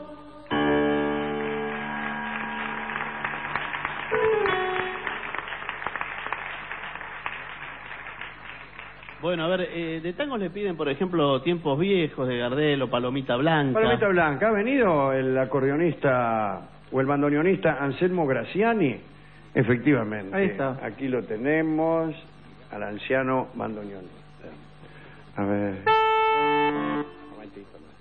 Bueno, a ver, eh, de tango le piden, por ejemplo, Tiempos Viejos de Gardel o Palomita Blanca. Palomita Blanca. ¿Ha venido el acordeonista o el bandoneonista Anselmo Graciani? Efectivamente. Ahí está. Aquí lo tenemos, al anciano bandoneonista. A ver. Un momentito más.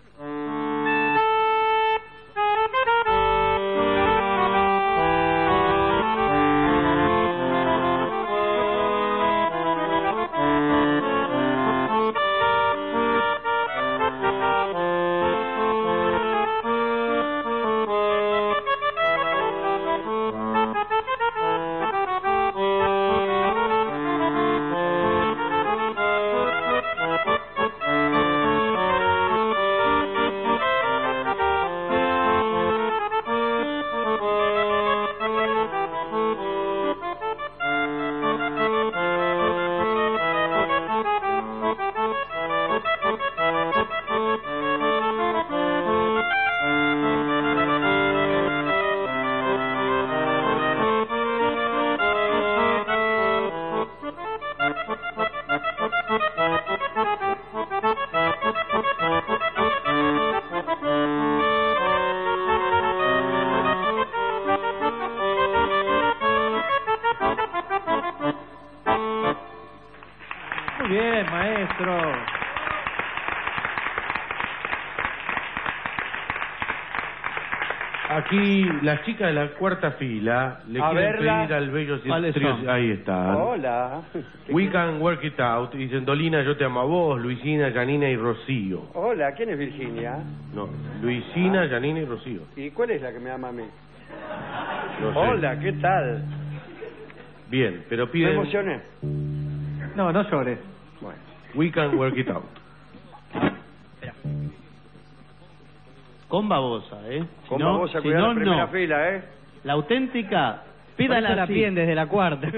Muy bien, maestro. Aquí las chicas de la cuarta fila le A quieren verla. pedir al bello ¿Cuáles trío. son? Ahí está. Hola. We Can Work It Out. Dicen Dolina, yo te amo a vos, Luisina, Janina y Rocío. Hola, ¿quién es Virginia? No, Luisina, Janina y Rocío. ¿Y cuál es la que me ama a mí? No sé. Hola, ¿qué tal? Bien, pero Me piden emocioné. No, no llores. Bueno. We Can Work It Out. Con babosa, ¿eh? Si Con no, babosa, si cuidado no, la primera no. fila, ¿eh? La auténtica, Pídala pídala la así. piden desde la cuarta.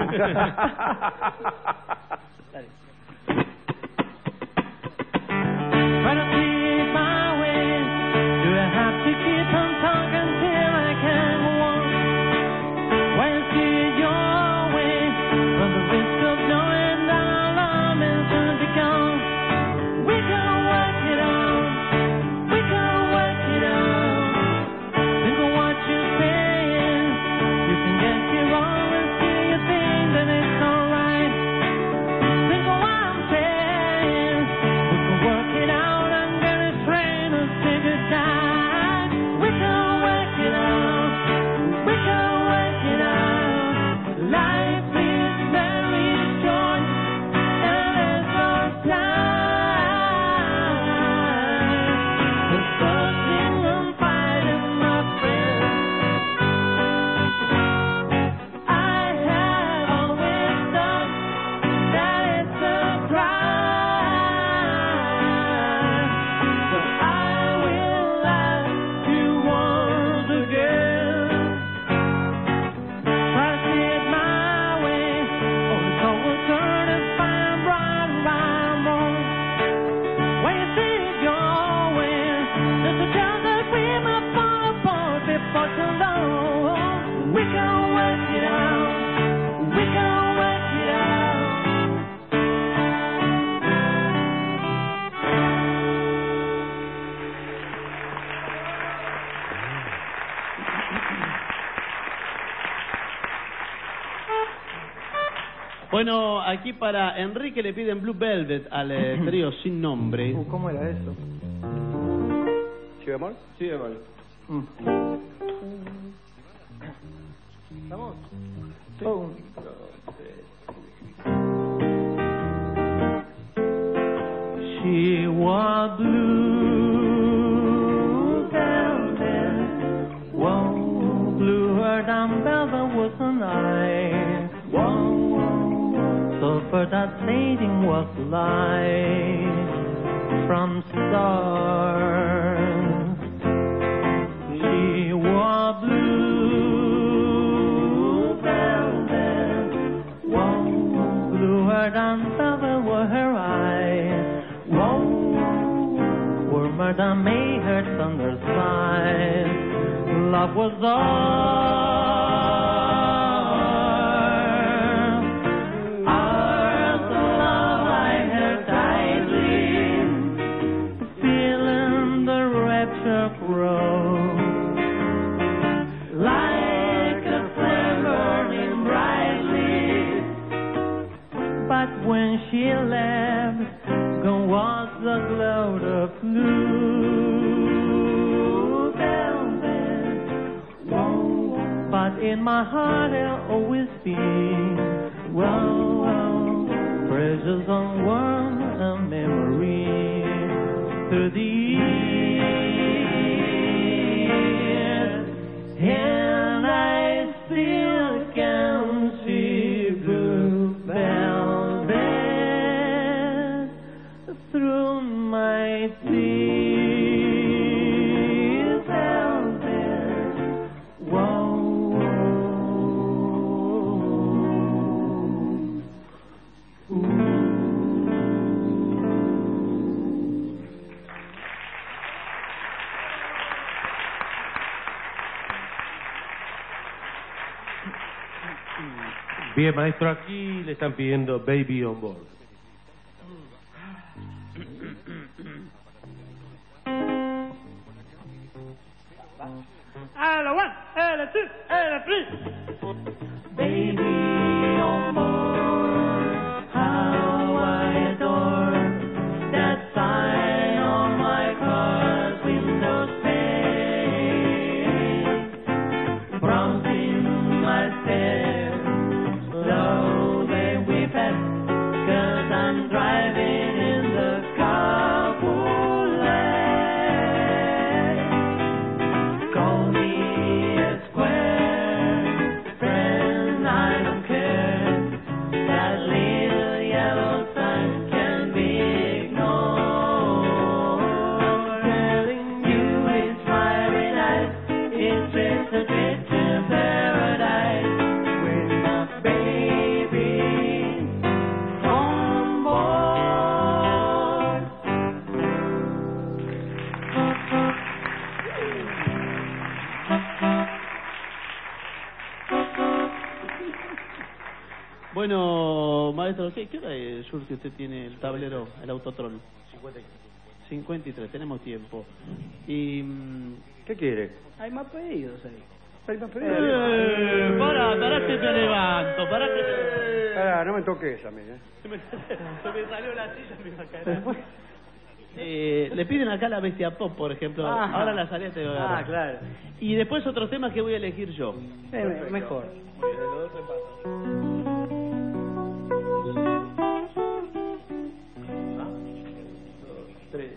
Try to keep my way. Do I have to keep on talking till I can go on? When you see your way, from the risk of knowing that our love is soon to be gone. We can work it out. We can work it out. Think of what you're saying. You can get it wrong and still you think that it's alright. Bueno, aquí para Enrique le piden Blue Velvet al eh, trío sin nombre. Uh, ¿Cómo era eso? ¿Sí, amor? Sí, amor. Mm. ¿Estamos? Sí. Oh. She was blue velvet, whoa, blue her down velvet was an eye, whoa, so for that fading was light from stars. She wore blue velvet, whoa, blue her down velvet were her eyes. Whoa, warmer than May her thunder skies. Love was ours, ours the love I heard tightly, feeling the rapture grow, like a flame burning brightly. But when she left, gone was the glow of blue velvet. Whoa, but in my heart I'll always be, whoa, whoa, precious and warm a memory through the years, and I still can see blue velvet through my tears, velvet, whoa. Bien, maestro, aquí le están pidiendo Baby on Board. And a one, and a two, and a three. Baby on board, how I adore that sign on my car's window pane, prompting my steps slow they whip at, 'cause I'm driving in the Capulet. Call me a square friend, I don't care. That little yellow sun can be ignored. Telling you it's Friday night, it's just a trip to paradise with my baby on board. Bueno, maestro, ¿qué, qué hora es, Sur, que usted tiene el tablero, el autotrol? cincuenta y tres. cincuenta y tres, tenemos tiempo. Y... mm, ¿Qué quiere? hay más pedidos ahí. Hay más pedidos. Eh, pará, pará que te levanto, pará que te... Pará, no me toques a mí, ¿eh? Se me, se me salió la silla, me iba a caer. Eh, le piden acá la bestia pop, por ejemplo. Ah. Ahora la salida te voy a Ah, claro. Y después otros temas que voy a elegir yo. Eh, mejor. Tres.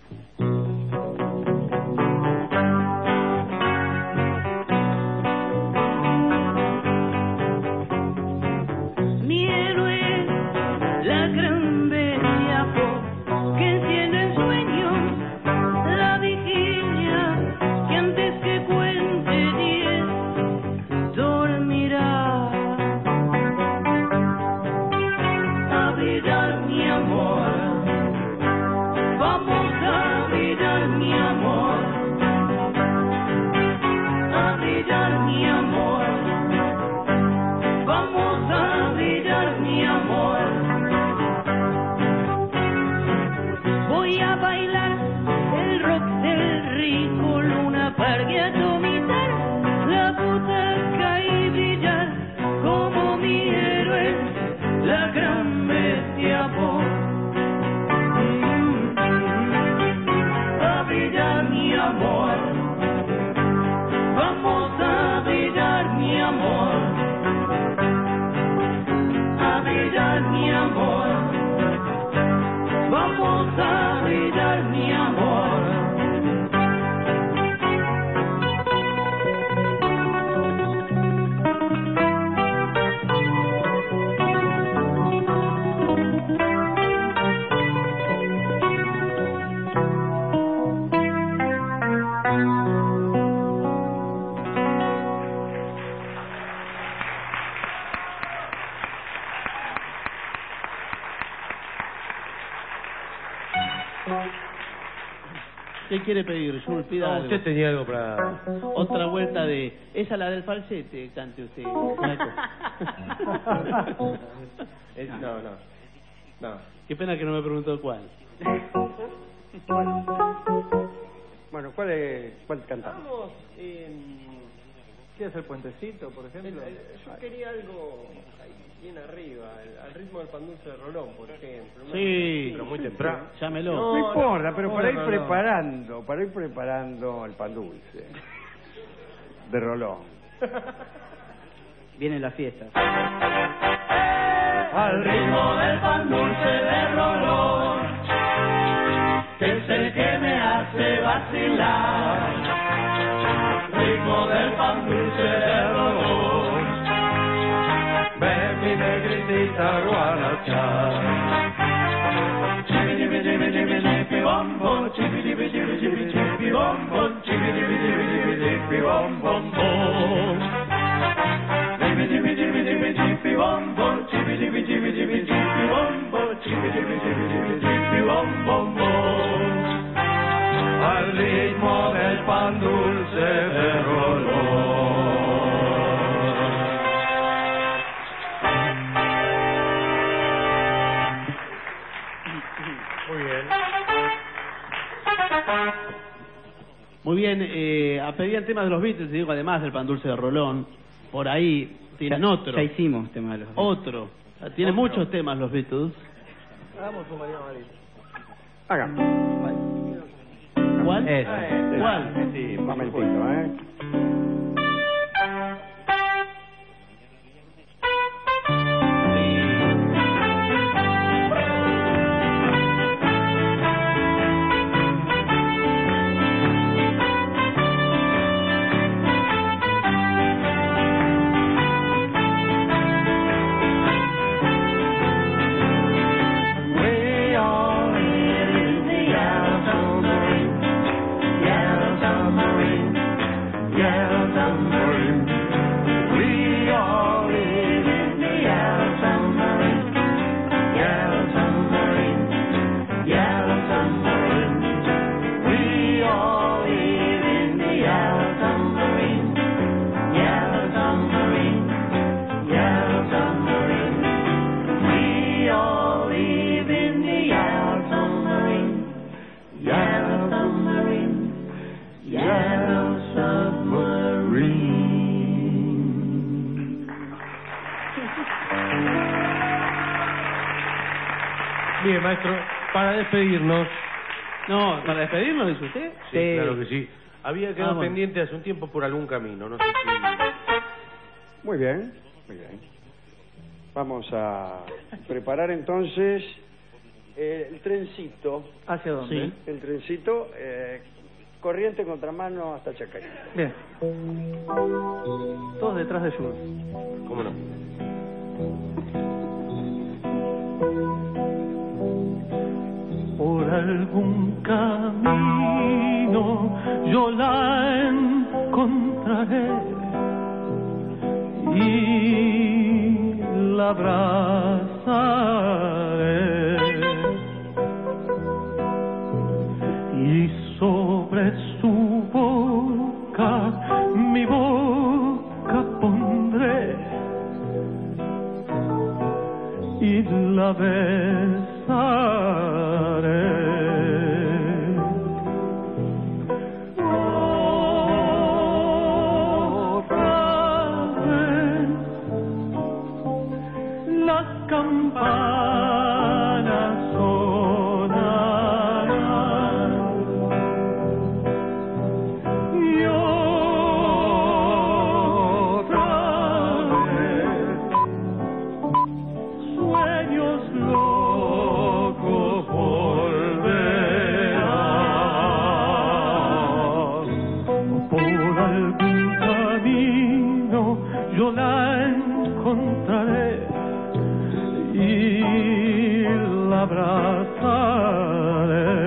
Mi héroe, la gran bestia pop, que enciende el sueño, la vigilia, que antes que cuente diez, dormirá. ¿Qué quiere pedir, Jules? Pida No, algo. usted tenía algo para... Otra vuelta de... Esa la del falsete, cante usted. Es- no, no. No. Qué pena que no me preguntó cuál. Bueno, ¿cuál, es, cuál cantamos? Vamos en... ¿Quieres el puentecito, por ejemplo? Yo quería algo ahí bien arriba, al, al ritmo del pan dulce de Rolón, por ejemplo. Sí. Pero muy temprano. Llámelo. No, importa, pero para ir no, no. preparando, para ir preparando el pan dulce de Rolón. Viene la fiesta. Al ritmo del pan dulce de Rolón, que es el que me hace vacilar. Ritmo del pan dulce de Rolón, ven mi negritita guarachar. Chibi chibi chibi chibi bom bom, chibi chibi chibi chibi chibi bom bom, chibi chibi chibi chibi chibi bom bom bom. Chibi chibi chibi chibi chibi bom bom, chibi chibi chibi chibi chibi bom bom, chibi chibi chibi chibi chibi bom bom bom. Al ritmo del pan dulce de Rolón. Muy bien. Muy bien, eh, a pedían temas de los Beatles, digo, además del pan dulce de Rolón. Por ahí tienen otro. Ya hicimos tema de los Otro. Tienen muchos temas los Beatles. Hagamos un María Marita. Hagamos. ¿Cuál? Eso. ¿Cuál? Sí, un momentito, ¿eh? We are in the yellow submarine, yellow submarine, yellow submarine. We are in the yellow submarine, yellow submarine, yellow submarine. We all live in the yellow submarine, yellow submarine, yellow submarine. We all live in the yellow submarine, yellow submarine, yellow submarine. Bien, maestro, para despedirnos... No, para despedirnos, dice usted. Sí, claro que sí. Había quedado Ah, bueno. pendiente hace un tiempo por algún camino, no sé si... Muy bien, muy bien. Vamos a preparar entonces eh, el trencito. ¿Hacia dónde? Sí. El trencito, eh, corriente contramano hasta Chacarita. Bien. Todos detrás de Jules. ¿Cómo no? Por algún camino yo la encontraré y la abrazaré, y sobre su boca mi boca pondré y la besaré. Otra vez las campanas sonarán y otra vez sueños locos volverán. Por algún camino yo la encontraré y la abrazaré,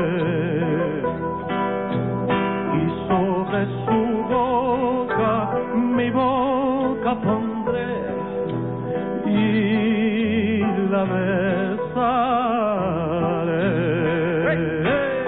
y sobre su boca mi boca pondré y la besaré.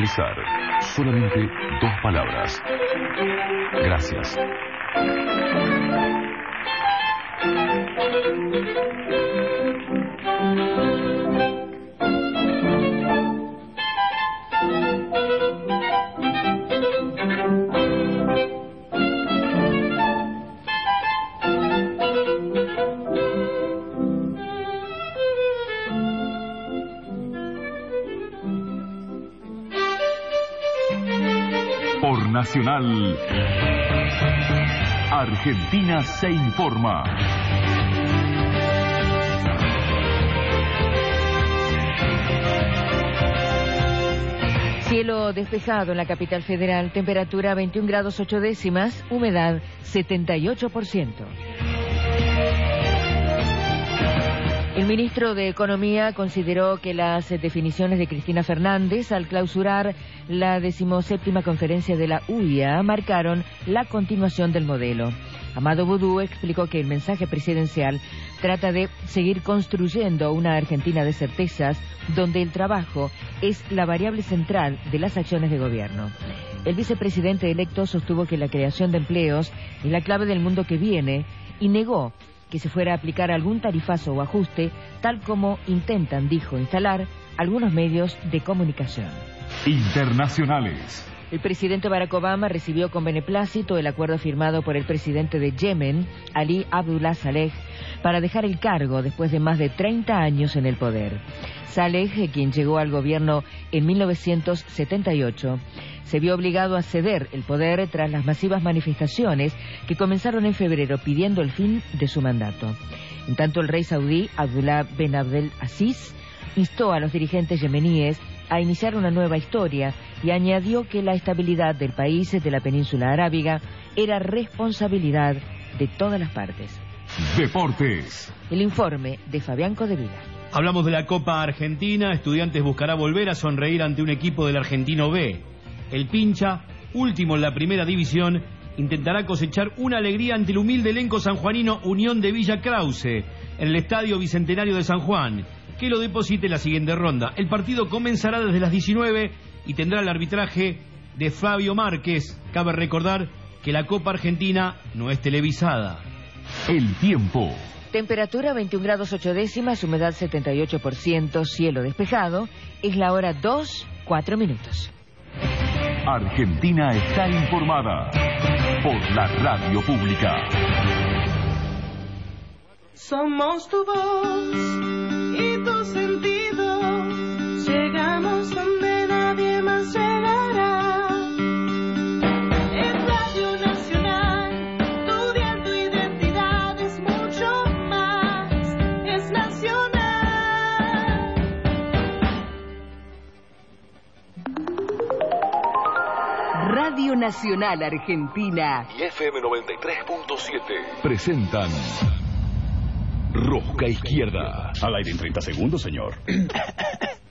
finalizar, solamente dos palabras. Gracias. Por Nacional, Argentina se informa. Cielo despejado en la capital federal, temperatura veintiún grados ocho décimas, humedad setenta y ocho por ciento. El ministro de Economía consideró que las definiciones de Cristina Fernández al clausurar la decimoséptima conferencia de la U I A marcaron la continuación del modelo. Amado Boudou explicó que el mensaje presidencial trata de seguir construyendo una Argentina de certezas donde el trabajo es la variable central de las acciones de gobierno. El vicepresidente electo sostuvo que la creación de empleos es la clave del mundo que viene y negó que se fuera a aplicar algún tarifazo o ajuste, tal como intentan, dijo, instalar algunos medios de comunicación. Internacionales. El presidente Barack Obama recibió con beneplácito el acuerdo firmado por el presidente de Yemen, Ali Abdullah Saleh, para dejar el cargo después de más de treinta años en el poder. Saleh, quien llegó al gobierno en mil novecientos setenta y ocho, se vio obligado a ceder el poder tras las masivas manifestaciones que comenzaron en febrero pidiendo el fin de su mandato. En tanto, el rey saudí, Abdullah Ben Abdel Aziz, instó a los dirigentes yemeníes a iniciar una nueva historia y añadió que la estabilidad del país de la península arábiga era responsabilidad de todas las partes. Deportes. El informe de Fabián Codevila. Hablamos de la Copa Argentina. Estudiantes buscará volver a sonreír ante un equipo del Argentino B. El Pincha, último en la primera división, intentará cosechar una alegría ante el humilde elenco sanjuanino Unión de Villa Krause en el Estadio Bicentenario de San Juan, que lo deposite en la siguiente ronda. El partido comenzará desde las diecinueve y tendrá el arbitraje de Fabio Márquez. Cabe recordar que la Copa Argentina no es televisada. El tiempo. Temperatura veintiún grados ocho décimas, humedad setenta y ocho por ciento, cielo despejado. Es la hora dos, cuatro minutos. Argentina está informada por la radio pública. Somos tu voz y tu sentido. Llegamos donde nadie más llegará. En Radio Nacional, tu diario, tu identidad es mucho más. Es nacional. Radio Nacional Argentina y F M noventa y tres punto siete presentan Rosca Izquierda. Al aire en treinta segundos, señor.